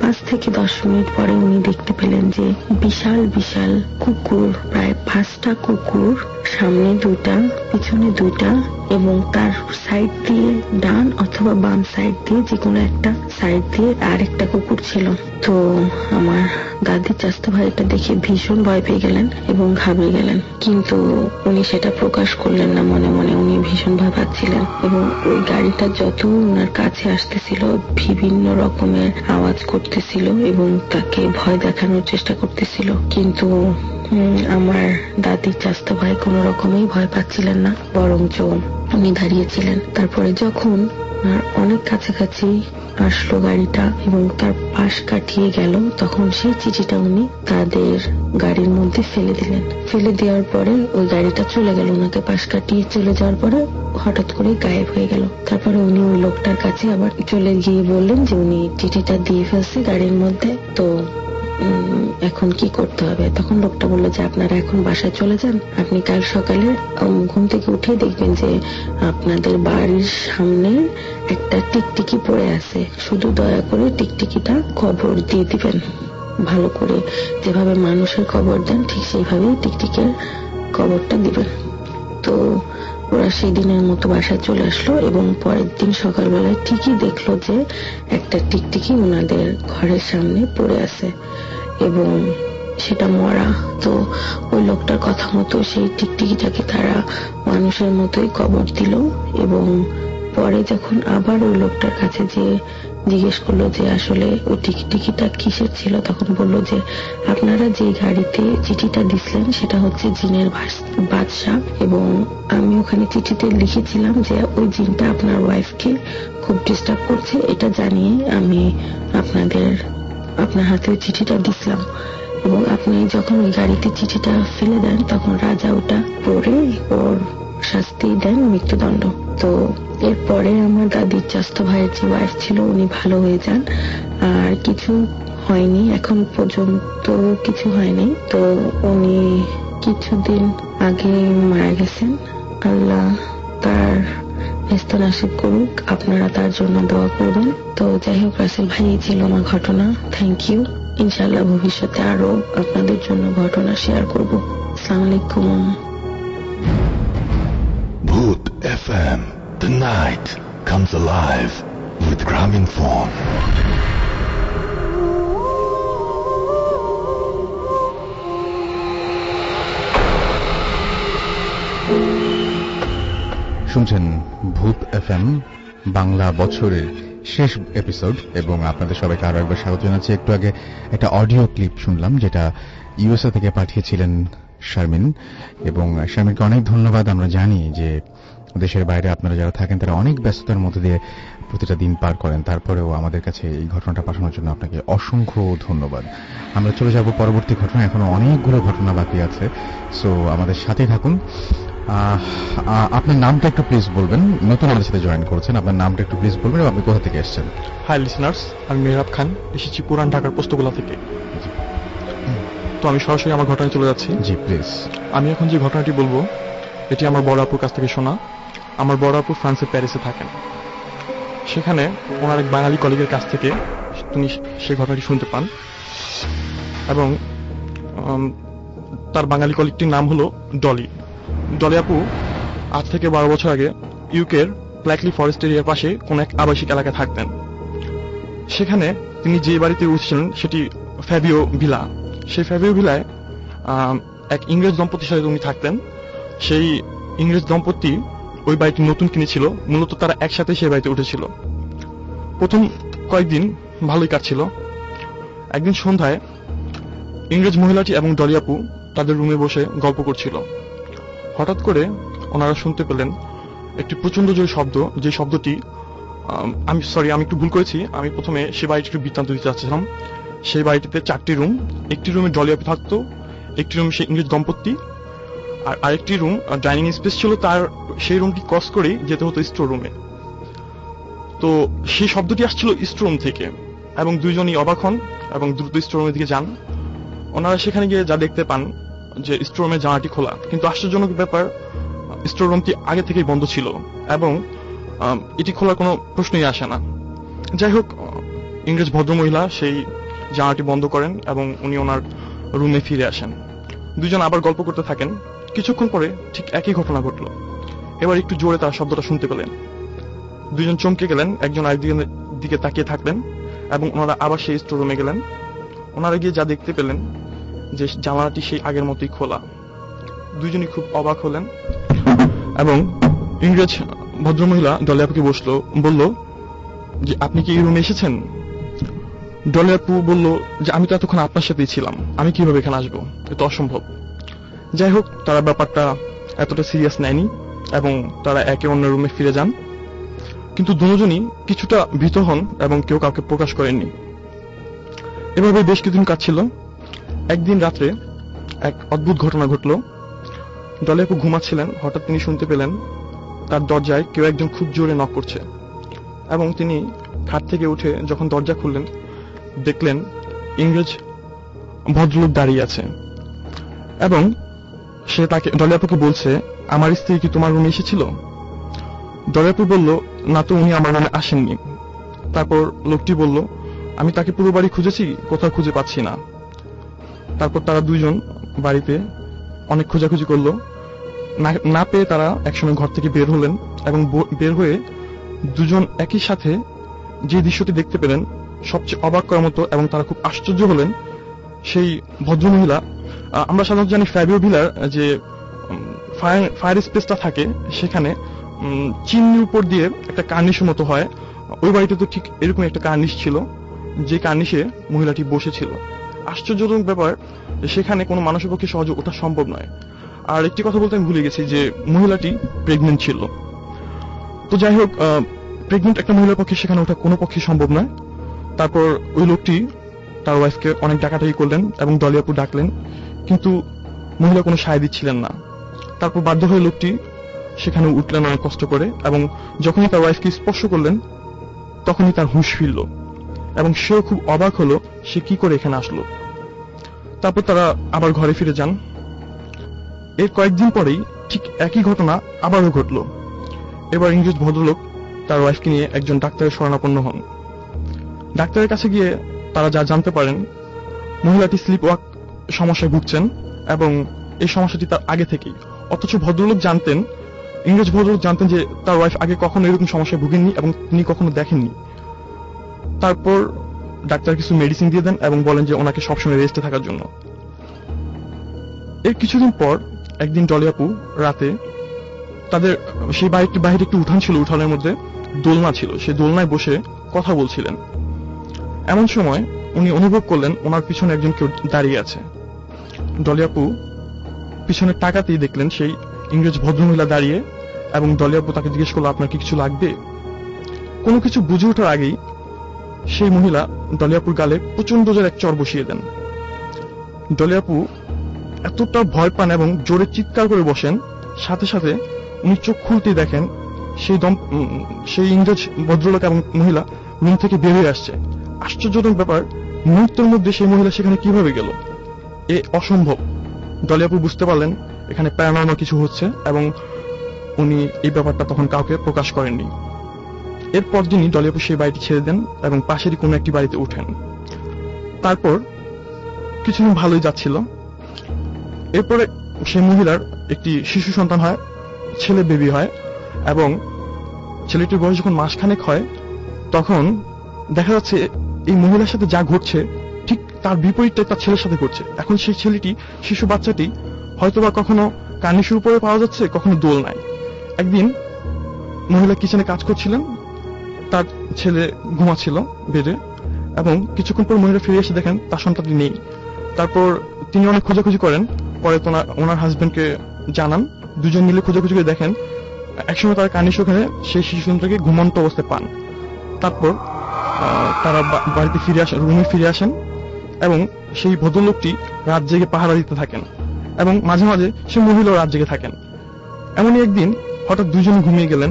পাঁচ থেকে দশ মিনিট পরে উনি দেখতে পেলেন যে বিশাল বিশাল কুকুর, প্রায় পাঁচটা কুকুর, সামনে দুইটা পিছনে দুইটা এবং তার সাইড দিয়ে ডান অথবা বাম সাইড দিয়ে যে কোনো একটা সাইড দিয়ে আরেকটা কুকুর ছিল। তো আমার দাদি চাচাতো ভাই এটা দেখে ভীষণ ভয় পেয়ে গেলেন এবং ঘাবড়ে গেলেন, কিন্তু উনি সেটা প্রকাশ করলেন না মনে মনে। উনি ভীষণ ভয় পাচ্ছিলেন এবং ওই গাড়িটা যত ওনার কাছে আসতেছিল বিভিন্ন রকমের আওয়াজ করতেছিল এবং তাকে ভয় দেখানোর চেষ্টা করতেছিল, কিন্তু আমার দাদি চাচাতো ভাই কোনো রকমেই ভয় পাচ্ছিলেন না, বরঞ্চ উনি দাঁড়িয়েছিলেন। তারপরে যখন অনেক কাছাকাছি আসলো গাড়িটা এবং তার পাশ কাটিয়ে গেল, তখন সেই চিঠিটা উনি তাদের গাড়ির মধ্যে ফেলে দিলেন। ফেলে দেওয়ার পরে ওই গাড়িটা চলে গেল, ওনাকে পাশ কাটিয়ে চলে যাওয়ার পরে হঠাৎ করে গায়েব হয়ে গেল। তারপরে উনি ওই লোকটার কাছে আবার চলে গিয়ে বললেন যে উনি চিঠিটা দিয়ে ফেলছে গাড়ির মধ্যে, তো এখন কি করতে হবে। তখন লোকটা বললো যে আপনারা এখন বাসায় চলে যান, আপনি কাল সকালে ঘুম থেকে উঠে দেখবেন যে আপনাদের বাড়ির সামনে একটা টিকটিকি পড়ে আছে, শুধু দয়া করে টিকটিকিটা খবর দিয়ে দিবেন ভালো করে, যেভাবে মানুষের খবর দেন ঠিক সেইভাবেই টিকটিকের খবরটা দিবেন। তো ওরা সেই দিনের মতো বাসায় চলে আসলো এবং পরের দিন সকালবেলায় ঠিকই দেখলো যে একটা টিকটিকি ওনাদের ঘরের সামনে পড়ে আছে এবং সেটা মরা। তো ওই লোকটার কথা মতো সেই টিকটিকিটাকে তারা মানুষের মতোই কবর দিল এবং পরে যখন আবার ওই লোকটার কাছে যে জিজ্ঞেস করলো যে আসলে ওই টিকটিকিটা কিসের ছিল, তখন বললো যে আপনারা যে গাড়িতে চিঠিটা দিছিলেন সেটা হচ্ছে জিনের বাদশাহ এবং আমি ওখানে চিঠিতে লিখেছিলাম যে ওই জিনটা আপনার ওয়াইফকে খুব ডিস্টার্ব করছে, এটা জানিয়ে আমি আপনাদের আপনার হাতে ওই চিঠিটা দিছিলাম এবং আপনি যখন ওই গাড়িতে চিঠিটা ফেলে দেন তখন রাজা ওটা পড়ে ওর শাস্তি দেন মৃত্যুদণ্ড। তো এরপরে আমার দাদির চাচাতো ভাইয়ের যে ওয়াইফ ছিল উনি ভালো হয়ে যান, আর কিছু হয়নি, এখন পর্যন্ত কিছু হয়নি। তো উনি কিছুদিন আগে মারা গেছেন, আল্লাহ তার ব্যস্ত নাসিব করুক, আপনারা তার জন্য দোয়া করবেন। তো যাই হোক রাসেল ভাই এই ছিল আমার ঘটনা, থ্যাংক ইউ। ইনশাআল্লাহ ভবিষ্যতে আরো আপনাদের জন্য ঘটনা শেয়ার করব। আসসালামু আলাইকুম। Bhoot F M, the night comes alive with Graminphone. শুনছেন ভূত এফ এম, বাংলা বছরের শেষ এপিসোড এবং আপনাদের সবাইকে আরো একবার স্বাগত জানাচ্ছি। একটু আগে একটা অডিও ক্লিপ শুনলাম যেটা ইউএসএ থেকে পাঠিয়েছিলেন শারমিন, এবং শারমিনকে অনেক ধন্যবাদ। আমরা জানি যে দেশের বাইরে আপনারা যারা থাকেন তারা অনেক ব্যস্ততার মধ্যে দিয়ে প্রতিটা দিন পার করেন, তারপরেও আমাদের কাছে এই ঘটনাটা পাঠানোর জন্য আপনাকে অসংখ্য ধন্যবাদ। আমরা চলে যাব পরবর্তী ঘটনা, এখনো অনেকগুলো ঘটনা বাকি আছে, সো আমাদের সাথে থাকুন। আপনার নামটা একটু প্লিজ বলবেন, নতুন আমাদের সাথে জয়েন করেছেন, আপনার নামটা একটু প্লিজ বলবেন এবং আপনি কোথা থেকে এসেছেন। হাই লিসনার্স, আমি মেহরাব খান, এসেছি পুরান ঢাকার পোস্তগোলা থেকে। তো আমি সরাসরি আমার ঘটনায় চলে যাচ্ছি। জি প্লিজ। আমি এখন যে ঘটনাটি বলবো এটি আমার বড় আপুর কাছ থেকে শোনা। আমার বড় আপু ফ্রান্সের প্যারিসে থাকেন, সেখানে ওনার এক বাঙালি কলিগের কাছ থেকে তিনি সেই ঘটনাটি শুনতে পান এবং তার বাঙালি কলিগটির নাম হলো ডলি। ডলি আপু আজ থেকে বারো বছর আগে ইউকের ব্ল্যাকলি ফরেস্ট এরিয়ার পাশে কোন এক আবাসিক এলাকায় থাকতেন। সেখানে তিনি যে বাড়িতে উঠছিলেন সেটি ফ্যাবিও ভিলা। সেই ফ্যাবিও ভিলায় এক ইংরেজ দম্পতির সাথে উনি থাকতেন। সেই ইংরেজ দম্পতি ওই বাড়িটি নতুন কিনেছিল, মূলত তারা একসাথে সেই বাড়িতে উঠেছিল। প্রথম কয়েকদিন ভালোই কাটছিল। একদিন সন্ধ্যায় ইংরেজ মহিলাটি এবং ডলি আপু তাদের রুমে বসে গল্প করছিল। হঠাৎ করে ওনারা শুনতে পেলেন একটি প্রচন্ড জোরে শব্দ, যে শব্দটি আমি সরি আমি একটু ভুল করেছি, আমি প্রথমে সেই বাড়িটি একটু বৃত্তান্ত দিতে চাচ্ছিলাম। সেই বাড়িটিতে চারটি রুম, একটি রুমে ডলি আপু থাকতো, একটি রুম সেই ইংরেজ দম্পতি, আর আরেকটি রুম ডাইনিং স্পেস ছিল, তার সেই রুমটি ক্রস করেই যেতে হতো স্টোর রুমে। তো সেই শব্দটি আসছিল স্টোর রুম থেকে এবং দুইজনই অবাক হন এবং দ্রুত স্টোর রুমের দিকে যান। ওনারা সেখানে গিয়ে যা দেখতে পান যে স্টোর রুমের জানালাটি খোলা, কিন্তু আশ্চর্যজনক ব্যাপার স্টোর রুমটি আগে থেকেই বন্ধ ছিল এবং এটি খোলার কোনো প্রশ্নই আসে না। যাই হোক, ইংরেজ ভদ্রমহিলা সেই জানালাটি বন্ধ করেন এবং উনি ওনার রুমে ফিরে আসেন। দুজন আবার গল্প করতে থাকেন। কিছুক্ষণ পরে ঠিক একই ঘটনা ঘটলো। এবার একটু জোরে তার শব্দটা শুনতে পেলেন। দুজন চমকে গেলেন, একজন আরেকদিনের দিকে তাকিয়ে থাকলেন এবং ওনারা আবার সেই স্টোর রুমে গেলেন। ওনারা গিয়ে যা দেখতে পেলেন যে জানালাটি সেই আগের মতোই খোলা। দুজনই খুব অবাক হলেন এবং ইংরেজ ভদ্রমহিলা ডলি আপুকে বসলো, বলল যে আপনি কি এই রুমে এসেছেন? ডলি আপু বলল যে আমি তো এতক্ষণ আপনার সাথেই ছিলাম, আমি কিভাবে এখানে আসবো, এটা অসম্ভব। যাই হোক, তারা ব্যাপারটা এতটা সিরিয়াস নেয়নি এবং তারা একে অন্যের রুমে ফিরে যান। কিন্তু দুজনই কিছুটা ভীত হন এবং কেউ কাউকে প্রকাশ করেননি। এভাবে বেশ কিছুদিন কাটছিল। একদিন রাত্রে এক অদ্ভুত ঘটনা ঘটল। ডলি আপু ঘুমাচ্ছিলেন, হঠাৎ তিনি শুনতে পেলেন তার দরজায় কেউ একজন খুব জোরে নক করছে এবং তিনি খাট থেকে উঠে যখন দরজা খুললেন দেখলেন ইংরেজ ভদ্রলোক দাঁড়িয়ে আছে এবং সে তাকে ডলি আপুকে বলছে, আমার স্ত্রী কি তোমার রুমে এসেছিল? ডলি আপু বলল, না তো, উনি আমার রুমে আসেননি। তারপর লোকটি বলল, আমি তাকে পুরো বাড়ি খুঁজেছি, কোথাও খুঁজে পাচ্ছি না। তারপর তারা দুইজন বাড়িতে অনেক খোঁজাখুঁজি করলো, না পেয়ে তারা একসময় ঘর থেকে বের হলেন এবং বের হয়ে দুজন একই সাথে যে দৃশ্যটি দেখতে পেলেন সবচেয়ে অবাক করার মতো এবং তারা খুব আশ্চর্য হলেন। সেই ভদ্রমহিলা, আমরা সাধারণত জানি ফ্যাবিও ভিলার যে ফায়ার স্পেসটা থাকে সেখানে চিমনির উপর দিয়ে একটা কার্নিশের মতো হয়, ওই বাড়িতে তো ঠিক এরকম একটা কার্নিশ ছিল, যে কার্নিশে মহিলাটি বসেছিল। আশ্চর্যজনক ব্যাপার, সেখানে কোনো মানুষের পক্ষে সহজে ওঠা সম্ভব নয়। আর একটি কথা বলতে আমি ভুলে গেছি যে মহিলাটি প্রেগনেন্ট ছিল। তো যাই হোক, প্রেগনেন্ট একটা মহিলার পক্ষে সেখানে ওঠা কোনো পক্ষে সম্ভব নয়। তারপর ওই লোকটি তার ওয়াইফকে অনেক ডাকাডাকি করলেন এবং ডলি আপু ডাকলেন, কিন্তু মহিলা কোনো সায় দিচ্ছিলেন না। তারপর বাধ্য হয়ে লোকটি সেখানে উঠলেন অনেক কষ্ট করে এবং যখনই তার ওয়াইফকে স্পর্শ করলেন তখনই তার হুঁশ ফিরল এবং সেও খুব অবাক হলো সে কি করে এখানে আসলো। তারপর তারা আবার ঘরে ফিরে যান। এর কয়েকদিন পরেই ঠিক একই ঘটনা আবারও ঘটল। এবার ইংরেজ ভদ্রলোক তার ওয়াইফকে নিয়ে একজন ডাক্তারের শরণাপন্ন হন। ডাক্তারের কাছে গিয়ে তারা যা জানতে পারেন, মহিলাটি স্লিপ ওয়াক সমস্যায় ভুগছেন এবং এই সমস্যাটি তার আগে থেকেই। অথচ ভদ্রলোক জানতেন, ইংরেজ ভদ্রলোক জানতেন যে তার ওয়াইফ আগে কখনো এরকম সমস্যায় ভুগেননি এবং তিনি কখনো দেখেননি। তারপর ডাক্তার কিছু মেডিসিন দিয়ে দেন এবং বলেন যে ওনাকে সবসময় রেস্টে থাকার জন্য। এর কিছুদিন পর একদিন ডলি আপু রাতে তাদের সেই বাড়িটির বাইরে একটি উঠান ছিল, উঠানের মধ্যে দোলনা ছিল, সেই দোলনায় বসে কথা বলছিলেন। এমন সময় উনি অনুভব করলেন ওনার পিছনে একজন কেউ দাঁড়িয়ে আছে। ডলি আপু পিছনে তাকাতেই দেখলেন সেই ইংরেজ ভদ্রমহিলা দাঁড়িয়ে এবং ডলি আপু তাকে জিজ্ঞেস করলো, আপনার কি কিছু লাগবে? কোনো কিছু বুঝে ওঠার আগেই সেই মহিলা ডলি আপুর গালে প্রচন্ড জোরে এক চর বসিয়ে দেন। ডলি আপু এতটা ভয় পান এবং জোরে চিৎকার করে বসেন, সাথে সাথে উনি চোখ খুলতেই দেখেন সেই দম সেই ইংরেজ ভদ্রলোক এবং মহিলা রুম থেকে বের হয়ে আসছে। আশ্চর্যজনক ব্যাপার, মুহূর্তের মধ্যে সেই মহিলা সেখানে কিভাবে গেল? এ অসম্ভব। ডলি আপু বুঝতে পারলেন এখানে প্যারানর্মাল কিছু হচ্ছে এবং উনি এই ব্যাপারটা তখন কাউকে প্রকাশ করেননি। এরপর দিনই ডলি আপু সেই বাড়িটি ছেড়ে দেন এবং পাশেরই কোনো একটি বাড়িতে উঠেন। তারপর কিছুদিন ভালোই যাচ্ছিল। এরপরে সেই মহিলার একটি শিশু সন্তান হয়, ছেলে বেবি হয় এবং ছেলেটির বয়স যখন মাসখানেক হয় তখন দেখা যাচ্ছে এই মহিলার সাথে যা ঘটছে ঠিক তার বিপরীতটা তার ছেলের সাথে ঘটছে। এখন সেই ছেলেটি, শিশু বাচ্চাটি হয়তোবা কখনো কার্নিশের উপরে পাওয়া যাচ্ছে, কখনো দোলনায়। একদিন মহিলা কিচেনে কাজ করছিলেন, তার ছেলে ঘুমাচ্ছিল বেডে এবং কিছুক্ষণ পর মহিলা ফিরে এসে দেখেন তার সন্তানটি নেই। তারপর তিনি অনেক খোঁজাখুঁজি করেন, পরে ওনার হাজবেন্ডকে জানান। দুজন মিলে খোঁজাখুঁজি করে দেখেন একসময় তার কার্নিশ ওখানে সেই শিশু সন্তানকে ঘুমন্ত অবস্থায় পান। তারপর তারা বাড়িতে ফিরে আসেন, রুমে ফিরে আসেন এবং সেই ভদ্রলোকটি রাত জেগে পাহারা দিতে থাকেন এবং মাঝে মাঝে সে মহিলাও রাত জেগে থাকেন। এমনই একদিন হঠাৎ দুজনে ঘুমিয়ে গেলেন।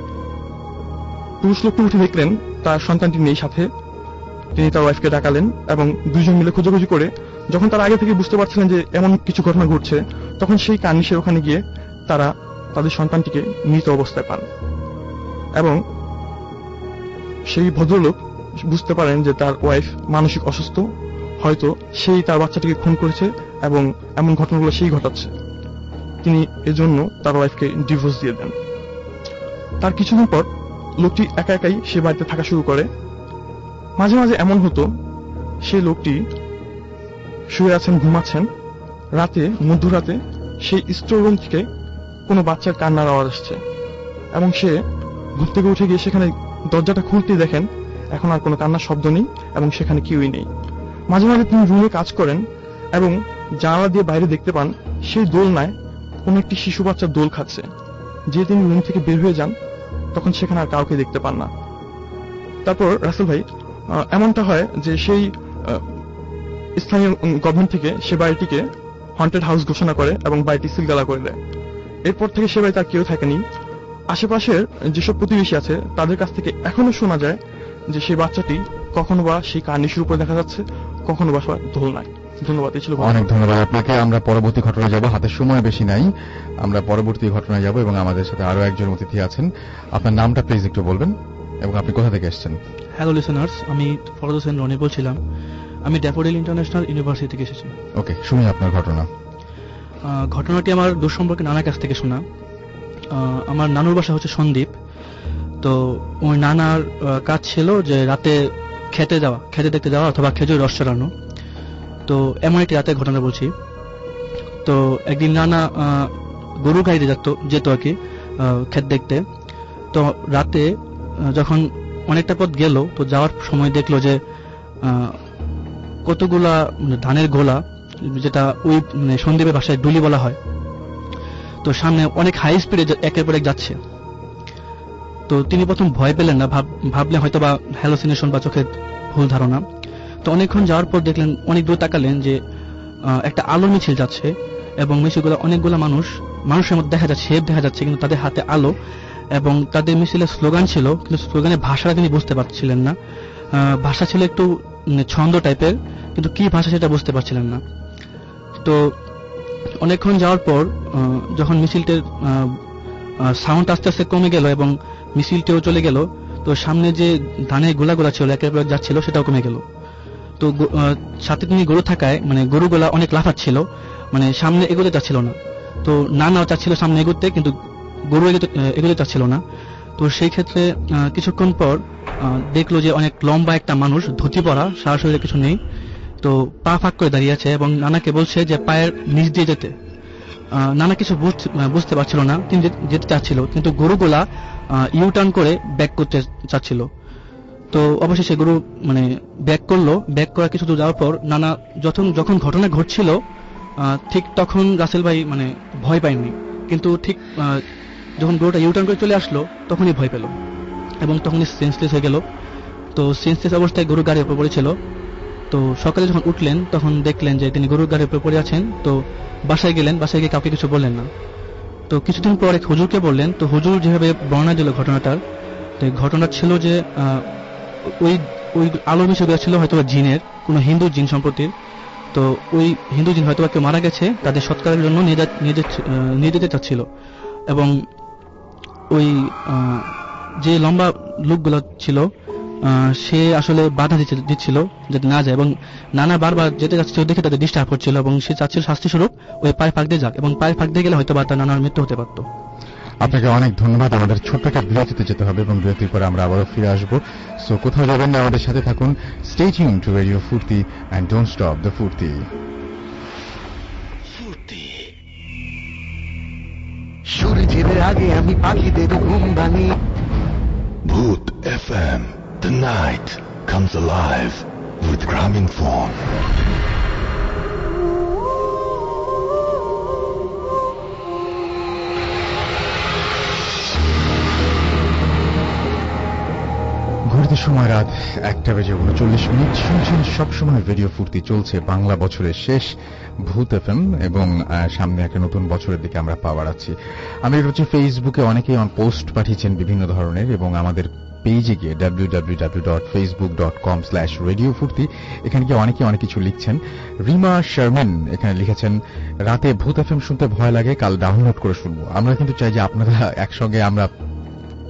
পুরুষ লোকটি উঠে দেখলেন তার সন্তানটি নেই সাথে। তিনি তার ওয়াইফকে ডাকালেন এবং দুজন মিলে খোঁজাখুঁজি করে যখন তারা আগে থেকে বুঝতে পারছিলেন যে এমন কিছু ঘটনা ঘটছে, তখন সেই কার্নিশের ওখানে গিয়ে তারা তাদের সন্তানটিকে মৃত অবস্থায় পান এবং সেই ভদ্রলোক বুঝতে পারেন যে তার ওয়াইফ মানসিক অসুস্থ, হয়তো সেই তার বাচ্চাটিকে খুন করেছে এবং এমন ঘটনাগুলো সেই ঘটাচ্ছে। তিনি এজন্য তার ওয়াইফকে ডিভোর্স দিয়ে দেন। তার কিছুদিন পর লোকটি একা একাই সে বাড়িতে থাকা শুরু করে। মাঝে মাঝে এমন হতো, সেই লোকটি শুয়ে আছেন, ঘুমাচ্ছেন, রাতে মধ্যরাতে সেই স্টোর রুম থেকে কোনো বাচ্চার কান্নার আওয়াজ আসছে এবং সে ঘুম থেকে উঠে গিয়ে সেখানে দরজাটা খুলতেই দেখেন এখন আর কোনো কান্নার শব্দ নেই এবং সেখানে কেউই নেই। মাঝে মাঝে তিনি রুমে কাজ করেন এবং জানালা দিয়ে বাইরে দেখতে পান সেই দোলনায় কোন একটি শিশু বাচ্চা দোল খাচ্ছে। যে তিনি রুম থেকে বের হয়ে যান তখন সেখানে আর কাউকে দেখতে পান না। তারপর রাসেল ভাই এমনটা হয় যে সেই স্থানীয় গভর্নমেন্ট থেকে সে বাড়িটিকে হন্টেড হাউস ঘোষণা করে এবং বাড়িটি সিলগালা করে দেয়। এরপর থেকে সে বাড়িতে আর কেউ থাকেনি। আশেপাশের যেসব প্রতিবেশী আছে তাদের কাছ থেকে এখনো শোনা যায় যে সেই বাচ্চাটি কখনো বা সেই কার্নিশের উপরে দেখা যাচ্ছে, কখনো বা দোলনায়। ধন্যবাদ। এই ছিল। অনেক ধন্যবাদ আপনাকে। আমরা পরবর্তী ঘটনা যাব, হাতে সময় বেশি নাই, আমরা পরবর্তী ঘটনায় যাব এবং আমাদের সাথে আরো একজন অতিথি আছেন। আপনার নামটা প্লিজ একটু বলবেন এবং আপনি কোথা থেকে এসেছেন? হ্যালো লিসেনার্স, আমি ফরদ হোসেন রনি বলছিলাম। আমি ড্যাফোডিল ইন্টারন্যাশনাল ইউনিভার্সিটি থেকে এসেছি। ওকে, শুনি আপনার ঘটনা। ঘটনাটি আমার দূর সম্পর্কে নানার কাছ থেকে শোনা। আমার নানুর বাসা হচ্ছে সন্দ্বীপ। তো ওই নানার কাজ ছিল যে রাতে খেতে যাওয়া, খেতে দেখতে যাওয়া অথবা খেজুর রস চড়ানো। তো এমন একটি রাতের ঘটনা বলছি। তো একদিন নানা গরু গাড়িতে যেত যেত আর কি ক্ষেত দেখতে। তো রাতে যখন অনেকটা পথ গেল, তো যাওয়ার সময় দেখলো যে কতগুলা ধানের গোলা, যেটা ওই সন্দ্বীপের ভাষায় ডুলি বলা হয়, তো সামনে অনেক হাই স্পিডে একের পর এক যাচ্ছে। তো তিনি প্রথম ভয় পেলেন না, ভাবলেন হয়তো বা হ্যালোসিনেশন বা চোখের ভুল ধারণা। তো অনেকক্ষণ যাওয়ার পর দেখলেন, অনেক দূর তাকালেন যে একটা আলোর মিছিল যাচ্ছে এবং মিছিলগুলো অনেকগুলো মানুষ মানুষের মধ্যে দেখা যাচ্ছে, শেপ দেখা যাচ্ছে, কিন্তু তাদের হাতে আলো এবং তাদের মিছিলের স্লোগান ছিল, কিন্তু স্লোগানের ভাষাটা তিনি বুঝতে পারছিলেন না। ভাষা ছিল একটু ছন্দ টাইপের, কিন্তু কি ভাষা সেটা বুঝতে পারছিলেন না। তো অনেকক্ষণ যাওয়ার পর যখন মিছিলটির সাউন্ড আস্তে আস্তে কমে গেল এবং মিছিলটিও চলে গেল, তো সামনে যে ধানের গোলাগুলা ছিল একের পর এক যাচ্ছিল সেটাও কমে গেল। তো সাথে তিনি গরু থাকায় মানে গরুগুলা অনেক লাফাচ্ছিল, মানে সামনে এগোতে চাচ্ছিল না। তো নানাও চাচ্ছিল সামনে এগোতে, কিন্তু গরু এগোতে চাচ্ছিল না। তো সেই ক্ষেত্রে কিছুক্ষণ পর দেখলো যে অনেক লম্বা একটা মানুষ, ধুতি পরা, সারা শরীরে কিছু নেই, তো পা ফাঁক করে দাঁড়িয়ে আছে এবং নানাকে বলছে যে পায়ের নিচ দিয়ে যেতে। নানা কিছু বুঝতে পারছিল না, তিনি যেতে চাচ্ছিল, কিন্তু গরুগুলা ইউ টার্ন করে ব্যাক করতে চাচ্ছিল। তো অবশেষে গরু মানে ব্যাক করলো। ব্যাক করা কিছু দূর যাওয়ার পর নানা যখন যখন ঘটনা ঘটছিল ঠিক তখন রাসেল ভাই মানে ভয় পায়নি, কিন্তু ঠিক যখন গরুটা ইউ টার্ন করে চলে আসলো তখনই ভয় পেল এবং তখনই সেন্সলেস হয়ে গেল। তো সেন্সলেস অবস্থায় গরু গাড়ির উপর পড়েছিল। তো সকালে যখন উঠলেন তখন দেখলেন যে তিনি গরুর গাড়ির উপর পড়ে আছেন। তো বাসায় গেলেন, বাসায় গিয়ে কাউকে কিছু বললেন না। তো কিছুদিন পর এক হুজুরকে বললেন। তো হুজুর যেভাবে বর্ণনা দিল ঘটনাটার, তো ঘটনা ছিল যে ওই ওই আলো মিশে ছিল হয়তো জিনের, কোনো হিন্দু জিন সম্পত্তির। তো ওই হিন্দু জিন হয়তো কেউ মারা গেছে, তাদের সৎকারের জন্য নিয়ে যেতে চাচ্ছিল এবং ওই যে লম্বা লোকগুলো ছিল সে আসলে বাধা দিচ্ছিল যাতে না যায় এবং নানা বারবার যেতে যাচ্ছিল দেখে তাদের ডিস্টার্ব হচ্ছিল এবং সে চাচ্ছিল শাস্তি স্বরূপ ওই পায়ের ফাঁক দিয়ে যাক এবং পায়ের ফাঁক দিয়ে গেলে হয়তো বা তার নানার মৃত্যু হতে পারত। আপনাকে অনেক ধন্যবাদ। আমাদের ছোট্ট একটা বিরতিতে যেতে হবে এবং বিরতির পরে আমরা আবারও ফিরে আসবো। সো কোথাও যাবেন না, আমাদের সাথে থাকুন। Stay tuned to radio Foorti and don't stop the Foorti. সূর্যের আগে আমি পাখিদের ঘুম ভাঙি। Bhoot F M, the night comes alive with Graminphone. ঘড়িতে সময় রাত একটা বেজে উনচল্লিশ মিনিট। শুনছেন সবসময় রেডিও ফুর্তি, চলছে বাংলা বছরের শেষ ভূত এফএম এবং সামনে একটা নতুন বছরের দিকে আমরা পা বাড়াচ্ছি। আমি হচ্ছে ফেসবুকে অনেকেই পোস্ট পাঠিয়েছেন বিভিন্ন ধরনের এবং আমাদের পেজে গিয়ে W W W dot Facebook dot com slash radio Foorti, এখানে গিয়ে অনেকে অনেক কিছু লিখছেন। রিমা শারমিন এখানে লিখেছেন, রাতে ভূত এফএম শুনতে ভয় লাগে, কাল ডাউনলোড করে শুনবো। আমরা কিন্তু চাই যে আপনারা একসঙ্গে আমরা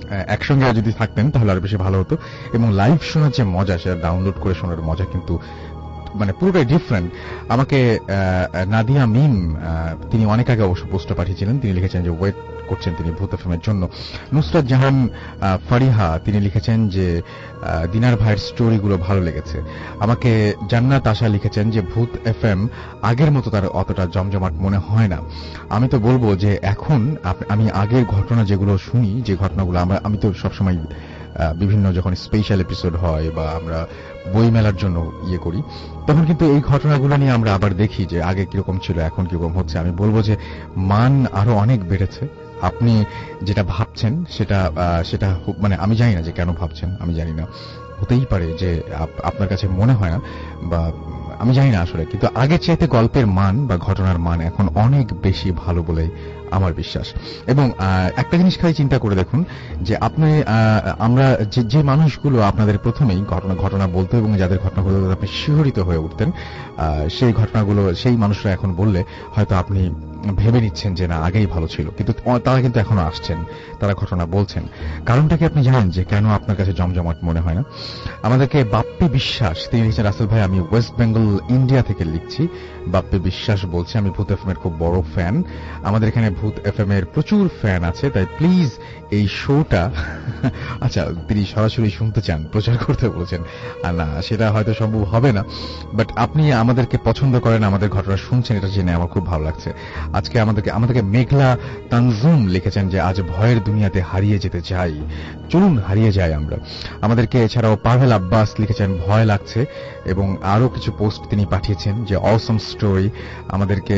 একসঙ্গে যদি থাকতেন তাহলে আরো বেশি ভালো হতো। এবং লাইভ শোনার যে মজা, সেটা ডাউনলোড করে শোনার মজা কিন্তু মানে পুরোটাই ডিফারেন্ট। আমাকে নাদিয়া মিম তিনি অনেক আগে অবশ্য পোস্টটা পাঠিয়েছিলেন, তিনি লিখেছেন যে ওয়েট করছেন তিনি ভূত এফএম এর জন্য। নুসরাত জাহান ফারিহা তিনি লিখেছেন যে দিনার ভাইয়ের স্টোরিগুলো ভালো লেগেছে। আমাকে জান্নাত আশা লিখেছেন যে ভূত এফএম আগের মতো তার অতটা জমজমাট মনে হয় না। আমি তো বলবো যে এখন আমি আগের ঘটনা যেগুলো শুনি, যে ঘটনাগুলো আমরা আমি তো সবসময় বিভিন্ন যখন স্পেশাল এপিসোড হয় বা আমরা বই মেলার জন্য ইয়ে করি, তখন কিন্তু এই ঘটনাগুলো নিয়ে আমরা আবার দেখি যে আগে কিরকম ছিল এখন কিরকম হচ্ছে। আমি বলবো যে মান আরো অনেক বেড়েছে। আপনি যেটা ভাবছেন সেটা সেটা মানে আমি জানি না যে কেন ভাবছেন, আমি জানি না, হতেই পারে যে আপনার কাছে মনে হয় না বা আমি জানি না আসলে, কিন্তু আগের চাইতে গল্পের মান বা ঘটনার মান এখন অনেক বেশি ভালো বলে আমার বিশ্বাস। এবং একটা জিনিস খালি চিন্তা করে দেখুন যে আপনি আমরা যে যে মানুষগুলো আপনাদের প্রথমেই ঘটনা ঘটনা বলতো এবং যাদের ঘটনাগুলো আপনি শিহরিত হয়ে উঠতেন, সেই ঘটনাগুলো সেই মানুষরা এখন বললে হয়তো আপনি ভেবে নিচ্ছেন যে না আগেই ভালো ছিল, কিন্তু তারা কিন্তু এখনো আসছেন, তারা ঘটনা বলছেন। কারণটা কি আপনি জানেন যে কেন আপনার কাছে জমজমাট মনে হয় না? আমাদেরকে বাপ্পি বিশ্বাস তিনি লিখছেন, রাসেল ভাই আমি ওয়েস্ট বেঙ্গল ইন্ডিয়া থেকে লিখছি। বাপ্পি বিশ্বাস বলছে আমি ভূত এফএম এর খুব বড় ফ্যান, আমাদের এখানে ভূত এফএম এর প্রচুর ফ্যান আছে, তাই প্লিজ এই শোটা আচ্ছা তিনি সরাসরি শুনতে চান, প্রচার করতে বলেছেন, আর না সেটা হয়তো সম্ভব হবে না, বাট আপনি আমাদেরকে পছন্দ করেন, আমাদের ঘটনা শুনছেন, এটা জেনে আমার খুব ভালো লাগছে। আজকে আমাদেরকে আমাদেরকে মেঘলা তানজুম লিখেছেন যে আজ ভয়ের দুনিয়াতে হারিয়ে যেতে চাই, চলুন হারিয়ে যাই আমরা। আমাদেরকে এছাড়াও পাভেল আব্বাস লিখেছেন ভয় লাগছে, এবং আরো কিছু পোস্ট তিনি পাঠিয়েছেন যে অসম স্টোরি। আমাদেরকে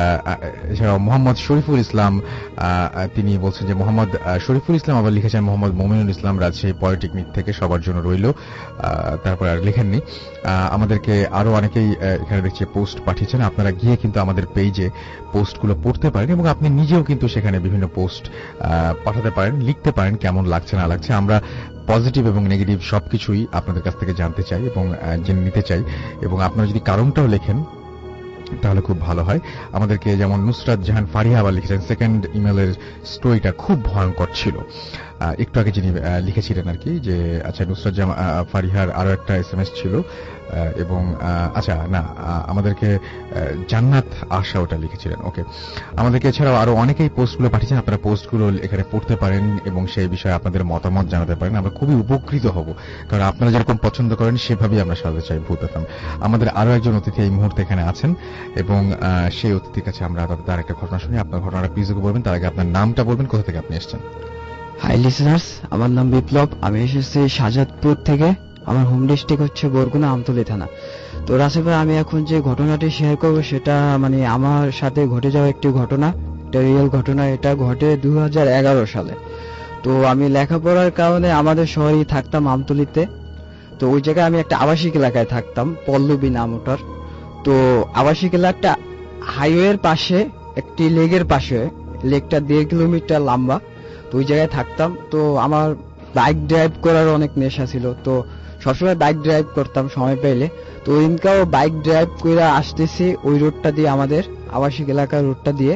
এছাড়াও মোহাম্মদ শরীফুল ইসলাম তিনি বলছেন যে মোহাম্মদ শরীফুল ইসলাম আবার লিখেছেন মোহাম্মদ মমিনুল ইসলাম রাজশাহী পলিটেকনিক থেকে সবার জন্য রইল, তারপর আর লিখেননি। আমাদেরকে আরো অনেকেই এখানে দেখছি পোস্ট পাঠিয়েছেন, আপনারা গিয়ে কিন্তু আমাদের পেজে পোস্টগুলো পড়তে পারেন এবং আপনি নিজেও কিন্তু সেখানে বিভিন্ন পোস্ট পাঠাতে পারেন, লিখতে পারেন কেমন লাগছে না লাগছে। আমরা পজিটিভ এবং নেগেটিভ সবকিছুই আপনাদের কাছ থেকে জানতে চাই এবং জেনে নিতে চাই, এবং আপনারা যদি কারণটাও লেখেন তাহলে খুব ভালো হয়। আমাদেরকে যেমন নুসরাত জাহান ফারিহা আবার লিখেছেন সেকেন্ড ইমেলের স্টোরিটা খুব ভয়ঙ্কর ছিল, একটু আগে যিনি লিখেছিলেন আর কি, যে আচ্ছা নুসরাত জাহান ফারিহার আরো একটা এস এম এস ছিল, এবং আচ্ছা না আমাদেরকে জান্নাত আশা ওটা লিখেছিলেন। ওকে, আমাদেরকে এছাড়াও আরো অনেকেই পোস্টগুলো পাঠিয়েছেন, আপনারা পোস্টগুলো এখানে পড়তে পারেন এবং সেই বিষয়ে আপনাদের মতামত জানাতে পারেন, আমরা খুবই উপকৃত হব, কারণ আপনারা যেরকম পছন্দ করেন সেভাবেই আমরা সাজাতে চাই ভূত এফএম। আমাদের আরো একজন অতিথি এই মুহূর্তে এখানে আছেন এবং সেই অতিথির কাছে আমরা তার একটা ঘটনা শুনি। আপনার ঘটনাটা প্লিজ বলবেন, তার আগে আপনার নামটা বলবেন, কোথা থেকে আপনি এসেছেন। হাই লিসনার্স, আমার নাম বিপ্লব, আমি এসেছি শাহজাদপুর থেকে, আমার হোম ডিস্ট্রিক্ট হচ্ছে বরগুনা আমতলী থানা। তো রাসেল ভাই আমি এখন যে ঘটনাটি শেয়ার করব সেটা মানে আমার সাথে ঘটে যাওয়া একটি ঘটনা, একটা রিয়েল ঘটনা। এটা ঘটে দুই হাজার এগারো সালে। তো আমি লেখাপড়ার কারণে আমাদের শহরেই থাকতাম আমতলীতে, তো ওই জায়গায় আমি একটা আবাসিক এলাকায় থাকতাম, পল্লবী নাম ওটার। তো আবাসিক এলাকাটা হাইওয়ের পাশে, একটি লেকের পাশে, লেকটা দেড় কিলোমিটার লম্বা, তো ওই জায়গায় থাকতাম। তো আমার বাইক ড্রাইভ করার অনেক নেশা ছিল, তো সবসময় বাইক ড্রাইভ করতাম সময় পেলে। তো ওইদিনকাও বাইক ড্রাইভ করে আসতেছি ওই রোডটা দিয়ে, আমাদের আবাসিক এলাকার রোডটা দিয়ে।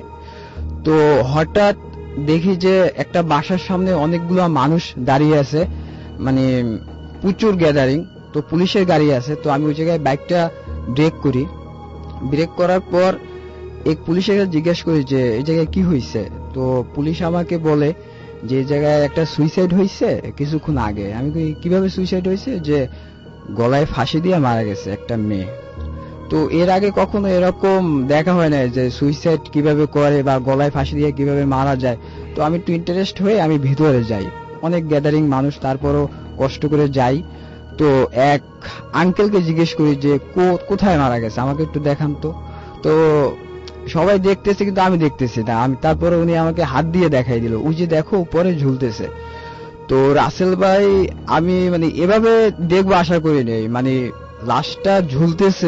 তো হঠাৎ দেখি যে একটা বাসার সামনে অনেকগুলো মানুষ দাঁড়িয়ে আছে, মানে প্রচুর গ্যাদারিং। তো পুলিশের গাড়ি আছে, তো আমি ওই জায়গায় বাইকটা ব্রেক করি। ব্রেক করার পর এক পুলিশের জিজ্ঞেস করি যে এই জায়গায় কি হয়েছে। তো পুলিশ আমাকে বলে যে এই জায়গায় একটা সুইসাইড হয়েছে কিছুক্ষণ আগে। আমি কিভাবে সুইসাইড হয়েছে, যে গলায় ফাঁসি দিয়ে মারা গেছে একটা মেয়ে। তো এর আগে কখনো এরকম দেখা হয় না যে সুইসাইড কিভাবে করে বা গলায় ফাঁসি দিয়ে কিভাবে মারা যায়। তো আমি একটু ইন্টারেস্ট হয়ে আমি ভিতরে যাই, অনেক গ্যাদারিং মানুষ, তারপরও কষ্ট করে যাই। তো এক আঙ্কেলকে জিজ্ঞেস করি যে কোথায় মারা গেছে, আমাকে একটু দেখান তো। তো সবাই দেখতেছে কিন্তু আমি দেখতেছি না। আমি তারপরে উনি আমাকে হাত দিয়ে দেখাই দিল, ওই যে দেখো উপরে ঝুলতেছে। তো রাসেল ভাই আমি মানে এভাবে দেখবো আশা করি নেই, মানে লাশটা ঝুলতেছে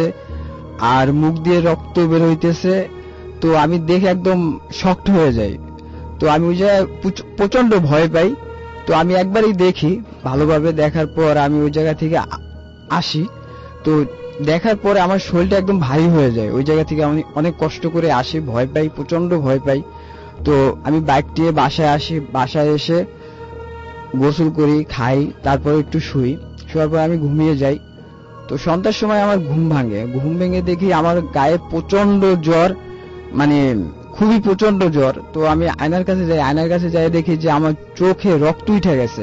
আর মুখ দিয়ে রক্ত বের হইতেছে। তো আমি দেখে একদম শক্ট হয়ে যাই। তো আমি ওই জায়গায় প্রচন্ড ভয় পাই। তো আমি একবারই দেখি, ভালোভাবে দেখার পর আমি ওই জায়গা থেকে আসি। তো দেখার পরে আমার শরীরটা একদম ভারী হয়ে যায়। ওই জায়গা থেকে আমি অনেক কষ্ট করে আসি, ভয় পাই, প্রচন্ড ভয় পাই। তো আমি বাইক নিয়ে বাসায় আসি। বাসায় এসে গোসল করি, খাই, তারপর একটু শুই, শোয়ার পর আমি ঘুমিয়ে যাই। তো সন্ধ্যার সময় আমার ঘুম ভাঙে, ঘুম ভেঙে দেখি আমার গায়ে প্রচন্ড জ্বর, মানে খুবই প্রচন্ড জ্বর। তো আমি আয়নার কাছে যাই, আয়নার কাছে যাই দেখি যে আমার চোখে রক্ত উঠে গেছে।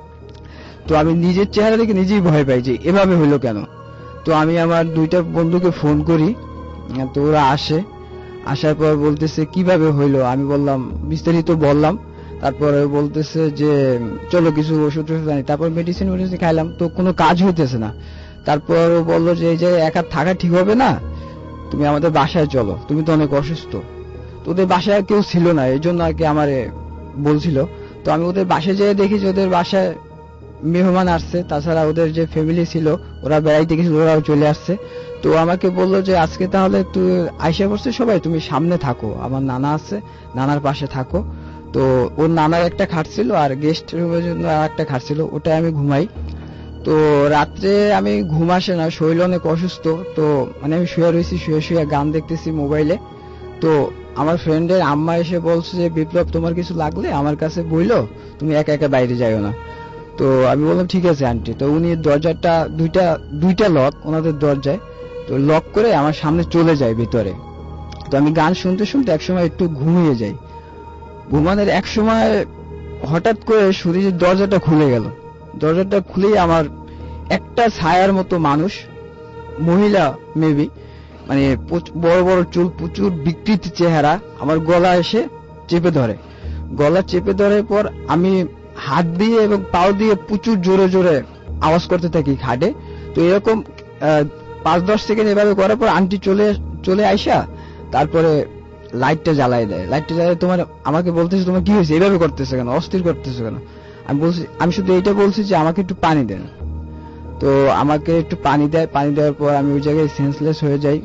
তো আমি নিজের চেহারা দেখে নিজেই ভয় পাই যে এভাবে হইলো কেন। তো আমি আমার দুইটা বন্ধুকে ফোন করি, তো ওরা আসে, আসার পর বলতেছে কিভাবে হইলো। আমি বললাম, বিস্তারিত বললাম। তারপরে বলতেছে যে চলো কিছু ওষুধ ওষুধ আনি। তারপর মেডিসিন মেডিসিন খাইলাম, তো কোনো কাজ হইতেছে না। তারপর বললো যে এই যে একা থাকা ঠিক হবে না, তুমি আমাদের বাসায় চলো, তুমি তো অনেক অসুস্থ। তো ওদের বাসায় কেউ ছিল না, এই জন্য আর কি আমার বলছিল। তো আমি ওদের বাসায় যেয়ে দেখি যে ওদের বাসায় মেহমান আসছে, তাছাড়া ওদের যে ফ্যামিলি ছিল ওরা বেড়াইতে গেছিল, ওরাও চলে আসছে। তো আমাকে বললো যে আজকে তাহলে তুই আইসা পড়ছে সবাই, তুমি সামনে থাকো, আমার নানা আছে, নানার পাশে থাকো। তো ওর নানার একটা খাট ছিল আর গেস্ট রুমের জন্য আর একটা খাট ছিল, ওটাই আমি ঘুমাই। তো রাত্রে আমি ঘুম আসে না, শরীর অনেক অসুস্থ। তো মানে আমি শুয়ে রয়েছি, শুয়ে শুয়ে গান দেখতেছি মোবাইলে। তো আমার ফ্রেন্ডের আম্মা এসে বলছে যে বিপ্লব তোমার কিছু লাগলে আমার কাছে বইলো, তুমি একা একা বাইরে যাইও না। তো আমি বললাম ঠিক আছে আন্টি। তো উনি দরজাটা দুইটা দুইটা লক ওনাদের দরজায়, তো লক করে আমার সামনে চলে যায় ভিতরে। তো আমি গান শুনতে শুনতে একসময় একটু ঘুমিয়ে যাই। ঘুমানোর এক সময় হঠাৎ করে শরীরের দরজাটা খুলে গেল। দরজাটা খুলেই আমার একটা ছায়ার মতো মানুষ, মহিলা মেবি, মানে বড় বড় চুল, প্রচুর বিকৃত চেহারা, আমার গলা এসে চেপে ধরে। গলা চেপে ধরার পর আমি হাত দিয়ে এবং পাও দিয়ে প্রচুর জোরে জোরে আওয়াজ করতে থাকি খাটে। তো এরকম পাঁচ দশ সেকেন্ড এভাবে করার পর আন্টি চলে চলে আইসা তারপরে লাইটটা জ্বালাই দেয়। লাইটটা জ্বালাই তোমার আমাকে বলতেছে তোমার কি হয়েছে, এভাবে করতেছে কেন, অস্থির করতেছে কেন। আমি বলছি, আমি শুধু এইটা বলছি যে আমাকে একটু পানি দেন। তো আমাকে একটু পানি দেয়, পানি দেওয়ার পর আমি ওই জায়গায় সেন্সলেস হয়ে যাই।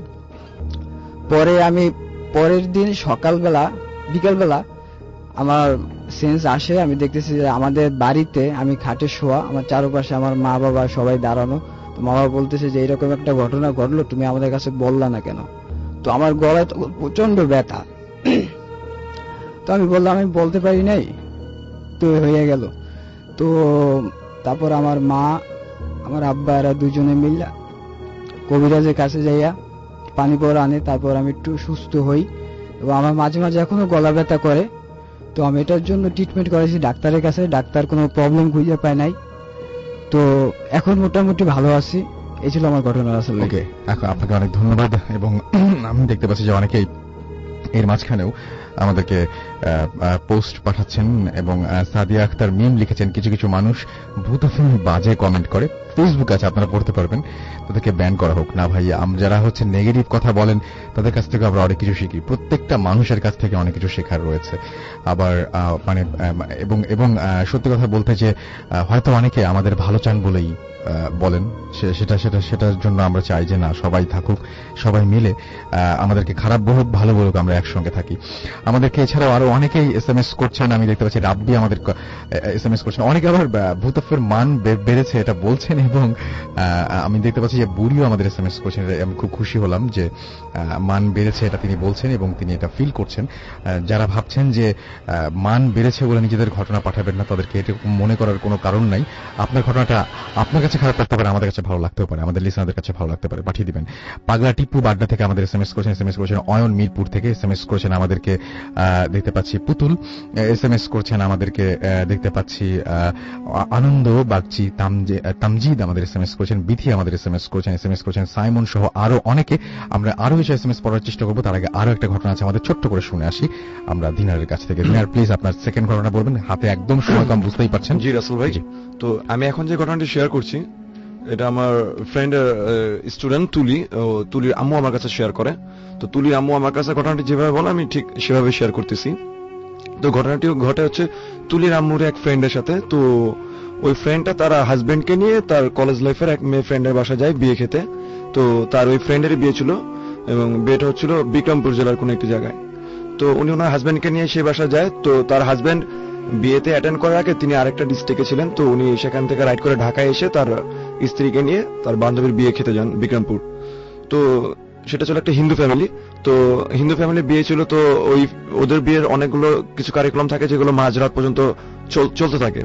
পরে আমি পরের দিন সকালবেলা বিকালবেলা আমার সেন্স আসে, আমি দেখতেছি যে আমাদের বাড়িতে আমি খাটে শোয়া, আমার চারপাশে আমার মা বাবা সবাই দাঁড়ানো। তো মা বাবা বলতেছে যে এরকম একটা ঘটনা ঘটলো, তুমি আমাদের কাছে বললা না কেন। তো আমার গলায় তো প্রচন্ড ব্যথা। তো আমি বললাম আমি বলতে পারি নাই, তো হয়ে গেল। তো তারপর আমার মা আমার আব্বা এরা দুজনে মিল্লা কবিরাজের কাছে যাইয়া পানি পর আনে। তারপর আমি একটু সুস্থ হই এবং আমার মাঝে মাঝে এখনো গলা ব্যথা করে। তো আমি এটার জন্য ট্রিটমেন্ট করেছি ডাক্তারের কাছে, ডাক্তার কোনো প্রবলেম খুঁজে পায় নাই। তো এখন মোটামুটি ভালো আছি। এই ছিল আমার ঘটনা আসলে। ওকে, এখন আপনাকে অনেক ধন্যবাদ। এবং আমি দেখতে পাচ্ছি যে অনেকেই এর মাঝখানেও আমাদেরকে পোস্ট পাঠাচ্ছেন এবং সাদিয়া আক্তার মিম লিখেছেন, কিছু কিছু মানুষ ভূত ফিল্ম বাজে কমেন্ট করে। ফেসবুক আছে, আপনারা পড়তে পারবেন, তাদেরকে ব্যান করা হোক না ভাই। যারা হচ্ছে নেগেটিভ কথা বলেন তাদের কাছ থেকে আমরা অনেক কিছু শিখি, প্রত্যেকটা মানুষের কাছ থেকে অনেক কিছু শেখার রয়েছে। আবার মানে এবং এবং সত্যি কথা বলতে যে হয়তো অনেকে আমাদের ভালো চান বলেই বলেন, সেটা সেটা সেটার জন্য আমরা চাই যে না, সবাই থাকুক, সবাই মিলে আমাদেরকে খারাপ বলুক ভালো বলুক আমরা একসঙ্গে থাকি। আমাদেরকে এছাড়াও আরো অনেকেই এস এম এস করছেন, আমি দেখতে পাচ্ছি রাব্বি আমাদের এস এম এস করছেন, অনেকে আবার ভূতফের মান বেড়েছে এটা বলছেন। এবং আমি দেখতে পাচ্ছি যে বুড়িও আমাদের এস এম এস করছেন, আমি খুব খুশি হলাম যে মান বেড়েছে এটা তিনি বলছেন এবং তিনি এটা ফিল করছেন। যারা ভাবছেন যে মান বেড়েছে বলে নিজেদের ঘটনা পাঠাবেন না, তাদেরকে এটা মনে করার কোনো কারণ নাই। আপনার ঘটনাটা আপনার কাছে খারাপ লাগতে পারে, আমাদের কাছে ভালো লাগতেও পারে, আমাদের লিসনারদের কাছে ভালো লাগতে পারে, পাঠিয়ে দিবেন। পাগলা টিপ্পু বাড্ডা থেকে আমাদের এস এম এস করেছেন, এস এম এস করেছেন অয়ন মিরপুর থেকে এস এম এস করেছেন আমাদেরকে, দেখতে পাচ্ছি পুতুল এস এম এস করছেন আমাদেরকে, দেখতে পাচ্ছি আনন্দ বাগচি তামজিদ আমাদের এস এম এস করেছেন, বিধি আমাদের এস এম এস করেছেন, এস এম এস করেছেন সাইমন সহ আরো অনেকে। আমরা আরো কিছু এস এম এস পড়ার চেষ্টা করবো, তার আগে আরো একটা ঘটনা আছে আমাদের, ছোট্ট করে শুনে আসি আমরা দিনারের কাছ থেকে। দিনার প্লিজ আপনার সেকেন্ড ঘটনা বলবেন, হাতে একদম সময় কম, বুঝতেই পারছেন। জি রাসেল ভাই, তো আমি এখন যে ঘটনাটি শেয়ার করছি এটা আমার ফ্রেন্ডের স্টুডেন্ট তুলি, তুলির আম্মু আমার কাছে শেয়ার করে। তো তুলির আম্মু আমার কাছে ঘটনাটি যেভাবে বলে আমি ঠিক সেভাবে শেয়ার করতেছি। তো ঘটনাটি ঘটে হচ্ছে তুলির আম্মুর এক ফ্রেন্ডের সাথে। তো ওই ফ্রেন্ডটা তার হাজবেন্ডকে নিয়ে তার কলেজ লাইফের এক মেয়ে ফ্রেন্ডের বাসা যায় বিয়ে খেতে। তো তার ওই ফ্রেন্ডেরই বিয়ে ছিল এবং বিয়েটা হচ্ছিল বিক্রমপুর জেলার কোন একটি জায়গায়। তো উনি ওনার হাজবেন্ডকে নিয়ে সেই বাসা যায়। তো তার হাজবেন্ড বিয়েতে অ্যাটেন্ড করার আগে তিনি আরেকটা ডিস্ট্রিক্টে ছিলেন। তো উনি সেখান থেকে রাইড করে ঢাকায় এসে তার স্ত্রীকে নিয়ে তার বান্ধবীর বিয়ে খেতে যান বিক্রমপুর। তো সেটা ছিল একটা হিন্দু ফ্যামিলি। তো হিন্দু ফ্যামিলির বিয়ে ছিল। তো ওই ওদের বিয়ের অনেকগুলো কিছু কারিকুলাম থাকে যেগুলো মাঝরাত পর্যন্ত চলতে থাকে।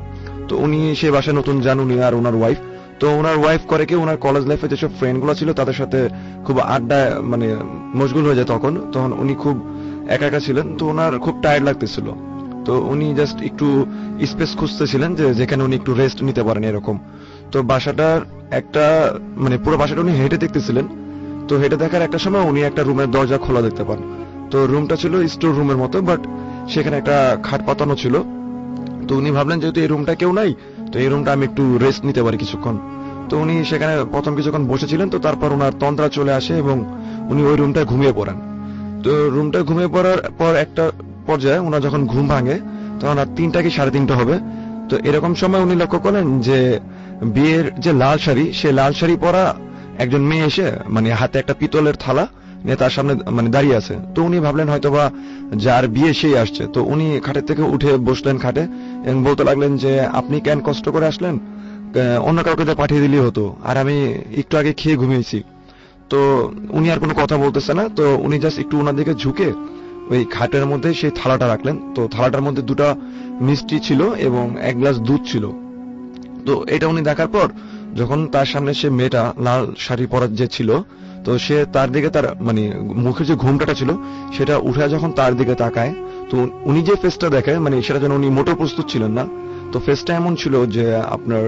তো উনি সেই বাসায় নতুন যান, উনি আর ওনার ওয়াইফ। তো ওনার ওয়াইফ করে কি ওনার কলেজ লাইফে যেসব ফ্রেন্ড গুলো ছিল তাদের সাথে খুব আড্ডা মানে মশগুল হয়ে যায়। তখন তখন উনি খুব একা একা ছিলেন, তো ওনার খুব টায়ার্ড লাগতেছিল। তো উনি জাস্ট একটু স্পেস খুঁজতেছিলেন যে যেখানে উনি একটু রেস্ট নিতে পারেন এরকম। তো বাসাটার একটা মানে পুরো বাসাটা উনি হেঁটে দেখতেছিলেন। তো হেঁটে দেখার একটা সময় উনি একটা রুমের দরজা খোলা দেখতে পান। তো রুমটা ছিল স্টোর রুমের মতো, বাট সেখানে একটা খাট পাতানো ছিল। তো উনি ভাবলেন যেহেতু এই রুমটা কেউ নাই, তো এই রুমটা আমি একটু রেস্ট নিতে পারি কিছুক্ষণ। তো উনি সেখানে প্রথম কিছুক্ষণ বসেছিলেন। তো তারপর ওনার তন্দ্রা চলে আসে এবং উনি ওই রুমটায় ঘুমিয়ে পড়েন। তো রুমটা ঘুমিয়ে পড়ার পর একটা পর্যায়ে ওনার যখন ঘুম ভাঙে তখন আর তিনটা কি সাড়ে তিনটা হবে। তো এরকম সময় উনি লক্ষ্য করেন যে বিয়ের যে লাল শাড়ি, সে লাল শাড়ি পরা একজন মেয়ে এসে মানে হাতে একটা পিতলের থালা নিয়ে তার সামনে মানে দাঁড়িয়ে আছে। তো উনি ভাবলেন হয়তোবা যার বিয়ে সেই আসছে। তো উনি খাটের থেকে উঠে বসলেন খাটে এবং বলতে লাগলেন যে আপনি কেন কষ্ট করে আসলেন, অন্য কাউকে পাঠিয়ে দিলেই হতো, আর আমি একটু আগে খেয়ে ঘুমিয়েছি। তো উনি আর কোনো কথা বলতেছে না। তো উনি জাস্ট একটু ওনার দিকে ঝুঁকে ওই খাটের মধ্যে সেই থালাটা রাখলেন। তো থালাটার মধ্যে দুটা মিষ্টি ছিল এবং এক গ্লাস দুধ ছিল। তো এটা উনি দেখার পর যখন তার সামনে সে মেয়েটা লাল শাড়ি পরা যে ছিল, তো সে তার দিকে তার মানে মুখের যে ঘুমটাটা ছিল সেটা উঠে যখন তার দিকে তাকায়, তো উনি যে ফেসটা দেখে মানে সেটা যেন উনি মোটেও প্রস্তুত ছিলেন না। তো ফেসটা এমন ছিল যে আপনার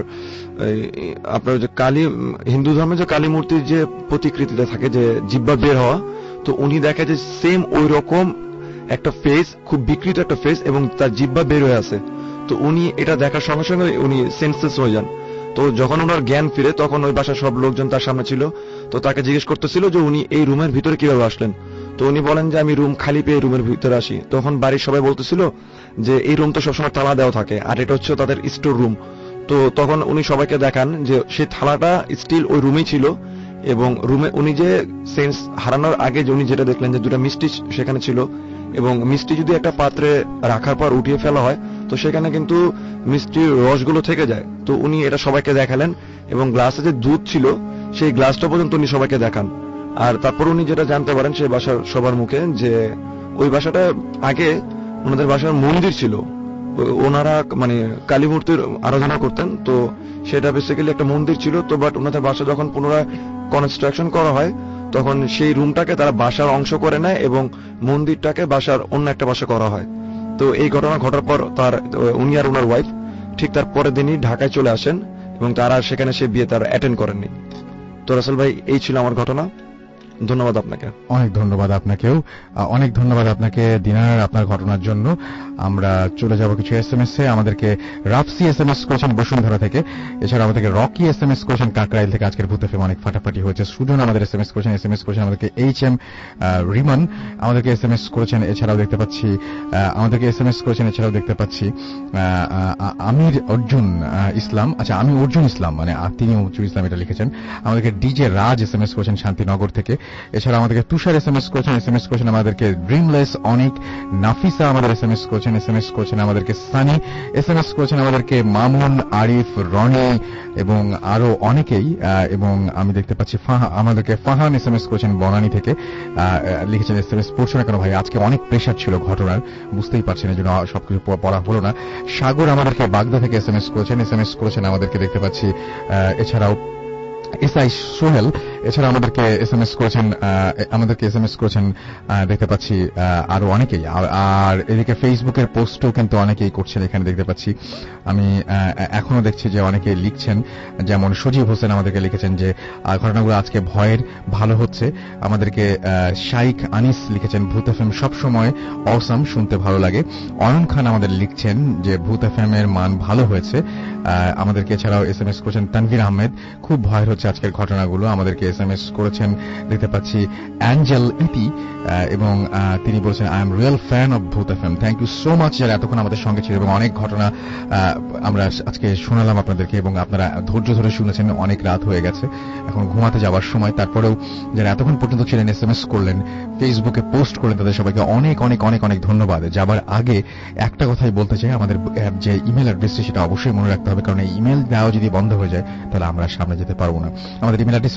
আপনার যে কালী হিন্দু ধর্মে যে কালী মূর্তির যে প্রতিকৃতিটা থাকে যে জিহ্বা বের হওয়া, তো উনি দেখে যে সেম ওই রকম একটা ফেস, খুব বিকৃত একটা ফেস এবং তার জিহ্বা বের হয়ে আছে। তো উনি এটা দেখার সঙ্গে সঙ্গে উনি সেন্সলেস হয়ে যান। তো যখন ওনার জ্ঞান ফিরে তখন ওই বাসার সব লোকজন তার সামনে ছিল। তো তাকে জিজ্ঞেস করতেছিল যে উনি এই রুমের ভিতরে কিভাবে আসলেন। তো উনি বলেন যে আমি রুম খালি পেয়ে রুমের ভিতরে আসি। তখন বাড়ির সবাই বলতেছিল যে এই রুম তো সবসময় তালা দেওয়া থাকে আর এটা হচ্ছে তাদের স্টোর রুম। তো তখন উনি সবাইকে দেখান যে সেই থালাটা স্টিল ওই রুমেই ছিল এবং রুমে উনি যে সেন্স হারানোর আগে যে উনি যেটা দেখলেন যে দুটা মিষ্টি সেখানে ছিল এবং মিষ্টি যদি একটা পাত্রে রাখার পর উঠিয়ে ফেলা হয় তো সেখানে কিন্তু মিষ্টির রসগুলো থেকে যায়। তো উনি এটা সবাইকে দেখালেন এবং গ্লাসে যে দুধ ছিল সেই গ্লাসটা পর্যন্ত উনি সবাইকে দেখান। আর তারপর উনি যেটা জানতে পারেন সেই বাসার সবার মুখে যে ওই বাসাটা আগে ওনাদের বাসার মন্দির ছিল, ওনারা মানে কালী মূর্তির আরাধনা করতেন। তো সেটা বেসিক্যালি একটা মন্দির ছিল। তো বাট ওনাদের বাসা যখন পুনরায় কনস্ট্রাকশন করা হয় তখন সেই রুমটাকে তারা বাসার অংশ করে নেয় এবং মন্দিরটাকে বাসার অন্য একটা বাসা করা হয়। তো এই ঘটনা ঘটার পর তার উনি আর ওনার ওয়াইফ ঠিক তার পরের দিনই ঢাকায় চলে আসেন এবং তারা সেখানে সে বিয়ে তারা অ্যাটেন্ড করেননি। তো রাসেল ভাই এই ছিল আমার ঘটনা। ধন্যবাদ আপনাকে। অনেক ধন্যবাদ আপনাকেও, অনেক ধন্যবাদ আপনাকে দিনার আপনার ঘটনার জন্য। আমরা চলে যাব কিছু এস এম এস এ। আমাদেরকে রাফসি এস এম এস করেছেন বসুন্ধরা থেকে, এছাড়া আমাদেরকে রকি এস এম এস করেছেন কাকরাইল থেকে। আজকের ভূত এফএম অনেক ফাটাফাটি হয়েছে। সুজন আমাদের এস এম এস করেছেন, এস এম এস করেছেন আমাদেরকে এইচ এম রিমান আমাদেরকে এস এম এস করেছেন। এছাড়াও দেখতে পাচ্ছি আমাদেরকে এস এম এস করেছেন, এছাড়াও দেখতে পাচ্ছি আমির অর্জুন ইসলাম, আচ্ছা আমি অর্জুন ইসলাম মানে তিনি অর্জুন ইসলাম এটা লিখেছেন। আমাদেরকে DJ Raj S M S করেছেন শান্তিনগর থেকে। এছাড়া আমাদেরকে তুষার এস এম এস করেছেন, এস এম এস করেছেন আমাদেরকে ড্রিমলেস অনেক। নাফিসা আমাদের এস এম এস করেছেন, এস এম এস করেছেন আমাদেরকে সানি, এস এম এস করেছেন আমাদেরকে মামুন, আরিফ, রনি এবং আরো অনেকেই। এবং আমি দেখতে পাচ্ছি আমাদেরকে ফাহান এস এম এস করেছেন বনানী থেকে, লিখেছেন এস এম এস পড়ছো না কেন ভাই, আজকে অনেক প্রেশার ছিল ঘটনার, বুঝতেই পারছেন এই জন্য সবকিছু পড়া হলো না। সাগর আমাদেরকে বাগদা থেকে এস এম এস করেছেন, এস এম এস করেছেন আমাদেরকে দেখতে পাচ্ছি। এছাড়াও এস আই সোহেল এছাড়া আমাদেরকে এস এম এস করেছেন, আমাদেরকে এস এম এস করেছেন দেখতে পাচ্ছি আরো অনেকেই। আর এদিকে ফেসবুকের পোস্টও কিন্তু অনেকেই করছেন এখানে দেখতে পাচ্ছি। আমি এখনো দেখছি যে অনেকে লিখছেন, যেমন সজীব হোসেন আমাদেরকে লিখেছেন যে ঘটনাগুলো আজকে ভয়ের ভালো হচ্ছে। আমাদেরকে শাইখ আনিস লিখেছেন ভূত এফ এম সবসময় অসাম, শুনতে ভালো লাগে। অয়ন খান আমাদের লিখছেন যে ভূত এফ এম এর মান ভালো হয়েছে। আমাদেরকে এছাড়াও এস এম এস করেছেন তানভীর আহমেদ, খুব ভয়ের হচ্ছে আজকের ঘটনাগুলো। আমাদেরকে এস এম এস করেছেন দেখতে পাচ্ছি অ্যাঞ্জেল ইতি এবং তিনি বলছেন I am real fan of Bhoot F M. Thank you so much যারা এতক্ষণ আমাদের সঙ্গে ছিল এবং অনেক ঘটনা আমরা আজকে শোনালাম আপনাদেরকে এবং আপনারা ধৈর্য ধরে শুনেছেন। অনেক রাত হয়ে গেছে, এখন ঘুমাতে যাওয়ার সময়। তারপরেও যারা এতক্ষণ পর্যন্ত ছিলেন, এস এম এস করলেন, ফেসবুকে পোস্ট করলেন, তাদের সবাইকে অনেক অনেক অনেক অনেক ধন্যবাদ। যাবার আগে একটা কথাই বলতে চাই, আমাদের যে ইমেল অ্যাড্রেসটি সেটা অবশ্যই মনে রাখতে হবে, কারণ এই ইমেল দেওয়া যদি বন্ধ হয়ে যায় তাহলে আমরা সামনে যেতে পারবো না। আমাদের ইমেল অ্যাড্রেস হচ্ছে ভূত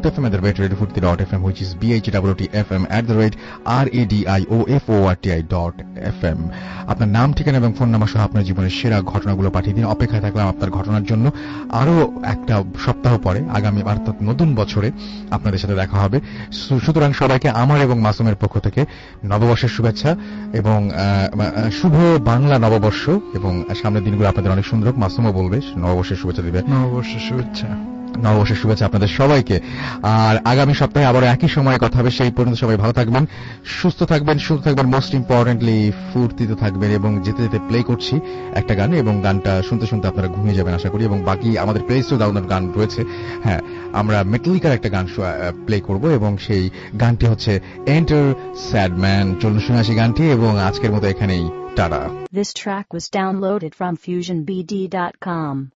F M at the rate radio furti dot f m, which is b h o t f m at the rate r a d i o f o r t i dot f m. আপনার নাম, ঠিকানা এবং phone number সহ আপনার জীবনের সেরা ঘটনাগুলো পাঠিয়ে দিন। অপেক্ষায় থাকলাম আপনার ঘটনার জন্য। আরো একটা সপ্তাহ পরে আগামী অর্থাৎ নতুন বছরে আপনাদের সাথে দেখা হবে। সুতরাং সবাইকে আমার এবং মাসুমের পক্ষ থেকে নববর্ষের শুভেচ্ছা এবং শুভ বাংলা নববর্ষ, এবং সামনের দিনগুলো আপনাদের অনেক সুন্দর হোক। মাসুমও বলবে নববর্ষের শুভেচ্ছা দিবে। নববর্ষের শুভেচ্ছা নববর্ষের শুভেচ্ছা আপনাদের সবাইকে। আর আগামী সপ্তাহে আবার একই সময়ে কথা হবে। সেই পর্যন্ত সবাই ভালো থাকবেন, সুস্থ থাকবেন, সুস্থ থাকবেন, মোস্ট ইম্পর্টেন্টলি ফুর্তিতে থাকবেন। এবং যেতে যেতে প্লে করছি একটা গান, এবং গানটা শুনতে শুনতে আপনারা ঘুমিয়ে যাবেন আশা করি। এবং বাকি আমাদের প্লেলিস্টে দারুণ গান রয়েছে। হ্যাঁ, আমরা মেটালিকার একটা গান প্লে করব, এবং সেই গানটি হচ্ছে এন্টার স্যাড ম্যান। চলুন শুনে আসি গানটি, এবং আজকের মতো এখানেই tata. This track was downloaded from fusion b d dot com.